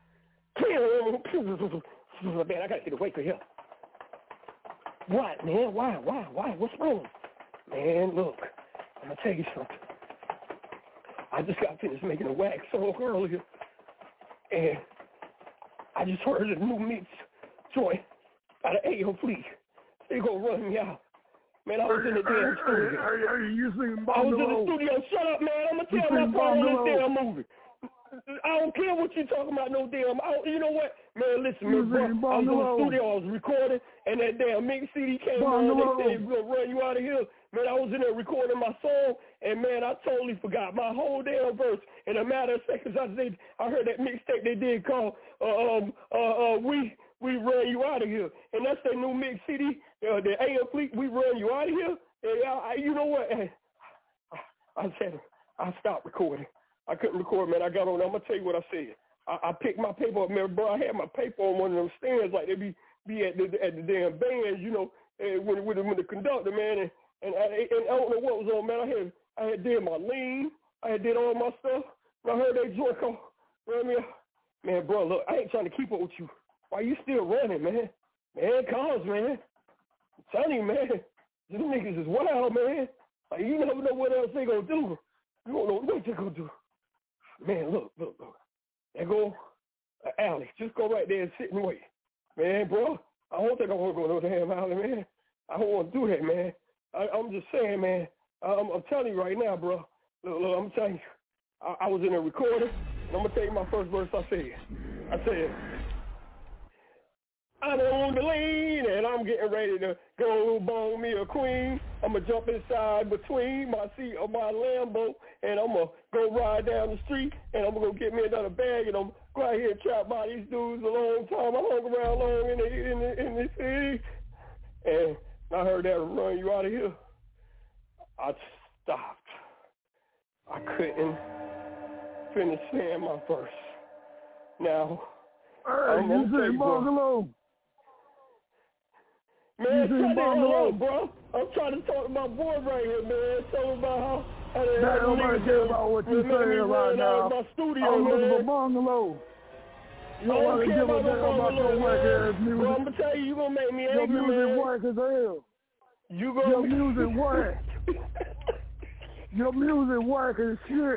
Man, I gotta get away from here. What, man? Why? Why? Why? What's wrong? Man, look, I'm gonna tell you something. I just got finished making a wax song earlier. And I just heard a new mix joint out of A M Fleet. They gonna run me out. Man, I was in the damn studio. I was in the studio. Shut up, man. I'm gonna tell my part on this damn movie. I don't care what you're talking about, no damn. I don't, you know what? Man, listen, man, bro, I was in the studio, I was recording, and that damn mix C D came on, and they said, we're gonna run you out of here. Man, I was in there recording my song, and man, I totally forgot my whole damn verse. In a matter of seconds, I did, I heard that mixtape they did called uh, um uh, uh we we ran you out of here, and that's their new mix C D, uh, the A M Fleet. We run you out of here. And I, I, you know what? I, I said I stopped recording. I couldn't record, man. I got on. I'm gonna tell you what I said. I, I picked my paper up, man, bro. I had my paper on one of them stands like they be be at the at the damn bands, you know, and when with when the conductor, man, and and I, and I don't know what was on, man. I had I had did my lean, I had did all my stuff. And I heard they joint come, man, man, man, bro. Look, I ain't trying to keep up with you. Why you still running, man? Man, cause man, I'm telling you, man, these niggas is wild, man. Like, you never know what else they gonna do. You don't know what they gonna do. Man, look, look, look. There go uh, alley. Just go right there and sit and wait. Man, bro, I don't think I want to go to no damn alley, man. I don't want to do that, man. I, I'm just saying, man. I'm, I'm telling you right now, bro. Look, look, I'm telling you. I, I was in a recording, and I'm going to tell you my first verse I said. I said, I'm on the lane, and I'm getting ready to go bone me a queen. I'm going to jump inside between my seat of my Lambo, and I'm going to go ride down the street, and I'm going to go get me another bag, and I'm go out here and trap by these dudes a long time. I hung around long in the, in the, in the city, and I heard that run you out of here. I stopped. I couldn't finish saying my verse. Now, hey, I'm going to tell you, bro. Man, shut the hell up, bro. I'm trying to talk to my boy right here, man. Tell him about how... That nobody care about what you saying right now. My studio, I'm looking man. for bungalow. You I don't don't want to care give a about no damn about your bungalow, whack man. ass music. Bro, I'm gonna tell you, you gonna make me Your angry, music man. whack as hell. You gonna Your music whack. Your music whack as shit.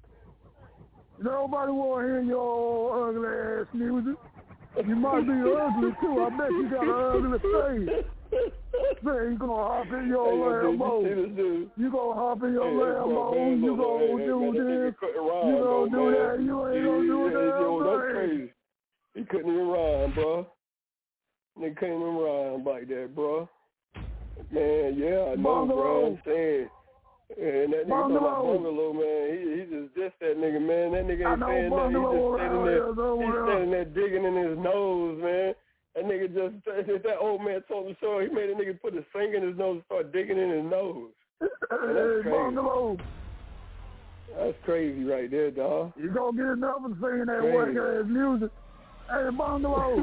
Nobody want to hear your ugly ass music. You might be ugly too. I bet you got an ugly face. Man, you gonna hop in your hey, Lambo. You, you gonna hop in your hey, Lambo. Hey, you look, gonna hey, do hey, this. Rhyme, you gonna though, do man. that. You ain't he, gonna do he, that. Yo, that's crazy. He couldn't even rhyme, bro. They couldn't even rhyme like that, bro. Man, yeah, I know, bro. I'm saying. And that nigga talking about Bungalow, man, he, he just dissed that nigga, man. That nigga ain't saying nothing. He just standing there, he's standing there digging in his nose, man. That nigga just, that old man told him so, he made a nigga put his finger in his nose and start digging in his nose. Man, that's crazy. That's crazy right there, dog. You gonna get enough of singing that white ass music. Hey, Bungalow,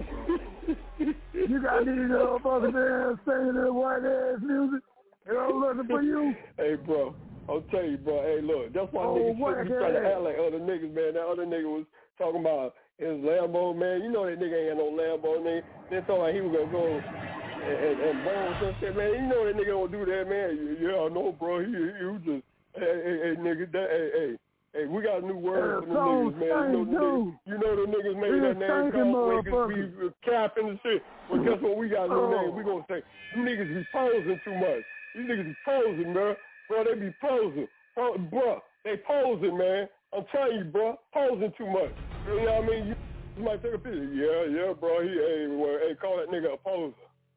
you got these motherfuckers there singing that white ass music. And I'm looking for you. Hey, bro, I'll tell you, bro. Hey, look, that's why oh, niggas shit, trying to act like other niggas, man. That other nigga was talking about his Lambo, man. You know that nigga ain't got no Lambo, nigga. They thought like he was gonna go and, and, and bone some shit, man. You know that nigga don't do that, man. Yeah, I know, bro. He, he was just, hey, hey, hey, nigga, that, hey, hey. Hey, we got a new word for the niggas, man. You know, the niggas, you know the niggas made that name called niggas be capping and shit. But guess what? We got a new oh. name. We gonna say, you niggas be posing too much. These niggas be posing, man. Bro, they be posing. Oh, bro, they posing, man. I'm telling you, bro, posing too much. You know what I mean? You might take a picture. Yeah, yeah, bro. He, hey, well, hey, call that nigga a poser.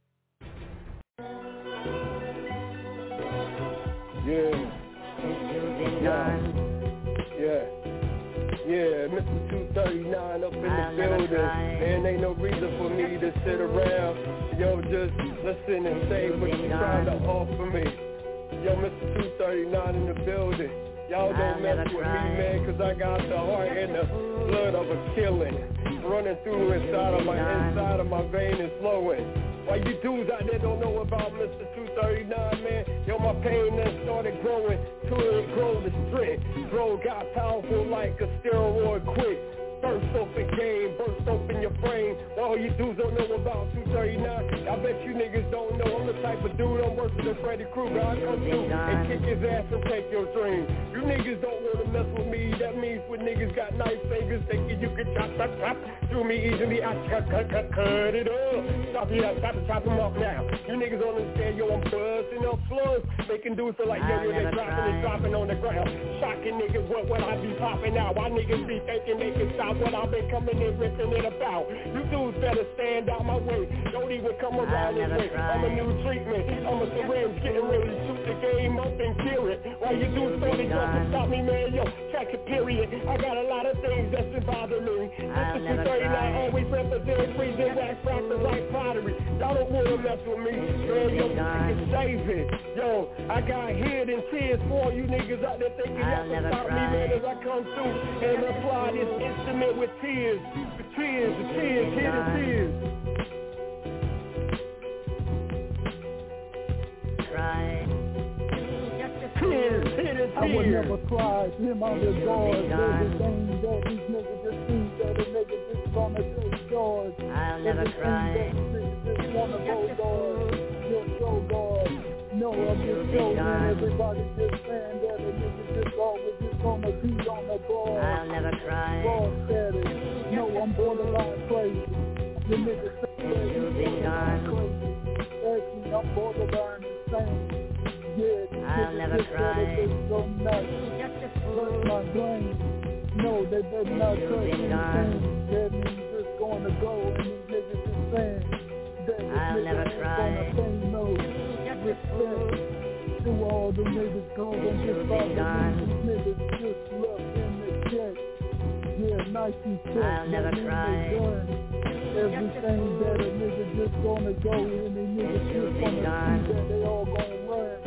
Yeah. Yeah. Yeah. Yeah, Mister two thirty-nine up in the building. Man, ain't no reason for me to sit around. Yo, just listen and say what you trying to offer me. Yo, Mister two thirty-nine in the building. Y'all don't mess with me, man, cause I got the heart and the blood of a killing. Running through inside of my inside of my vein is flowing. Why you dudes out there don't know about Mister two thirty-nine, man? Yo, my pain then started growing till it grow the strength. Bro got powerful like a steroid quick. Burst open game, burst open your brain. All you dudes don't know about two thirty-nine. I bet you niggas don't know. I'm the type of dude, I'm worse than Freddy Krueger. I come through and kick his ass and take your dream. You niggas don't want to mess with me. That means when niggas got knife fingers, thinking you can nigga chop, chop, chop. Do me easily, I cut, cut, cut, cut it up. Stop it up, stop it, chop them up now. You niggas don't understand, yo, I'm buzzing up slugs. Making dudes feel like, yo, yo, they dropping and dropping on the ground. Shocking niggas, what, what I be popping out. Why niggas be thinking they can stop what I've been coming in ripping it about. You dudes better stand out my way. Don't even come around this way. I'm a new treatment. I'm a syringe getting ready to shoot the game up and kill it. While you dudes started just to stop me, man, yo, check it, period. I got a lot of things that's been bothering me. This is two thirty-nine, always represent freezing wax rappers like pottery. Y'all don't wanna mess with me, man, yo, you can save it. Yo, I got hidden tears for all you niggas out there thinking y'all can stop me, man, as I come through and apply this instrument with tears. The tears, the tears, hidden tears. Cry. Tears, hidden I would tears. never cry, him on the guard. Everything that these niggas just think that a nigga just gonna do yours. I'll never cry. Everything that just wanna go guard, just go guard. No, I'm just showing everybody just saying that a nigga just always just gonna be on the board. I'll never cry. Board status. No, I'm borderline crazy. The nigga say that he's borderline crazy. Actually, I'm borderline insane. Yeah, I'll never cry. So nuts. Hurt my brain. No, they better not touch anything. That means just going to go and these niggas just saying that this I'll nigga never ain't cry. gonna pay no respect to all the niggas cause I'm just about to these niggas just look in the check. Yeah, Nike check. I'll never that means cry. they done everything that a nigga just gonna go and the niggas just gonna see that they all gonna run.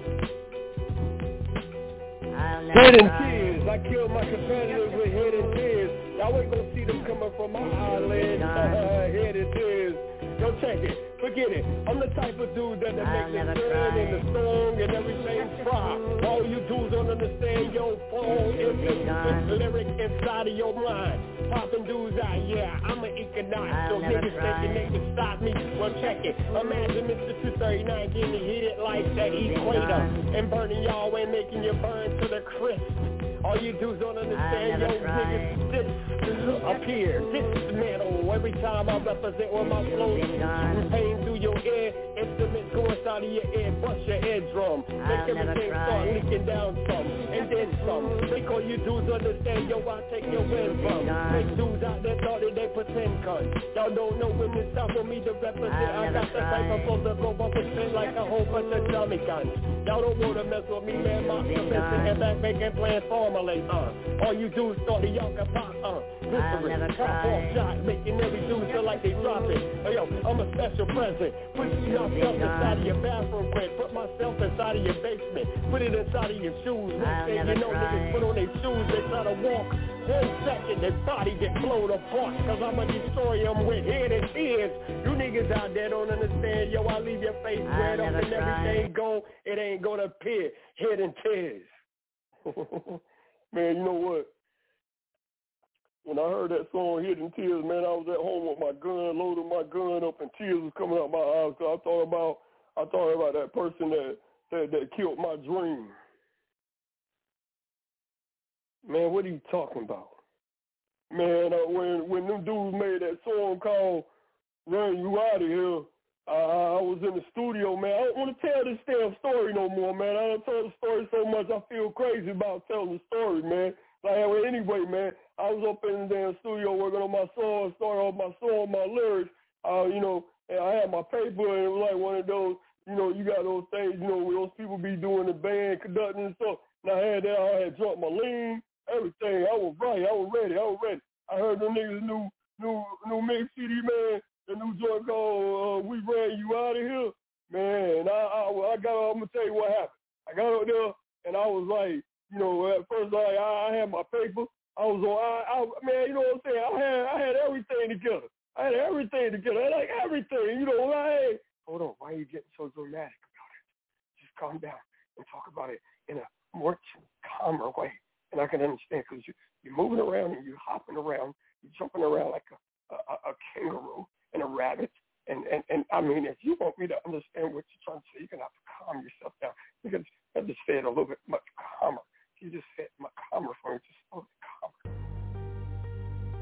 Hidden tears. I killed my competitors with hidden tears. Y'all ain't gonna see them coming from my eyelids. Hidden tears. Yo, check it. Forget it. I'm the type of dude that makes the turn and the song and everything fry. All you dudes don't understand your phone is the lyric inside of your mind. Popping dudes out, yeah, I'm an economic. So niggas thinking they can stop me. Well, check it. Imagine Mister two thirty-nine getting hit like the equator and burning y'all and making you burn to the crisp. All you dudes don't understand, yo, niggas, this up here, this metal. Every time I represent with my flows, pain through your ear, instruments go inside of your ear, bust your eardrum, make everything start leaking down some, and then some. Make all you dudes understand, yo, I take your wind from. Make dudes out there thought that they pretend cunts. Y'all don't know when it's time for me to represent. I got the type of flows that go bump and spin like a whole bunch of dummy guns. Y'all don't wanna mess with me, man. My professor and back making plans formulate, uh. All you dudes thought that y'all can pop, uh. Whispering, pop off shot, making every dude feel like they drop it. Hey, yo, I'm a special present. Put yourself inside of your bathroom crib. Put myself inside of your basement. Put it inside of your shoes. Next thing you know, niggas put on their shoes, they try to walk. One second, their body get blown apart. Cause I'ma destroy them with hidden tears. You niggas out there don't understand. Yo, I leave your face red up and everything go. It ain't gonna appear. Hidden tears. Man, you know what? When I heard that song, Hidden Tears, man, I was at home with my gun, loading my gun up, and tears was coming out my eyes. Cause I thought about, I thought about that person that that, that killed my dream. Man, what are you talking about? Man, uh, when when them dudes made that song called "Run You Out of Here," uh, I was in the studio, man. I don't want to tell this damn story no more, man. I don't tell the story so much. I feel crazy about telling the story, man. Like, well, anyway, man, I was up in the damn studio working on my song, starting off my song, my lyrics, uh, you know, and I had my paper, and it was like one of those, you know, you got those things, you know, where those people be doing the band, conducting and stuff. And I had that, I had drunk my lean, everything. I was right, I was ready, I was ready. I heard them niggas new, new, new mix C D, man, the new joint called uh, "We Ran You Out of Here." Man, I, I, I got, I'm gonna tell you what happened. I got up there, and I was like, you know, at first, like, I, I had my paper. I was on, I, I, man, you know what I'm saying? I had, I had everything together. I had everything together. I had, like, everything, you know. Like, hold on, why are you getting so dramatic about it? Just calm down and talk about it in a more calmer way. And I can understand because you, you're moving around and you're hopping around, you're jumping around like a, a, a kangaroo and a rabbit. And, and, and, I mean, if you want me to understand what you're trying to say, you're going to have to calm yourself down. Because I just said a little bit much calmer. You just said my calmer for me, just a little bit calmer.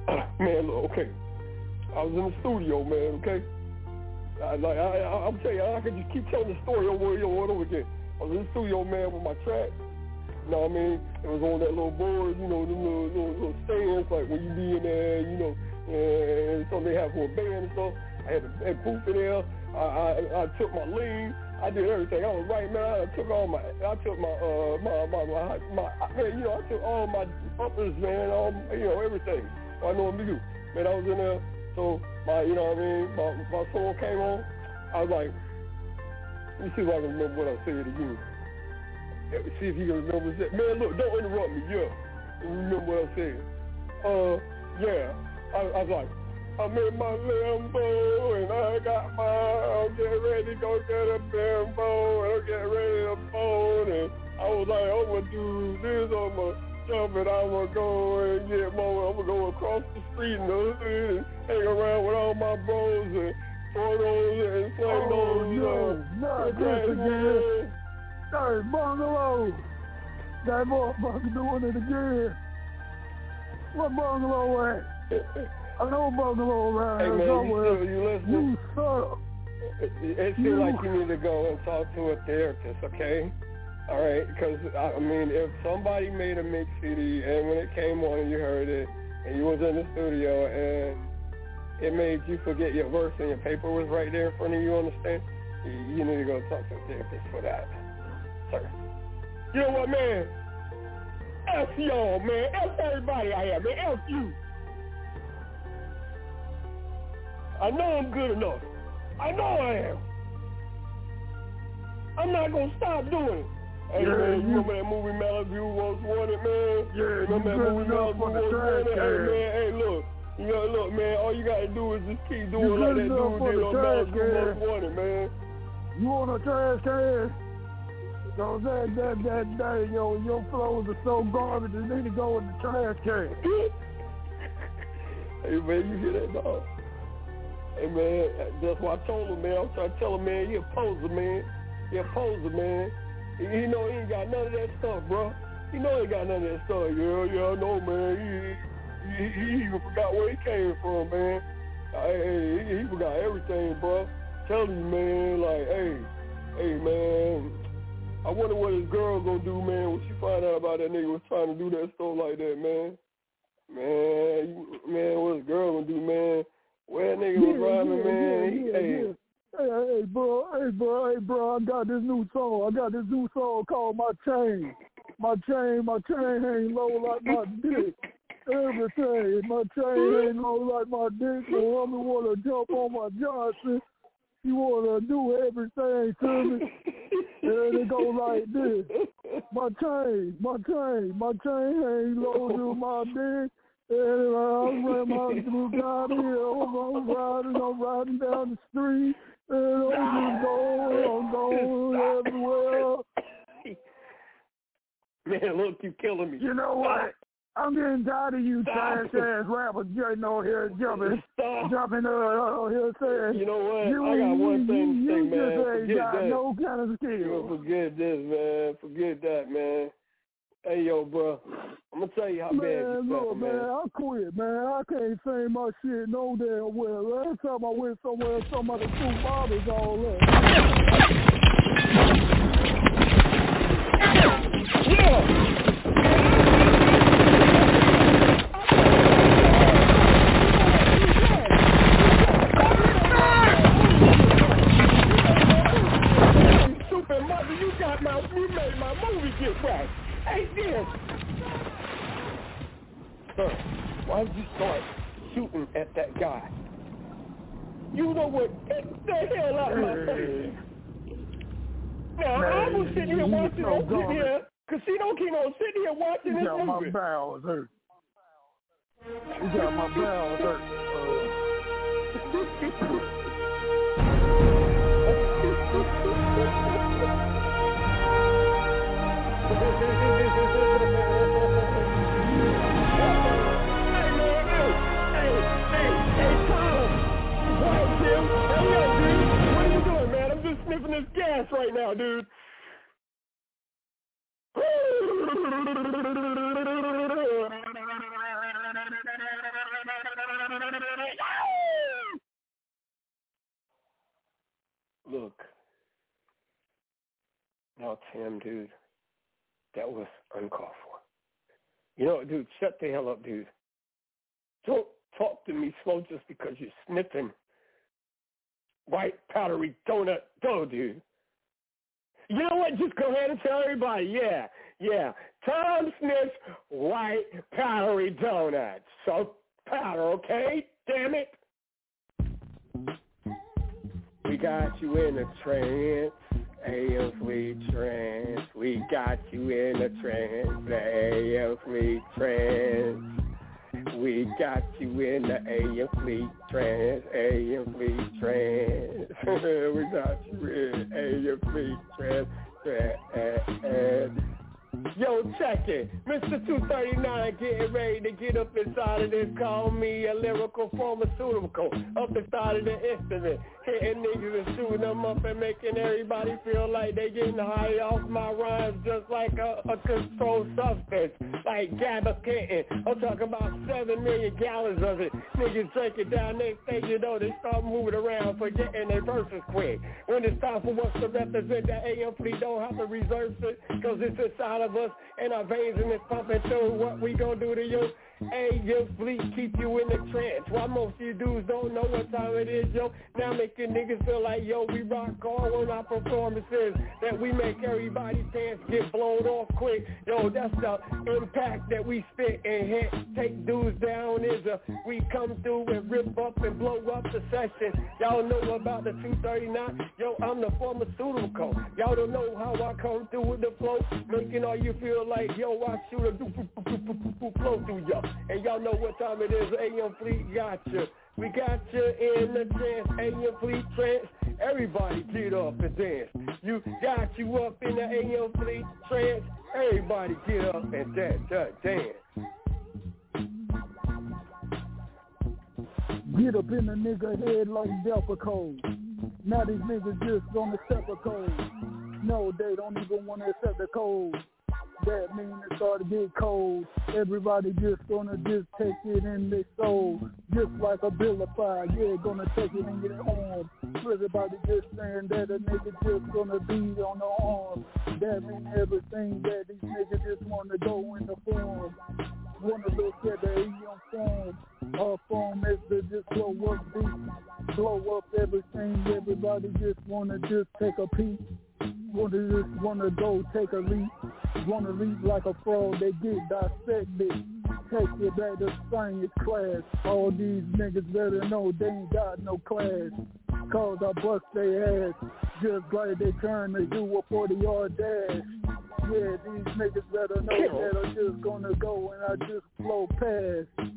Man, look, okay. I was in the studio, man, okay? I, like, I, I, I'm telling you, I could just keep telling the story over and over and over again. I was in the studio, man, with my track. You know what I mean? It was on that little board, you know, the little, little, little stands, like when you be in there, you know, and something they have for a band and stuff. I had a, had a booth in there. I, I, I took my lean. I did everything. I was right, man. I took all my, I took my, uh, my, my, my, my, man, you know, I took all my uppers, man, all, you know, everything. I know what to do. Man, I was in there, so my, you know what I mean, my, my song came on. I was like, let me see if I can remember what I said again. Let me see if you can remember what I said. Man, look, don't interrupt me, yeah. Remember what I said. Uh, yeah. I, I was like, I'm in my Lambo and I got my, I'm getting ready to go get a bimbo and I'm getting ready to phone and I was like, I'm going to do this, I'm going to jump and I'm going to go and get more, I'm going to go across the street in the hood and hang around with all my bros and photos and flame oh, those. No, uh, not this again. Hey, Bungalow. That motherfucker doing it again. What Bungalow at? I know Bungalow around hey, here man, somewhere. You, still, you listening? You suck. It, it feels you. like you need to go and talk to a therapist, okay? All right? Because, I mean, if somebody made a mix C D and when it came on and you heard it and you was in the studio and it made you forget your verse and your paper was right there in front of you, understand? You, you need to go talk to a therapist for that, sir. You know what, man? F y'all, man. F everybody I have, man. F you. I know I'm good enough. I know I am. I'm not going to stop doing it. Hey, yeah, man, you remember that movie Malibu Was Wanted, man? Yeah, remember that movie Malibu Was Wanted? Hey, man, hey, look. You know, look, man, all you got to do is just keep doing like that dude did on Malibu Was Wanted, man. You want a trash can? So that, that, that, that, yo, your flows are so garbage, you need to go in the trash can. Hey, man, you hear that, dog? Hey, man, that's what I told him, man. I was trying to tell him, man, he a poser, man. He a poser, man. He, he know he ain't got none of that stuff, bro. He know he ain't got none of that stuff. Yeah, yeah, I know, man. He, he, he even forgot where he came from, man. Hey, he, he forgot everything, bro. Tell you, man, like, hey, hey, man, I wonder what his girl gonna do, man, when she find out about that nigga was trying to do that stuff like that, man. Man, man, what his girl gonna do, man? Where that nigga yeah, was driving, yeah, man. Yeah, he, yeah, hey. yeah. Hey, hey, bro, hey, bro, hey, bro, I got this new song. I got this new song called My Chain. My chain, my chain hang low like my dick. Everything. My chain hang low like my dick. The woman wanna jump on my Johnson. She wanna do everything to me. And it go like this. My chain, my chain, my chain hang low to my dick. And I'm riding my Bugatti, I'm riding, I'm riding down the street, and I'm just going, I'm going everywhere. Man, look, you killing me. You know what? I'm getting tired of you trash ass rappers getting on here jumping, Stop. jumping uh, on here saying. You know what? You, I got one you, thing you, to say, you man. just ain't Forget got that. no kind of skill. You forget this, man. Forget that, man. Hey, yo, bro. I'm going to tell you how man, bad you look, suck, man. man, I quit, man. I can't sing my shit no damn well. Last time I went somewhere, somebody threw bottles all up. Yeah! Stupid mother, you got my, you made my movie get right. Hey, this. Sir, why did you start shooting at that guy? You know what? Get the hell out of my face. Now, Man, I was sitting here watching no this sitting here. Casino keep on sitting here watching you this got movie. My bowels hurt. You got my bowels hurt. Sniffing this gas right now, dude. out to him, dude. That was uncalled for. You know, dude, shut the hell up, dude. Don't talk to me slow just because you're sniffing white powdery donut dough, dude. You know what? Just go ahead and tell everybody, yeah, yeah. Tom sniffs white powdery donuts. So powder, okay? Damn it. We got you in a trance, A M Fleet trance. We got you in a trance, A M Fleet trance. We got you in the A M Fleet trance, A M Fleet trance. We got you in A M Fleet trance, trance. Yo, check it. Mister two thirty-nine getting ready to get up inside of this. Call me a lyrical pharmaceutical. Up inside of the instrument. Hitting niggas and shooting them up and making everybody feel like they getting high off my rhymes just like a, a controlled substance. Like gabapentin. I'm talking about seven million gallons of it. Niggas drink it down. Next thing you know, they start moving around, forgetting their verses quick. When it's time for us to represent the A M Fleet, don't have to reserve it, cause it's inside of us and our veins and it's pumping through. What we gonna do to you? A M Fleet keep you in the trance. Why most of you dudes don't know what time it is, yo. Now making niggas feel like, yo, we rock hard on our performances. That we make everybody's pants get blown off quick. Yo, that's the impact that we spit and hit. Take dudes down is a, we come through and rip up and blow up the session. Y'all know about the two thirty-nine? Yo, I'm the pharmaceutical. Y'all don't know how I come through with the flow. Making all you feel like, yo, I shoot a do flow through y'all. And y'all know what time it is. A M Fleet got you. We got you in the trance. A M Fleet trance. Everybody get up and dance. You got you up in the A M Fleet trance. Everybody get up and dance. dance. Get up in the nigga head like Delta Code. Now these niggas just gonna accept the code. No, they don't even wanna accept the code. That means it start to get cold. Everybody just gonna just take it in their soul. Just like a bill of fire, yeah, gonna take it in your arm. Everybody just saying that a nigga just gonna be on the arm. That means everything that these niggas just wanna go in the form. Wanna look at the A M form. Our form is to just blow up beat. Blow up everything, everybody just wanna just take a peek. Wanna just wanna go take a leap. Wanna leap like a frog, they get dissected. Take it back to science class. All these niggas better know they ain't got no class. Cause I bust their ass, just like they trying to do a forty yard dash. Yeah, these niggas better know that I'm just gonna go and I just flow past.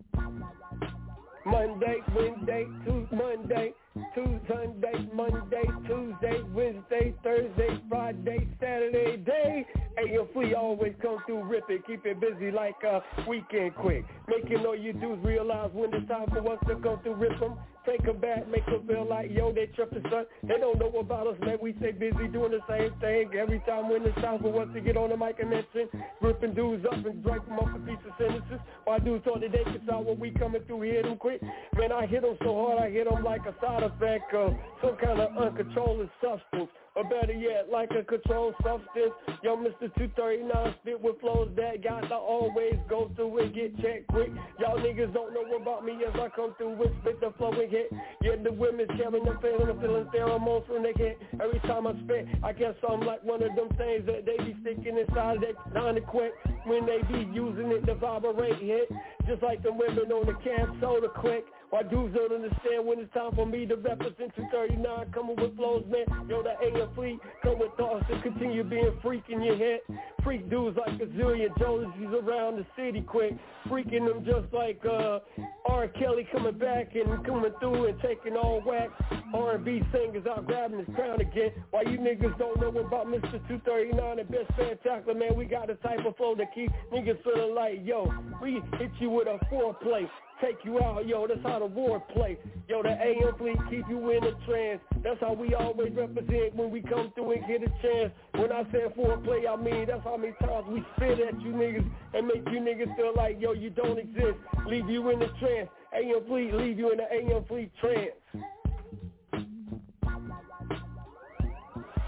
Monday, Wednesday, Tuesday, Monday, Tuesday, Monday, Tuesday, Wednesday, Thursday, Friday, Saturday, day. A M Fleet always come through ripping, keep it busy like a weekend quick. Making all you dudes realize when it's time for us to come through rip them. Take them back, make them feel like, yo, they tripping, son. They don't know about us, man. We stay busy doing the same thing. Every time when it's time for us to get on the mic and mention, ripping dudes up and break them up in piece of sentences. Why dudes thought that they could start when we coming through, hit them quick. Man, I hit them so hard, I hit them like a side effect of some kind of uncontrolled substance. Or better yet, like a controlled substance. Yo, Mister two thirty-nine spit with flows that got to always go through and get checked quick. Y'all niggas don't know about me as I come through with spit the flow and hit. Yeah, the women's carrying the feeling, the feeling pheromones when they hit. Every time I spit, I guess I'm like one of them things that they be sticking inside their nine to quick. When they be using it to vibrate hit. Just like the women on the can soda quick. Why dudes don't understand when it's time for me to represent two thirty-nine, coming with flows, man. Yo, the A M Fleet, come with thoughts to continue being freak in your head. Freak dudes like a zillion Jolisies around the city quick. Freaking them just like uh, R. Kelly coming back and coming through and taking all whack. R and B singers out grabbing his crown again. Why you niggas don't know about Mister two thirty-nine and Best Spectacular, man. We got a type of flow that keep niggas feeling like, yo, we hit you with a foreplay. Take you out, yo, that's how the war play. Yo, the A M Fleet keep you in a trance. That's how we always represent when we come through and get a chance. When I say foreplay, I mean that's how many times we spit at you niggas and make you niggas feel like, yo, you don't exist. Leave you in the trance. A M Fleet, leave you in the A M Fleet trance.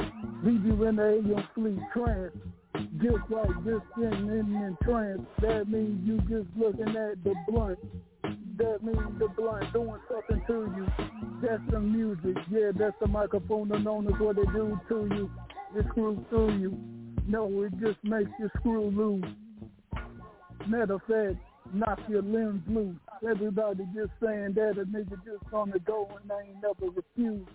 leave you in the A M Fleet trance. Just like just getting in in trance. That means you just looking at the blunt. That means the blunt doing something to you. That's the music. Yeah, that's the microphone known as what they do to you. It screws through you. No, it just makes you screw loose. Matter of fact, knock your limbs loose. Everybody just saying that a nigga just gonna go and I ain't never refused.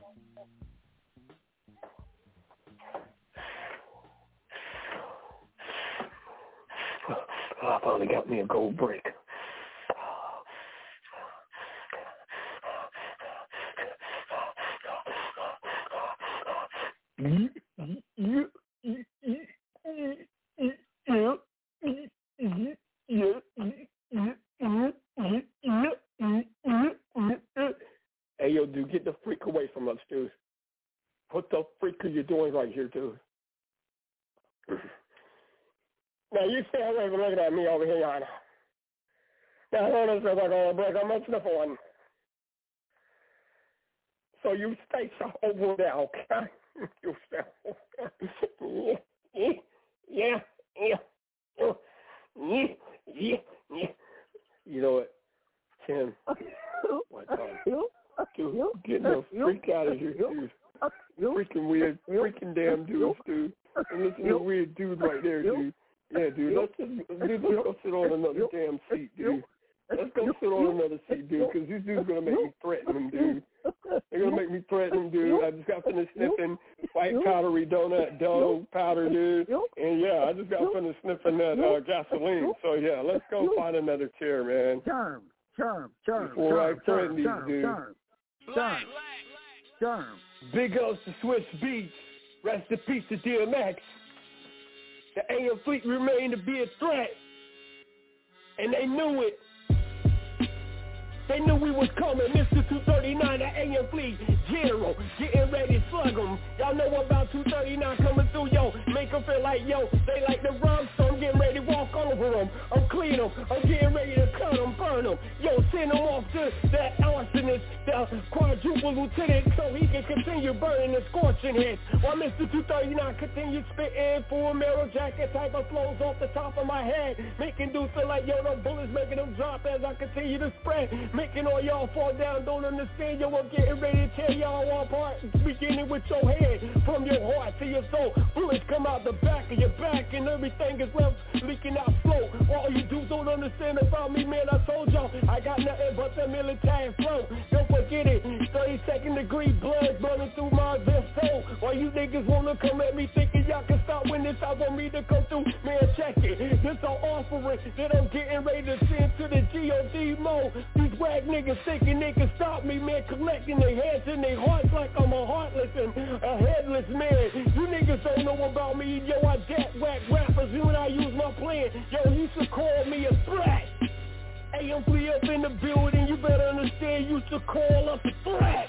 Oh, I finally got me a gold brick. Hey, yo, dude, get the freak away from us, dude. What the freak are you doing right here, dude? Now, you stay away from looking at me over here, Yana. Now, hold on a second, I'm going to break. I'm going to sniff one. So you stay over there, okay? You stay over there. Yeah, yeah, yeah, yeah, yeah, yeah. You know what, Tim? What time? Dude, get the freak out of here, dude. Freaking weird, freaking damn dudes, dude. And listen to the weird dude right there, dude. Yeah, dude, let's just, dude, let's go sit on another damn seat, dude. Let's go sit on another seat, dude, because these dudes going to make me threaten them, dude. They're going to make me threaten them, dude. I just got finished sniffing white powdery donut dough powder, dude. And, yeah, I just got finished sniffing that uh, gasoline. So, yeah, let's go find another chair, man. Charm, charm, charm, Before charm, I threaten these charm, dudes. charm, charm, charm. Big ups to Switch Beats. Rest in peace to D M X. The A M Fleet remained to be a threat. And they knew it. They knew we was coming. Mister two thirty-nine, the A M Fleet General, getting ready to slug them. Y'all know about two thirty-nine coming through, yo. Make them feel like, yo, they like the rum, so I'm getting ready to walk over them. I'm clean them. I'm getting ready to cut them, burn them. Yo, send them off to that arsonist, the quadruple lieutenant, so he can continue burning and scorching hits. While Mister two thirty-nine continues spitting full metal jacket type of flows off the top of my head, making dudes feel like, yo, the bullets making them drop as I continue to spread. Making all y'all fall down, don't understand, yo, I'm getting ready to tear y'all apart, beginning with your head, from your heart to your soul. Bullets come out the back of your back, and everything is left leaking out slow. All you dudes don't understand about me, man, I told y'all, I got nothing but the military flow. Don't forget it, thirty-second degree blood burning through my vest soul. While you niggas wanna come at me thinking y'all can stop when it's time for me to come through, man, check it. This an offering that I'm getting ready to send to the G O D mode. These whack niggas thinking they can stop me, man, collecting their heads and their hearts like I'm a heartless and a headless man. You niggas don't know about me, yo, I jet whack rappers, you and I use my plan. Yo, you should call me a threat. A M Fleet up in the building, you better understand you should call us a threat.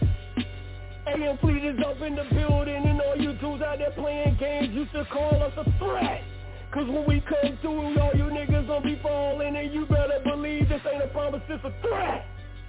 A M Fleet is up in the building, and all you dudes out there playing games, you should call us a threat. Cause when we come through, all you niggas gonna be falling, and you better believe this ain't a promise, it's a threat.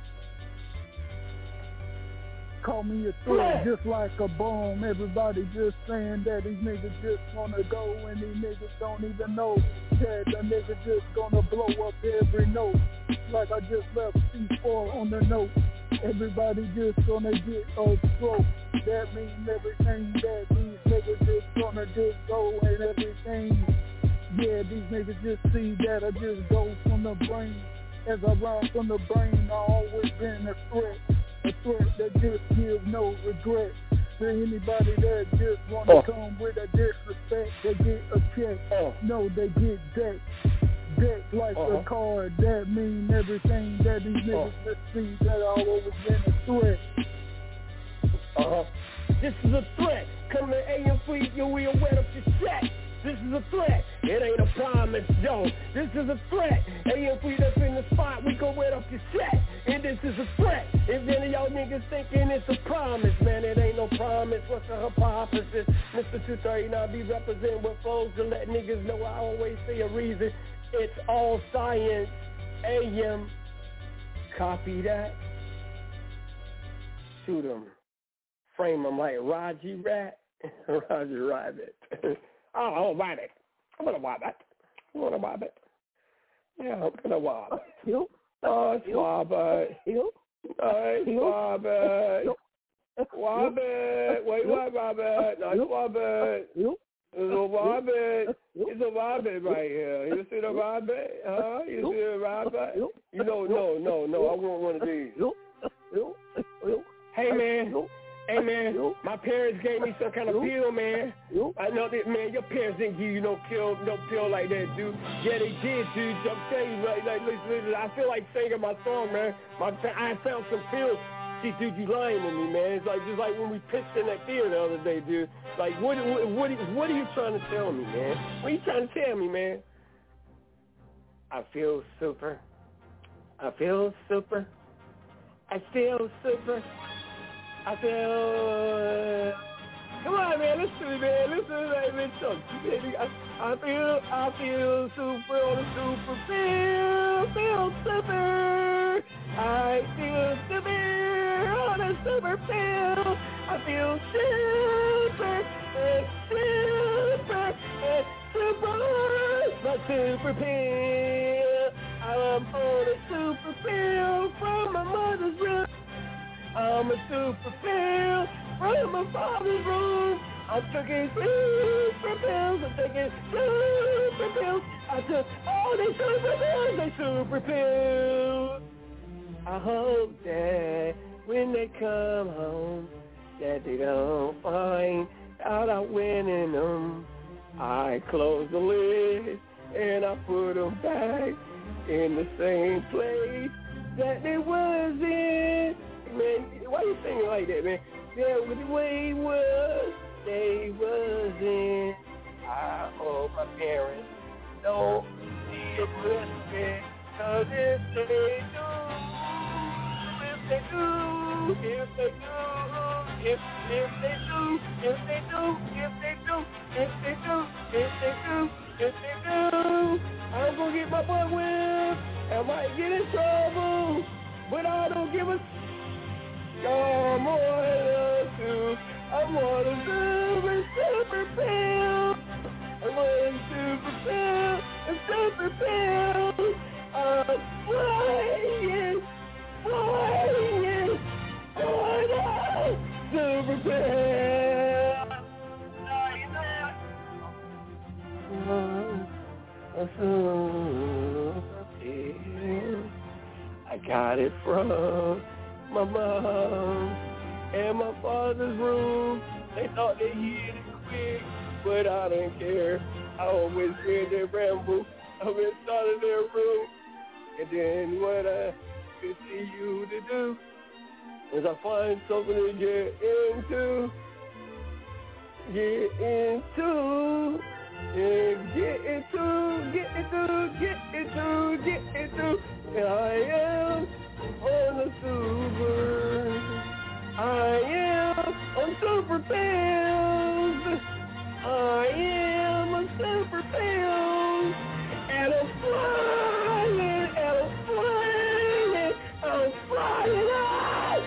Call me a threat, just like a bomb. Everybody just saying that these niggas just wanna go, and these niggas don't even know that the nigga just gonna blow up every note. Like I just left C four on the note. Everybody just gonna get a stroke. That means everything that these niggas just gonna just go and everything. Yeah, these niggas just see that I just go from the brain. As I ride from the brain, I always been a threat. A threat that just gives no regret. To anybody that just wanna oh. come with a disrespect, they get a check. Oh. No, they get decked. Decked like uh-huh. a card. That mean everything that these niggas oh. just see that I always been a threat. Uh-huh. This is a threat. Come to A M Fleet, yo, we'll wet up your set. This is a threat. It ain't a promise, yo. This is a threat. A M Fleet up in the spot, we gon' wet up your set. And this is a threat. If any of y'all niggas thinking it's a promise, man, it ain't no promise. What's the hypothesis? Mister two thirty-nine be representing with flows to let niggas know I always say a reason. It's all science. A M. Copy that. Shoot 'em. Frame 'em like Raji Rat. Roger Rabbit. oh, oh, Rabbit. I'm gonna Rabbit. I'm gonna Rabbit. Yeah, I'm gonna Rabbit. You? Oh, it's Rabbit. You? Oh, it's Rabbit. Rabbit. Wait, what, Rabbit? No, it's Rabbit. You? It's a rabbit. It's a rabbit right here. You see the rabbit? Huh? You see the rabbit? You know, no, no, no. I want one of these. Hey, man. Hey, man. My parents gave me some kind of pill, man. I know that, man. Your parents didn't give you no pill, no pill like that, dude. Yeah, they did, dude. I'm telling you, like, like, listen, listen. I feel like singing my song, man. My, I found some pills. See, dude, you lying to me, man. It's like just like when we pitched in that theater the other day, dude. Like, what, what, what, what are you trying to tell me, man? What are you trying to tell me, man? I feel super. I feel super. I feel super. I feel. Come on, man. Listen to me, man. Listen to that, man. I, I feel. I feel super on the super. Feel. Feel super. I feel super on a super pill. I feel super, uh, super, uh, super, my super pill. I'm on a super pill from my mother's room. I'm a super pill from my father's room. I'm taking super pills. I'm taking super pills. I took all these super pills. They super pills. I hope that when they come home, that they don't find out I'm winning them. I close the lid and I put them back in the same place that they was in. Man, why you singing like that, man? Yeah, with the way it was, they was in. I hope my parents don't see it with me, 'cause if they do, if they do, if they do, if if they do, if they do, if they do, if they do, if they do, if they do, I'm gonna get my butt whipped. I might get in trouble, but I don't give a. I'm on to, I'm on a super, super pill. I'm on a super pill, a super pill. I'm flying, flying, on a super pill. A super pill. I got it from my mom and my father's room. They thought they hid it quick, but I don't care. I always hear them ramble up inside of their room. And then what I continue to do is I find something to get into, get into, and get into, get into, get into, get into. And I am on the super. I am on super pills. I am on super pills. And I'm flying, and I'm flying, I'm flying out.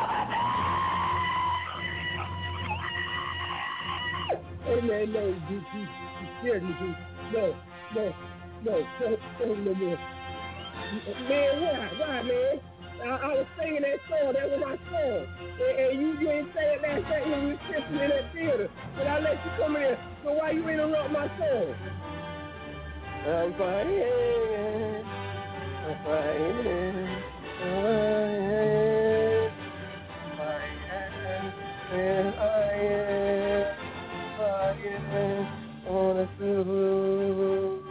Hey man, no, you, you, you scared me, dude. No, no, no, don't, don't no more. Man, why, why, man? I, I was singing that song. That was my song. And, and you, you ain't saying that thing when we were sitting in that theater. But I let you come in. So why you interrupt my song? I'm flying. I'm flying. And I am flying on a super.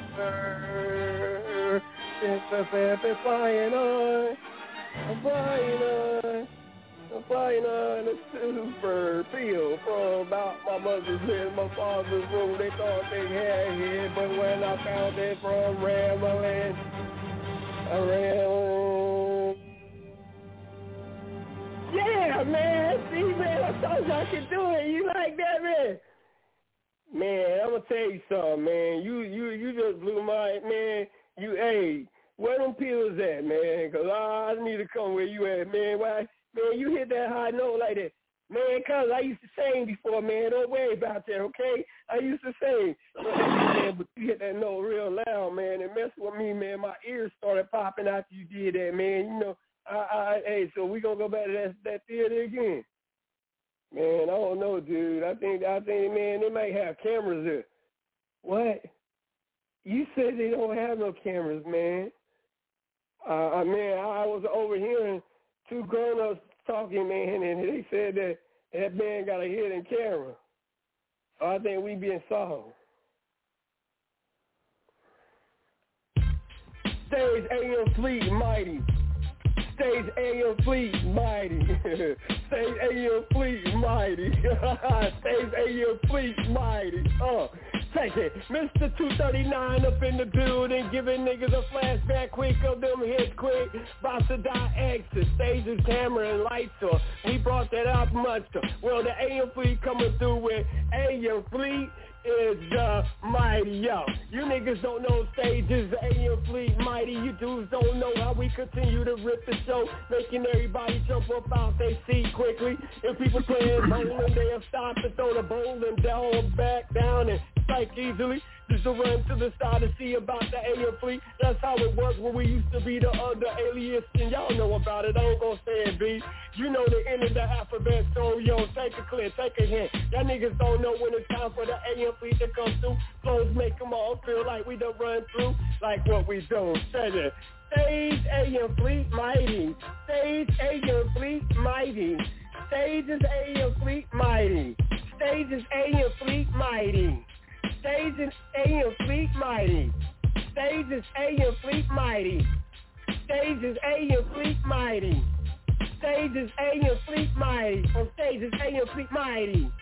I'm flying on. I'm flying on. I'm flying on a super pill from about my mother's and my father's room. They thought they had it, but when I found it from rambling, around. Yeah, man. See, man, I told you I could do it. You like that, man? Man, I'm gonna tell you something, man. You, you, you just blew my man. You, hey. Where them pills at, man? Because I need to come where you at, man. Why, man, you hit that high note like that. Man, cuz I used to sing before, man. Don't worry about that, okay? I used to sing. Man, but you hit that note real loud, man, and mess with me, man. My ears started popping after you did that, man. You know, I, I, hey, so we gonna go back to that, that theater again. Man, I don't know, dude. I think, I think, man, they might have cameras there. What? You said they don't have no cameras, man. Uh, man, I, I was overhearing two grown-ups talking, man, and they said that that man got a hidden camera. So I think we being solved. Stage A M Fleet Mighty. Stage A M Fleet Mighty. Stage A M Fleet Mighty. Stage A M Fleet Mighty. Uh. Take it. Mister two thirty-nine up in the building, giving niggas a flashback quick of them hits quick. About to die exit, stages, camera, and lights off. We brought that up much. Well, the A M Fleet coming through with A M Fleet is the mighty, yo. You niggas don't know stages, the A M Fleet mighty. You dudes don't know how we continue to rip the show, making everybody jump up out they seat quickly. If people playing bowling, they'll stop and throw the bowling ball back down and strike easily. Just to run to the side to see about the A M Fleet. That's how it was when we used to be the other alias, and y'all know about it. I ain't gonna say it, B. You know the end of the alphabet, so yo, take a clear, take a hint. Y'all niggas don't know when it's time for the A M Fleet to come through. Flows make them all feel like we done run through, like what we do. Say it. Stage A M Fleet mighty. Stage A M Fleet mighty. Stages A M Fleet mighty. Stages A M Fleet mighty. Stages A M Fleet mighty. Stages A M Fleet mighty. Stages A M Fleet mighty. Stages A M Fleet mighty. On stages A M Fleet mighty.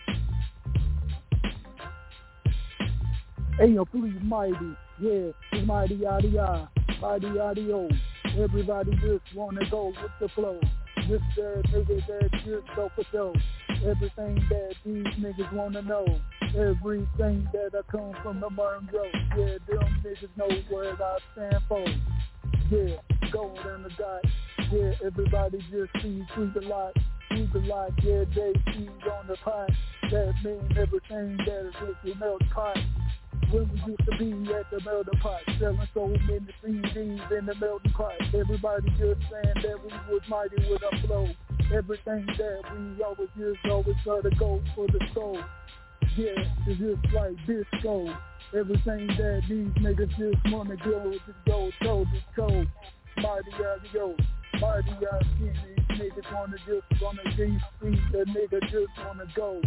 A M Fleet mighty. Yeah, it's mighty yada yada. Mighty yada yo. Everybody just wanna go with the flow. This that nigga that just go for show. Everything that these niggas wanna know. Everything that I come from the Monroe. Yeah, them niggas know what I stand for. Yeah, gold and the dot. Yeah, everybody just see through the lot. Through the lot, yeah, they see on the pot. That means everything that is with the melt pot. When we used to be at the melting pot, selling so many C Ds in the melting pot. Everybody just saying that we was mighty with our flow. Everything that we always just always gotta go for the soul. Yeah, it's just like disco. Everything that these niggas just wanna go, just go toe to toe. Mighty out yo, mighty out skinny. Niggas wanna just wanna be free. The nigga just wanna go.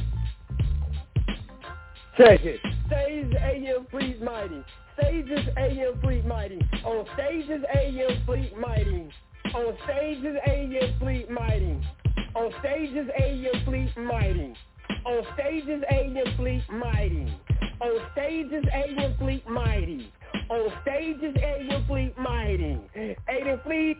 Check it. Stage A M Fleet mighty. Stages A M Fleet mighty. On stages A M Fleet mighty. On stages A M Fleet mighty. On stages A M Fleet mighty. On stages A M Fleet mighty. On stages A M Fleet mighty. On stages A M Fleet mighty. A M Fleet.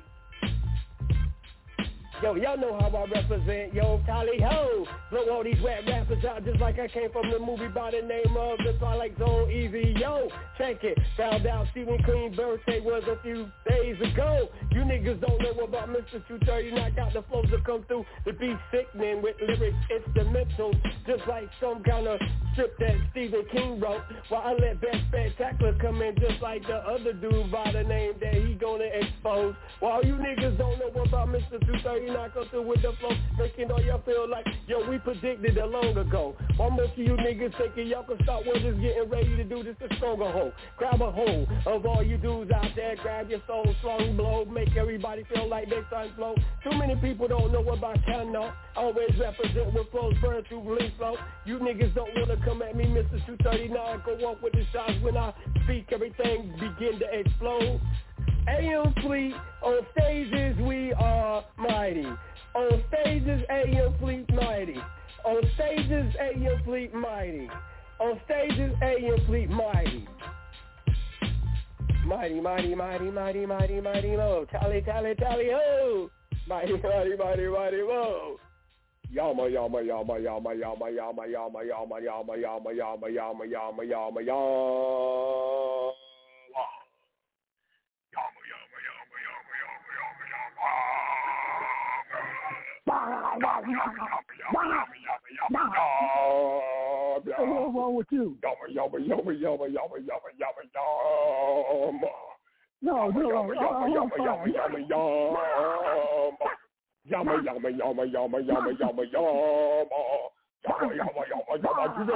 Yo, y'all know how I represent, yo, Tally Ho. Blow all these rap rappers out just like I came from the movie by the name of The Twilight Zone. Easy, yo, check it. Found out Stephen Queen's birthday was a few days ago. You niggas don't know about Mister two thirty-nine. Got the flows to come through to be sickening with lyrics, instrumentals, just like some kind of strip that Stephen King wrote. While I let Best Spectacular come in just like the other dude by the name that he gonna expose. While you niggas don't know about Mister two thirty-nine, come through with the flow, making all y'all feel like, yo, we predicted it long ago. While most of you niggas thinking y'all can start with just getting ready to do this a stronger hole. Grab a hold of all you dudes out there, grab your soul, slung blow, make everybody feel like they starting flow. Too many people don't know about Kano. Always represent with flows burn through link flow. You niggas don't wanna come at me, Mister two thirty-nine, go walk with the shots when I speak, everything begin to explode. A M Fleet, on stages we are mighty. On stages A M Fleet mighty. On stages A M Fleet mighty. On stages A M Fleet mighty. Mighty, mighty, mighty, mighty, mighty, mighty, mo. Tally, tally, tally, ho. Mighty, mighty, mighty, mighty, mo. Yama, yama, yama, yama, yama, yama, yama, yama, yama, yama, yama, yama, yama, yama, yama. What's wrong with you? Yama, yama, yama, yama, yama, yama, yama, yama. No, no, yama, yama, yama, yama, yama, yama. Yama, yama, yama, yama, yama, yama, yama. Yama, yama, yama, yama, yama,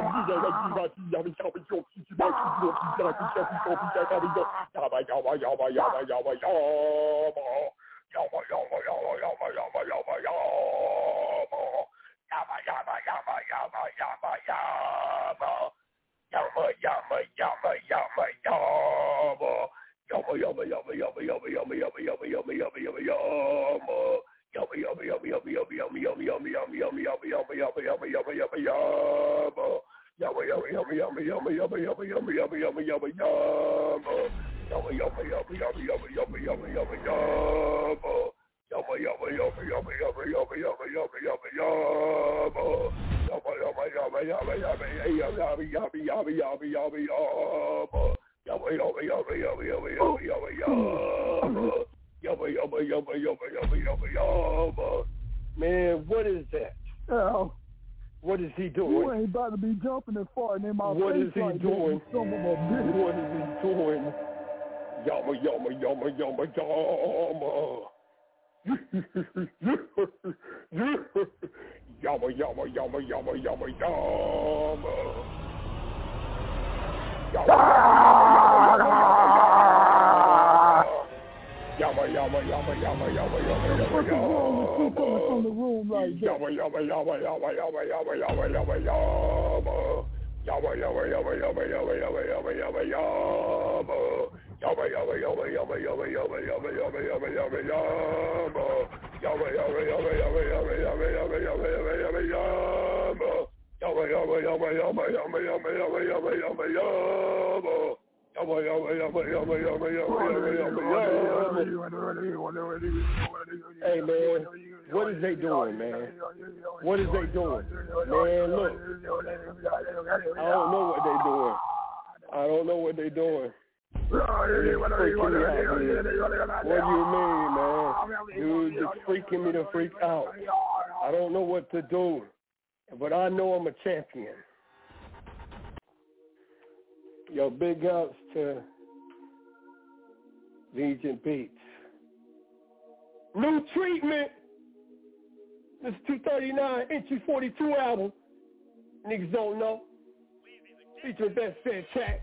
Man, what is that? Oh. What is he doing? You ain't about to be jumping and farting in my what face is he like doing? That, son of a bitch. What is he doing? Yama, yama, yama, yama, yama. Yama, yama, yama, yama, yama, yama. Yama, yama, yama, yama, yama, yama, yama, What's wrong with you coming from the room like that? Yama, yama, yama, yama, yama, yama, yama, yama, yama. Yama, yama, yama, yama, yama, yama, yama, yama, yama. Yama, yama, yama, yama, yama, yama, yama, yama, yama, yama, yama. Yama, yama, yama, yama, yama, yama, yama, yama, yama, yama, yama. Yama, yama, yama, yama, yama, yama, yama, yama, yama, yama. Yama, yama, yama, yama, yama, yama, yama, yama. Hey man, what is they doing, man? What is they doing? Man, look. I don't know what they doing. I don't know what they doing. What do you mean, man? Dude, it's freaking me to freak out. I don't know what to do, but I know I'm a champion. Yo, big ups to Legion Beats. New treatment. This two thirty-nine Entry forty-two album. Niggas don't know. Featuring Best Said Track.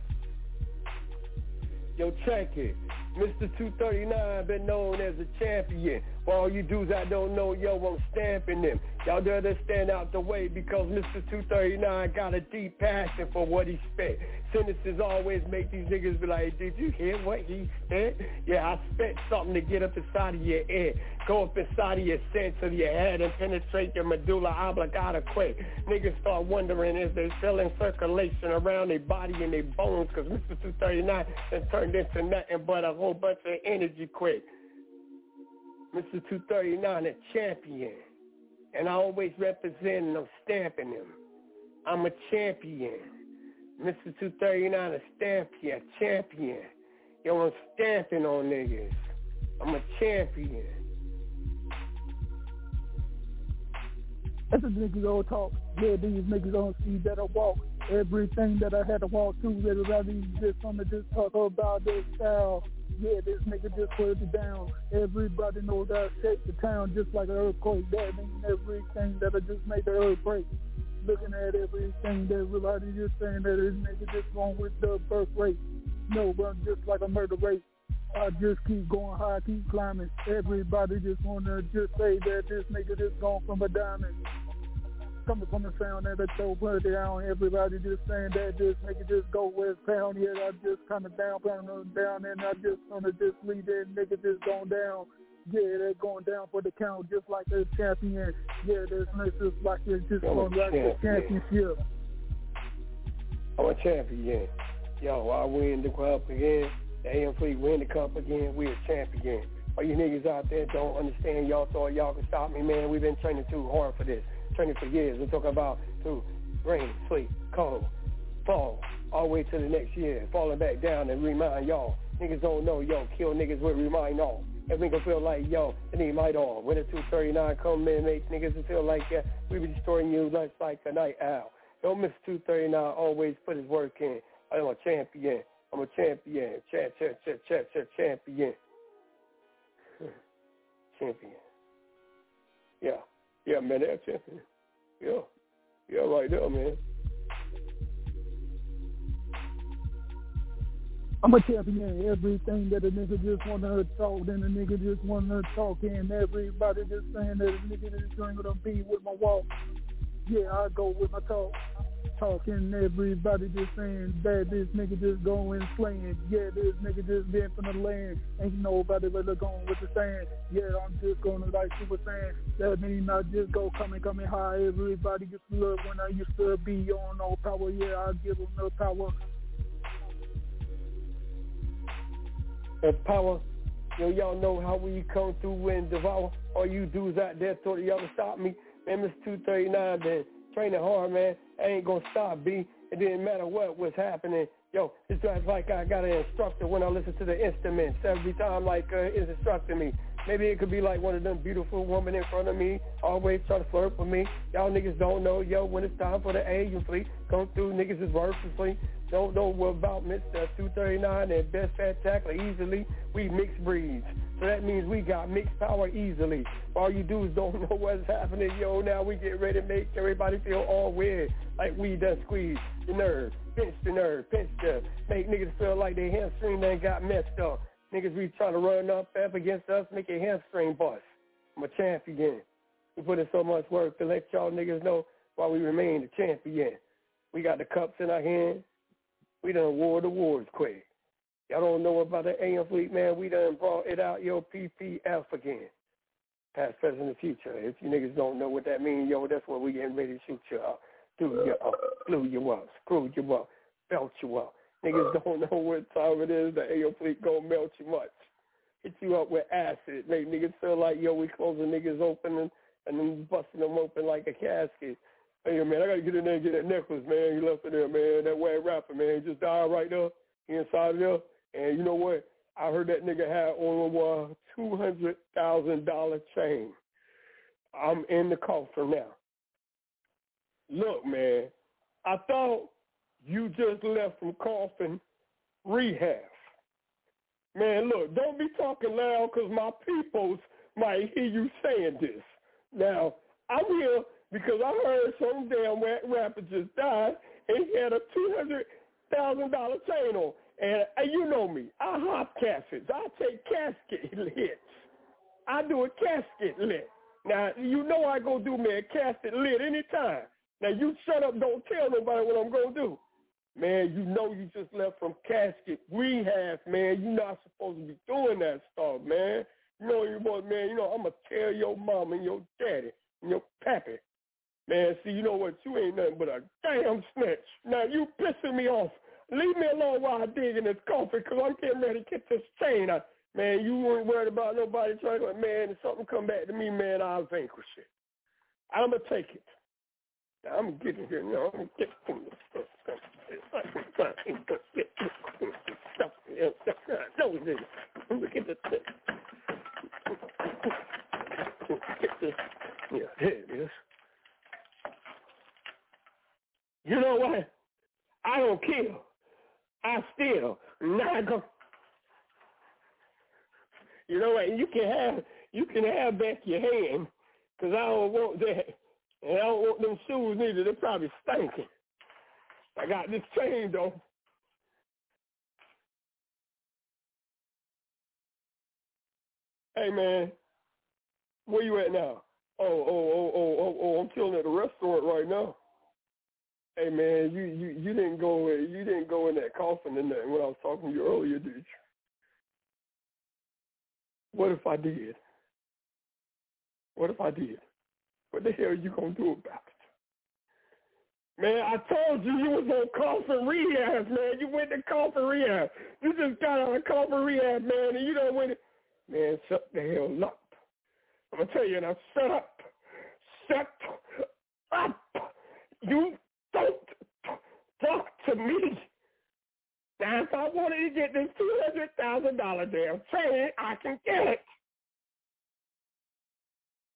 Yo, check it. Mister two thirty-nine been known as a champion. For all you dudes I don't know, yo, I'm stamping them. Y'all better stand out the way because Mister two thirty-nine got a deep passion for what he spent. Sentences always make these niggas be like, did you hear what he spent? Yeah, I spent something to get up inside of your head. Go up inside of your sense of your head and penetrate your medulla oblongata quick. Niggas start wondering is they still in circulation around their body and their bones because Mister two thirty-nine has turned into nothing but a whole bunch of energy quick. Mister two thirty-nine, a champion. And I always represent and I'm stamping him. I'm a champion. Mister two thirty-nine, a champion, champion. Yo, I'm stamping on niggas. I'm a champion. That's the niggas all talk. Yeah, these niggas don't see that I walk. Everything that I had to walk through, everybody just wanna just talk about this style. Yeah, this nigga just put it down. Everybody knows that I shake the town just like an earthquake. That means everything that I just made the earth break. Looking at everything that everybody just saying that this nigga just going with the birth rate. No, but just like a murder rate. I just keep going high, keep climbing. Everybody just wanna just say that this nigga just gone from a diamond. Coming from the sound that I throw put it down. Everybody just saying that this nigga just go west pound. Yeah, I just kinda down, pound them down, and I just wanna just leave that nigga just going down. Yeah, they're going down for the count just like a champion. Yeah, this nigga just like it's just going like a championship. I'm a champion. Yo, I win the cup again. The A M Fleet win the cup again. We a champion. All you niggas out there don't understand. Y'all thought y'all could stop me, man. We've been training too hard for this. Training for years. We're talking about through rain, sleet, cold, fall, all the way to the next year. Falling back down and remind y'all. Niggas don't know, yo, kill niggas with remind all. and we gonna feel like, yo, it need light on. Winter two thirty-nine come in, make niggas feel like uh, we be destroying you like, like a night owl. Don't miss two thirty-nine, always put his work in. I'm a champion. I'm a champion. Champ, champ, champ, champ, champ, champion. Champion. Yeah. Yeah, man, they're champion. Yeah. Yeah, right there, man. I'm a champion. Everything that a nigga just wanna talk, then a nigga just wanna talk, and everybody just saying that a nigga just drink with a beat with my walk. Yeah, I go with my talk. Talking, everybody just saying that this nigga just going slaying. Yeah, this nigga just been from the land. Ain't nobody really going with the sand. Yeah, I'm just gonna like Super Saiyan. That mean I just go coming, coming high. Everybody gets love when I used to be on no power. Yeah, I give them no power. That power, yo, y'all know how we come through and devour. All you dudes out there thought y'all to stop me. Man, it's two thirty-nine, man. Training hard, man. I ain't gonna stop, B. It didn't matter what was happening. Yo, it's just like I got an instructor when I listen to the instruments. Every time, like, uh, it's instructing me. Maybe it could be like one of them beautiful women in front of me, always trying to flirt with me. Y'all niggas don't know, yo, when it's time for the Asian fleet. Come through, niggas is worthlessly. Don't know what about Mister two thirty-nine and Best Spectacular easily. We mixed breeds. So that means we got mixed power easily. All you dudes don't know what's happening, yo. Now we get ready to make everybody feel all weird. Like we done squeezed the nerve, pinch the nerve, pinch the, make niggas feel like their hamstring done got messed up. Niggas be trying to run up, up against us, make your hamstring bust. I'm a champion. We put in so much work to let y'all niggas know why we remain the champion. We got the cups in our hand. We done wore the wars quick. Y'all don't know about the A M Fleet, man. We done brought it out, yo, P P F again. Past, present, and future. If you niggas don't know what that means, yo, that's what we getting ready to shoot you up. Do you up, blew you up, screwed you up, belt you up. Niggas don't know what time it is. The A M Fleet gonna melt you much. Hit you up with acid. Make niggas feel like, yo, we closing niggas open and, and then busting them open like a casket. Hey, man, I got to get in there and get that necklace, man. You left it there, man. That white rapper, man, he just died right there. He inside of there. And you know what? I heard that nigga had on a two hundred thousand dollars chain. I'm in the coffin now. Look, man, I thought you just left from coffin rehab. Man, look, don't be talking loud because my peoples might hear you saying this. Now, I'm here because I heard some damn rapper just died and he had a two hundred thousand dollars chain on. And, and you know me, I hop caskets. I take casket hits. I do a casket lit. Now, you know I go do me a casket lit anytime. Now, you shut up, don't tell nobody what I'm going to do. Man, you know you just left from casket rehab, man. You're not supposed to be doing that stuff, man. You know you want, man, you know, I'm going to tell your mom and your daddy and your pappy. Man, see, you know what? You ain't nothing but a damn snitch. Now, you pissing me off. Leave me alone while I dig in this coffin because I'm getting ready to get this chain out. Man, you weren't worried about nobody trying to, man, if something come back to me, man, I'll vanquish it. I'm going to take it. Now, I'm getting here. You know, I'm going to get from this stuff. No, nigga. I'm going to get this thing. Get this. Yeah, there it is. You know what? I don't kill. I steal. Not go. You know what? You can have you can have back your hand, cause I don't want that, and I don't want them shoes neither. They're probably stinking. I got this chain though. Hey man, where you at now? Oh oh oh oh oh oh! I'm chilling at a restaurant right now. Hey man, you, you, you didn't go you didn't go in that coffin in there when I was talking to you earlier, did you? What if I did? What if I did? What the hell are you gonna do about it? Man, I told you you was on coffin rehab, man. You went to coffin rehab. You just got out of coffin rehab, man, and you don't win it. Man, shut the hell up. I'm gonna tell you now, shut up. Shut up. You don't talk to me. Now, if I wanted to get this two hundred thousand dollars damn chain, I can get it.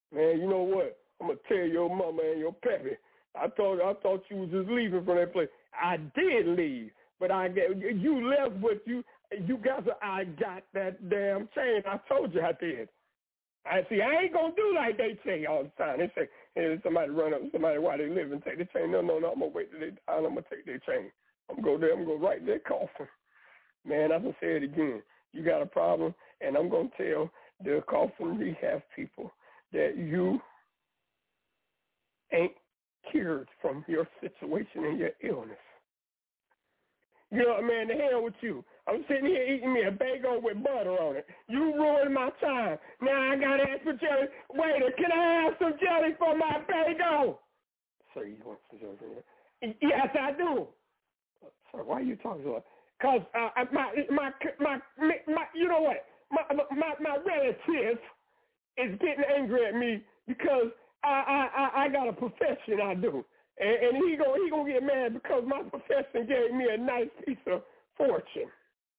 Man, you know what? I'm gonna tell your mama and your pappy. I thought I thought you was just leaving from that place. I did leave, but I get you left, but you you got the, I got that damn chain. I told you I did. I see. I ain't gonna do like they say all the time. They say, hey, somebody run up, somebody while they live and take the chain. No, no, no. I'm gonna wait till they die. I'm gonna take their chain. I'm gonna go there. I'm gonna go right there coffin. Man, I'm gonna say it again. You got a problem, and I'm gonna tell the coffin rehab people that you ain't cured from your situation and your illness. You know what, man, the hell with you. I'm sitting here eating me a bagel with butter on it. You ruined my time. Now I gotta ask for jelly. Waiter, can I have some jelly for my bagel? Sir, you want some jelly? Yes, I do. Sir, why are you talking so loud? Because uh, my, my, my, my, you know what? My, my, my relative is getting angry at me because I, I, I got a profession I do. And, and he gonna he gonna get mad because my profession gave me a nice piece of fortune.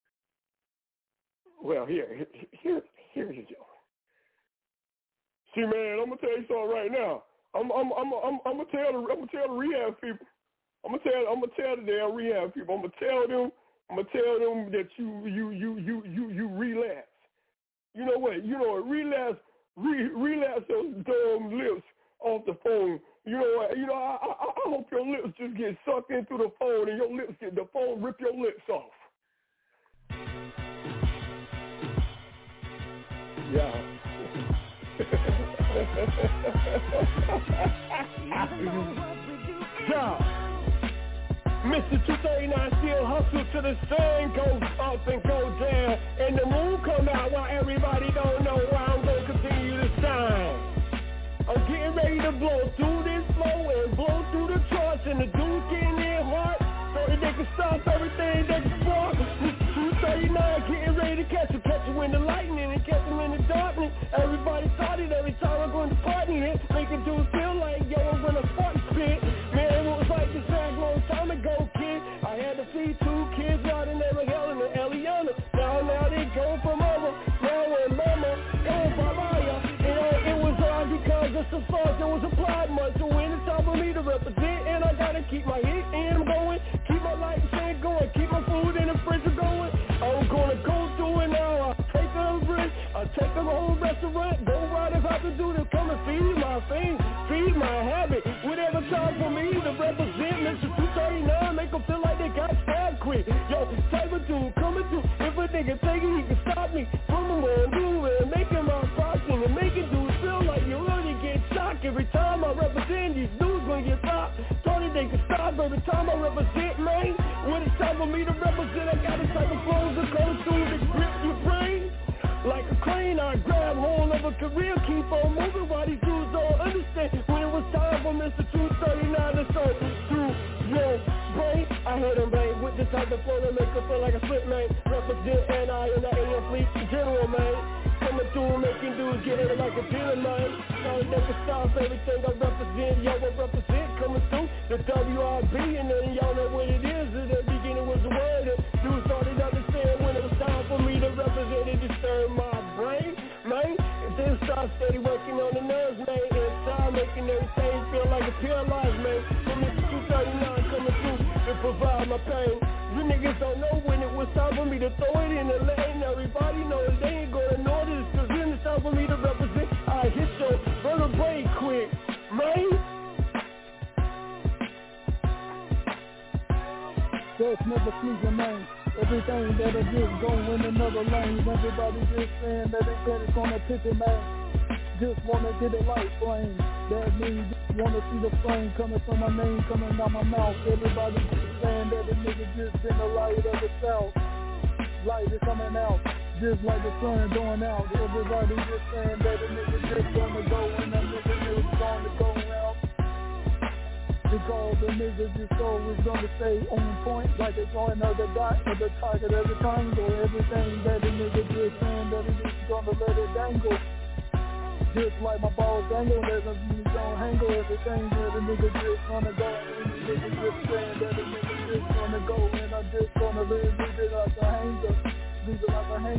Well, here, here, here's your joke. See, man, I'm gonna tell you something right now. I'm, I'm, I'm, I'm, I'm gonna tell the, I'm gonna tell the rehab people. I'm gonna tell, I'm gonna tell the damn rehab people. I'm gonna tell them, I'm gonna tell them that you, you, you, you, you, you relapse. You know what? You know what? Relapse, re, relapse those damn lips off the phone. You know what? You know, I, I, I hope your lips just get sucked into the phone and your lips get the phone rip your lips off. Yeah. Yeah. Mister two thirty-nine still hustle till the sun goes up and goes down, and the moon come out while everybody don't know why I'm gonna continue to shine. I'm getting ready to blow through this flow and blow through the charts, and the dudes getting their heart so that they can stop everything they can spark. Mister two thirty-nine getting ready to catch them, catch them in the lightning and catch them in the darkness. Everybody started every time I'm going to party here, making dudes feel like, yo, I'm gonna party spit. Man, it was like this back long time ago, kid. I had to feed two kids, now they never Helen and Eliana. Now, now they go for mama, now and mama, and Mariah. You know, it was hard because of some songs that was applied much. So when it's time for me to represent, and I gotta keep my hit and I'm going, keep my light and going, keep my food in the fridge going. I'm gonna go through it now. I take a risk, I take a whole restaurant, go right if I have to do this, come and feed my thing, feed my habit. Whatever time for me to represent, Mister two thirty-nine, make them feel like they got stabbed quick. Yo, type of dude coming through. If a nigga take it, he can stop me from the one doing, making my fortune and making dudes feel like you really get shocked every time I represent. These dudes gonna get stopped. Thought that they could stop every time I represent, man. When it's time for me to represent, I got a type of flows that come through to grip your brain. Like a crane, I grab hold of a career, keep on moving while these dudes don't understand. When it was time for Mister two thirty-nine to start through your brain, I hit him bang with the type of flow that make her feel like a slip, man. Represent N I and the A M fleet general, man. Coming through, making dudes get it like a dealer, man. Now they can stop everything I represent, yo, I represent coming through the W I B, and then y'all know what it is. In the beginning was the word that dudes started to understand when it was time for me to represent it, disturb my brain, man. And then start steady working on the nerves, man. Inside making everything feel like a paralyzed, man. So Mister two thirty-nine coming through to provide my pain. You niggas don't know when it was time for me to throw it in the lane. Everybody knows they ain't gonna know this, cause when it's time for me to represent, I hit your vertebrae quick, man. Just never sleeping, man. Everything that I just go in another lane. Everybody just saying that they got it on a picture, man. Just wanna get a light flame. That means wanna see the flame coming from my name, coming out my mouth. Everybody just saying that the nigga just been the light of the south. Light is coming out, just like the sun going out. Everybody just saying that the nigga just gonna go and that nigga just gonna go out. Because the nigga just always gonna stay on point, like it's on another dot or the target of the triangle. Everything that the nigga just saying that he just gonna let it dangle. Just like my balls dangle, there's a nigga gonna hangle. Everything that the nigga just gonna go, and the nigga just saying that the nigga just gonna go, and I'm just gonna leave it like a hanger, leave it like a hanger.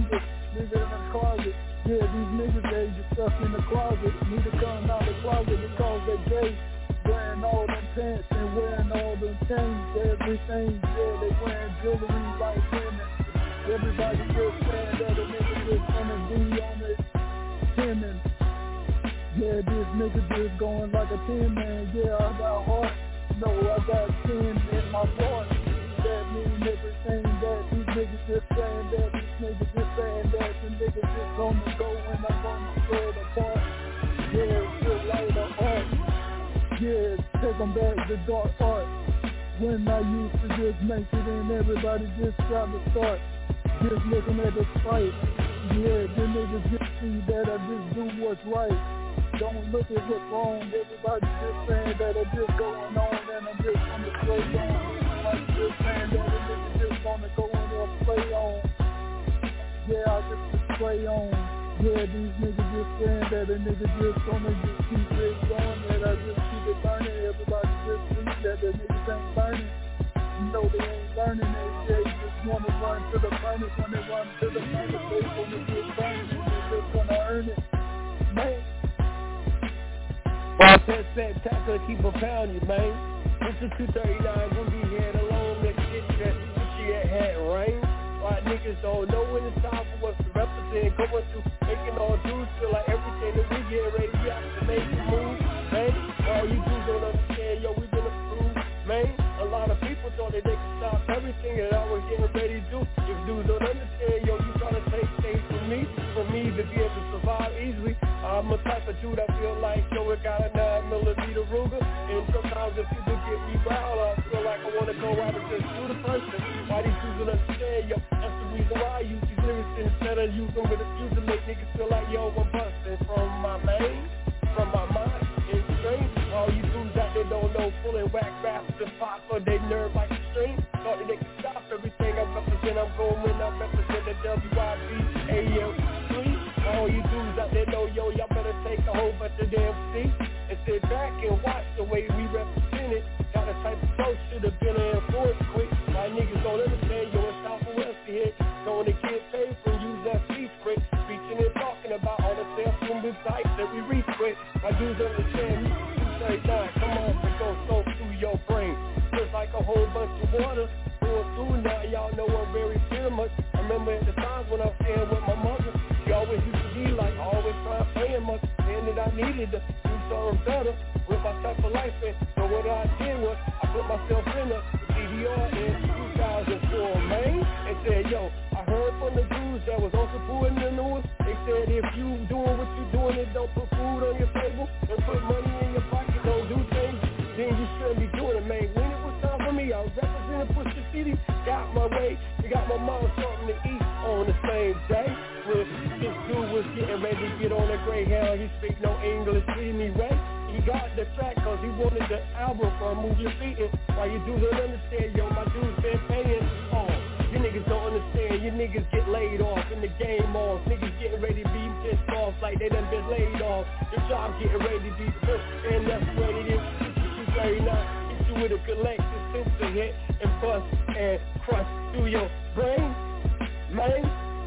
leave it in the closet. Yeah, these niggas, they just stuck in the closet. Need to come out the closet because they gay. Wearing all them pants and wearing all them chains, everything, yeah, they wearing jewelry like women. Everybody just saying that a nigga just wanna be on it, tinning. Yeah, this nigga just going like a tin man. Yeah, I got heart, no, I got tin in my heart. That mean everything that these niggas just saying that, these niggas just saying that, the niggas just gonna go and I'm gonna throw it apart. Yeah, it's just like the art. Yeah, take them back to dark art. When I used to just make it and everybody just trying to start. Just looking at the fight. Yeah, the niggas just see that I just do what's right. Don't look at what's wrong. Everybody just saying that I'm just going on and I'm just gonna play on. Everybody just saying that a nigga just gonna go in there and play on. Yeah, I just play on. Yeah, these niggas just saying that a nigga just gonna just keep it going, that I just keep it burning. Everybody just think that the niggas ain't burning. No, they ain't learning that. They just wanna run to the furnace. When they run to the furnace, they gonna get burned and they just gonna earn it. Man. Well, that spectacular, keep a pound you, man. This is two thirty-nine, gonna be here alone. Let's get that shit had rain. Why niggas don't know when it's time for us to represent. Going through making all dudes feel like everything that we get ready, we have to make a move, man. All you dudes don't understand, yo, we been approved, man. A lot of people thought that they could stop everything that I was getting ready to do. If dudes don't understand, yo, you gotta take things from me, from me to be able to survive easily. I'm a type of dude I feel like, yo, it got a nine millimeter Ruger, and sometimes if people get me wild, I feel like I wanna go out and just shoot a person. Why these dudes don't understand, yo? That's the reason why I use these lyrics instead of using with a fuse to make niggas feel like, yo, I'm busting from my main, from my mind, and strength. All you dudes out there don't know, full and whack raps and pop for they nerve like a string. Thought that they could stop everything I represent. I'm going when I represent the W I B A M three. All you dudes out there know, yo, y'all better take a whole bunch of damn C and sit back and watch the way we represent it. Got a type of show should have been an enforced quick. Why niggas don't understand, yo, it's Southwest here. Going to get paid from use that speech quick. Speaking and talking about all the cell phone websites that we reach quick. My dudes understand, two thirty-nine, come on, to go so through your brain. Just like a whole bunch of water going through now, y'all know I'm very much. I remember at the times when I was staying with my mother, she always used to be like, always trying to play much, and that I needed to do something better with my type of life. And so what I did was, I put myself in a C D R in two thousand four, man, and said, yo, I heard from the dudes that was also putting in the news. They said if you doing what you doing and don't put food on your table, don't put money in your pocket, don't do things, then you shouldn't be doing it, man. When it was time for me, I represented Pusha City, got my way, got my mom something to eat on the same day. When this dude was getting ready to get on a Greyhound, he speak no English anyway. He got the track cause he wanted the album from Move Your Feet. And why you dudes don't understand, yo, my dudes been paying off. You niggas don't understand, you niggas get laid off in the game off. Niggas getting ready to be pissed off like they done been laid off. Your job getting ready to be pissed, and that's what it is. two thirty-nine, hit you with a collective sensor hit and bust and crush through your brain, man.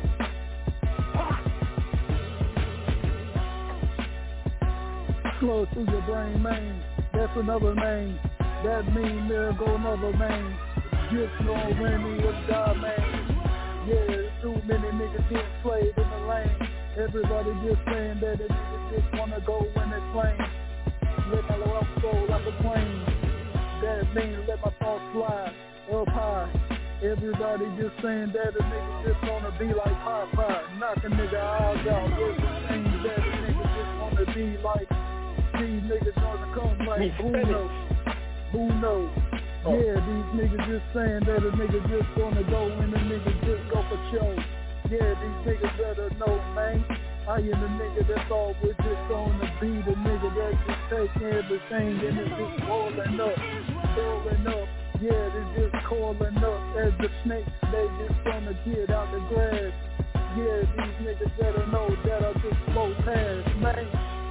Slow through your brain, man. That's another name. That mean there go another name. Just no Randy of God, man. Yeah, too many niggas get played in the lane. Everybody just saying that the niggas just wanna go when it's plain. Let my love go like a plane. That mean let my thoughts fly up high. Everybody just saying that a nigga just wanna be like Popeye. Knock a nigga eyes out. Everything that a nigga just wanna be like. These niggas gonna come like who knows? Who knows? Oh. Yeah, these niggas just saying that a nigga just gonna go and a nigga just go for show. Yeah, these niggas better know, man. I am the nigga that's always just gonna be the nigga that just take everything and it's just boiling up, boiling up. Yeah, it's just coiling up as the snakes, they just gonna get out the grass. Yeah, these niggas better know that I just flow past, man.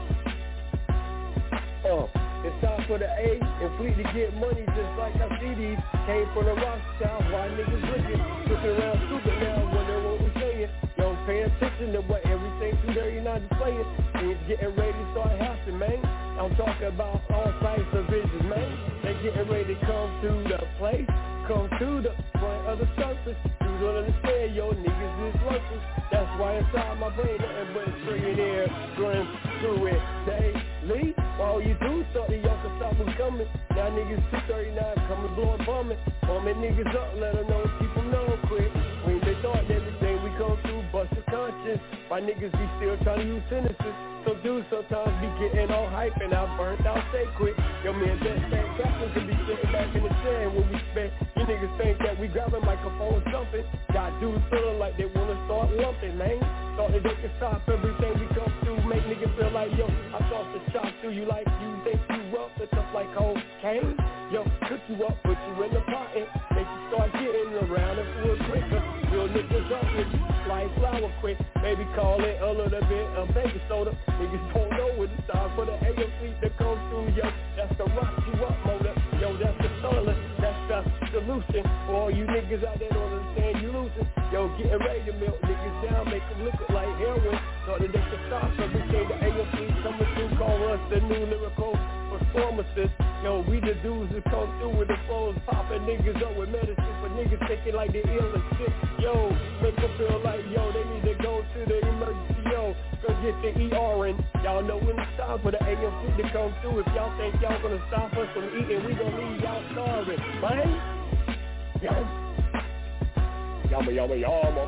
Oh, it's time for the A and fleet to get money just like I see these. Came from the Rothschild, why niggas looking, looking around stupid now, wondering what we saying. Young paying attention to what everything two thirty-nine displaying. Things getting ready to start happening, man. I'm talking about all types of visions, man. They getting ready to come to the place, come to the front of the surface. You don't understand, yo, niggas is lurking. That's why inside my brain, nothing but stringing air, running through it daily. All you do is start the y'all can stop them coming. Now niggas two thirty-nine coming, blowing, bumming. Bumming niggas up, let them know, keep them know quick. When they thought everything we come through, bust your conscience. My niggas be still trying to use sentences. So dudes sometimes be getting all hype and I burnt out, stay quick. Yo man, that fat captain can be sitting back in the sand when we spent. You niggas think that we grabbing microphone or something. Got dudes feeling like they wanna start lumping, man. Thought that they could stop everything we come through. Make niggas feel like, yo, I thought the shot through you like you think you rough and stuff like cocaine. Yo, cook you up, put you in the pot and make you start getting around and real quicker. Real niggas up with you like flour quick. Maybe call it a little bit of baking soda. Niggas don't know when it's time for the A M C to come through, yo. That's the rock you up motor. Yo, that's the solar. That's the solution. For all you niggas out there don't understand you losing. Yo, getting ready to melt niggas down, make them liquid like heroin. Thought that they could stop everything. The A M C coming through, call us the new lyrical performances. Yo, we the dudes that come through with the flows, popping niggas up with medicine for niggas thinking like they ill and sick. Yo, make them feel like, yo, they need to go to the emergency, yo, go get the E R in. Y'all know when it's time for the A M C to come through. If y'all think y'all gonna stop us from eating, we gonna leave y'all starving, man. Yo, yama, yama, yama.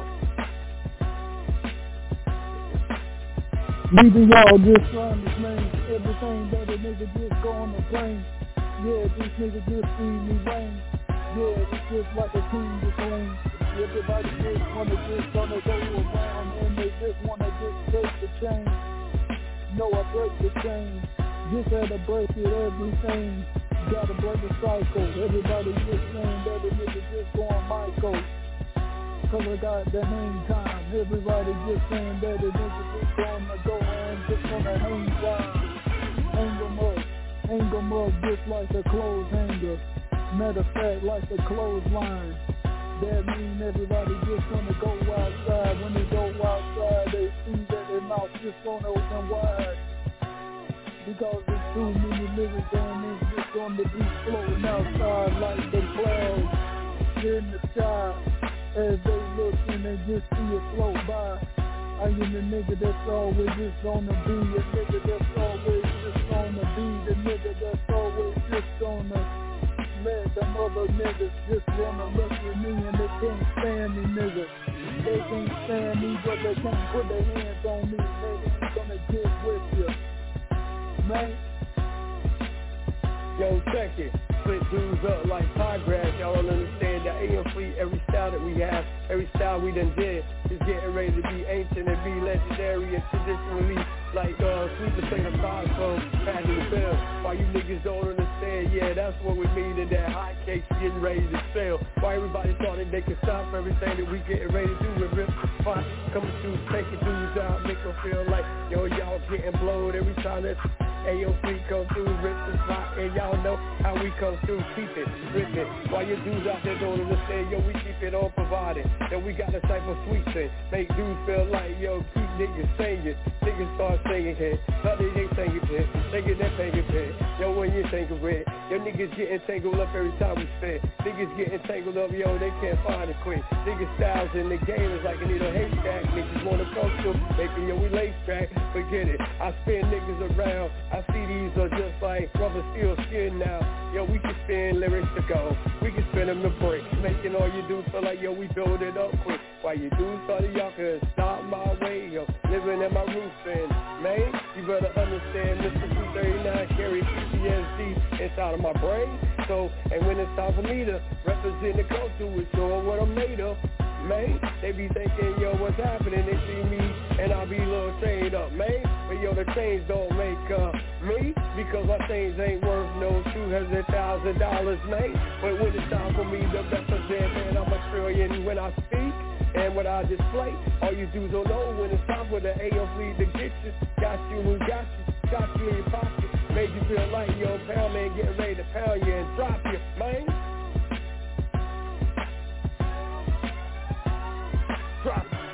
Leaving y'all just trying to claim everything that a nigga just go on the plane. Yeah, this nigga just feed me rain. Yeah, it's just like a king to claim. Everybody just wanna just wanna go around and they just wanna just break the chain. No, I break the chain. Just had to break it, everything. Gotta break the cycle. Everybody just saying that a nigga just going Michael. Cause I got the hang time. Everybody just saying that a nigga just gonna go and just gonna hang time. Hang them up, hang them up just like a clothes hanger. Matter of fact, like a clothesline. That mean everybody just gonna go outside. When they go outside, they see that their mouth just gonna open wide. Because there's too many niggas and it's just gonna be floating outside like the clouds in the sky. As they look and they just see it float by. I am the nigga that's always just gonna be a nigga that's always just gonna be the nigga that's always just gonna let them other niggas just wanna look at me and they can't stand me, nigga. They can't stand me, but they can't put their hands on me. They ain't gonna get with you, man. Yo, check it. Split dudes up like pie grass. Y'all don't understand that A M Fleet, every style that we have, every style we done did is getting ready to be ancient and be legendary and traditionally like uh, sweet potato pie from Patty the Bell. Why you niggas don't understand? Yeah, that's what we mean in that hot cakes getting ready to sell. Why everybody thought that they could stop everything that we getting ready to do with rip the spot, coming through, taking dudes out, make them feel like, yo, y'all getting blowed every time that A M Fleet come through, rip the spot, and y'all know how we come through, keep it, rip it. While your dudes out there don't understand, yo, we keep it all provided. Yo, we got a type of sweet thing, make dudes feel like, yo, keep niggas singing. Niggas start singing here, but they ain't singing here. They get that banging here. Yo, when you think of it, yo, niggas getting tangled up every time we spit. Niggas getting tangled up, yo, they can't find it quick. Niggas styles in the game is like a needle haystack. Niggas wanna come through, making yo, we lace track. Forget it, I spin niggas around. I see these are just like rubber steel skin now. Yo, we can spin lyrics to go. We can spin them to break. Making all you do feel like, yo, we build it up quick. Why you do started, y'all could stop my way, yo. Living in my roof and, man, you better understand Mister two thirty-nine carry P T S D inside of my brain. So, and when it's time for me to represent the culture with showing what I'm made of, man, they be thinking, yo, what's happening? They see me and I be a little chained up, man. But yo, the chains don't make uh, me, because my chains ain't worth no two hundred thousand dollars, man. But when it's time for me to represent, man, I'm a trillion when I speak. And what I display, all you dudes don't know when it's time for the A M Fleet to get you. Got you who got you, got you in your pocket. Made you feel like, yo, pound man getting ready to pound you and drop you, man. Drop, man.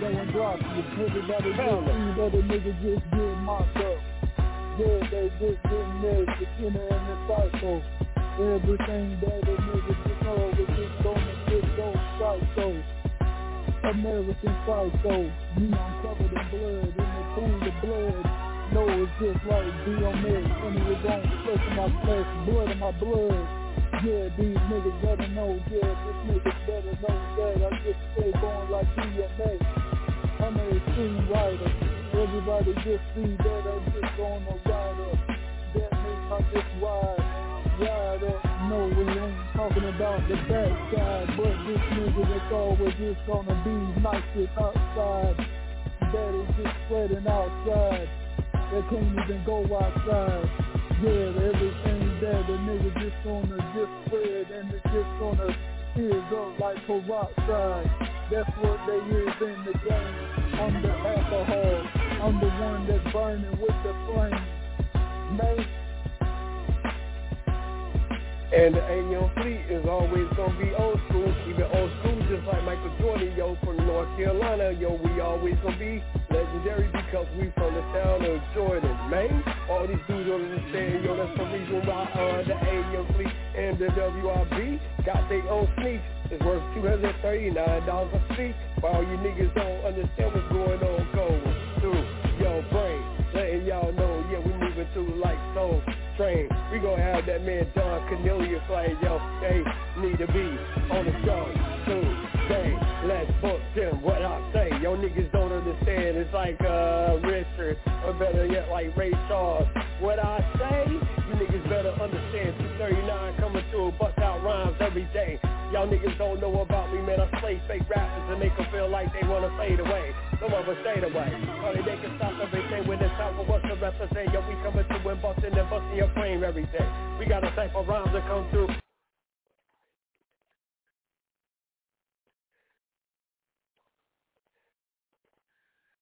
going drop you. Everybody just see that a nigga just get mocked up. Yeah, they just getting there, the killer and the psycho. Everything that a nigga just know is just gonna get those psycho. American psycho. Me, I'm covered in blood, in the pool of blood. No, it's just like D on there, and it was on flesh of my flesh, blood of my blood. Yeah, these niggas better know, yeah, this niggas better know that I just stay going like D M A. I'm a screenwriter. Everybody just see that I'm just gonna ride up. That means I just ride, ride up. No, we ain't talking about the backside, but this nigga that's always just gonna be nice and outside. That is just spreading outside. They can't even go outside. Yeah, everything that the nigga just gonna just spread and it's just gonna fizz up like peroxide. That's what they is in the game. I'm the alcohol. I'm the one that's burning with the flame. Man. And the A M Fleet is always gonna be old school. Keep it old school just like Michael Jordan, yo, from North Carolina. Yo, we always gonna be legendary because we from the town of Jordan, man. All these dudes don't understand, yo, that's the reason why uh, the A M Fleet and the W I B got their own sneaks. It's worth two hundred thirty-nine dollars a seat. But all you niggas don't understand what's going on, going through your brain. Letting y'all know, yeah, we moving through like Soul Train. We gonna have that man Don Cornelius like, yo, they need to be on the show today. Let's book them, what I say. Yo, niggas don't understand. It's like uh, Richard, or better yet, like Ray Charles. What I say, you niggas better understand. two thirty-nine coming through, bust out rhymes every day. Y'all niggas don't know about me, man. I slay fake rappers and make them feel like they wanna fade away. Some of us stayed away. Only they can stop everything when it's time for us to represent. Yo, we coming through and busting and busting your frame every day. We got a type of rhymes that come through.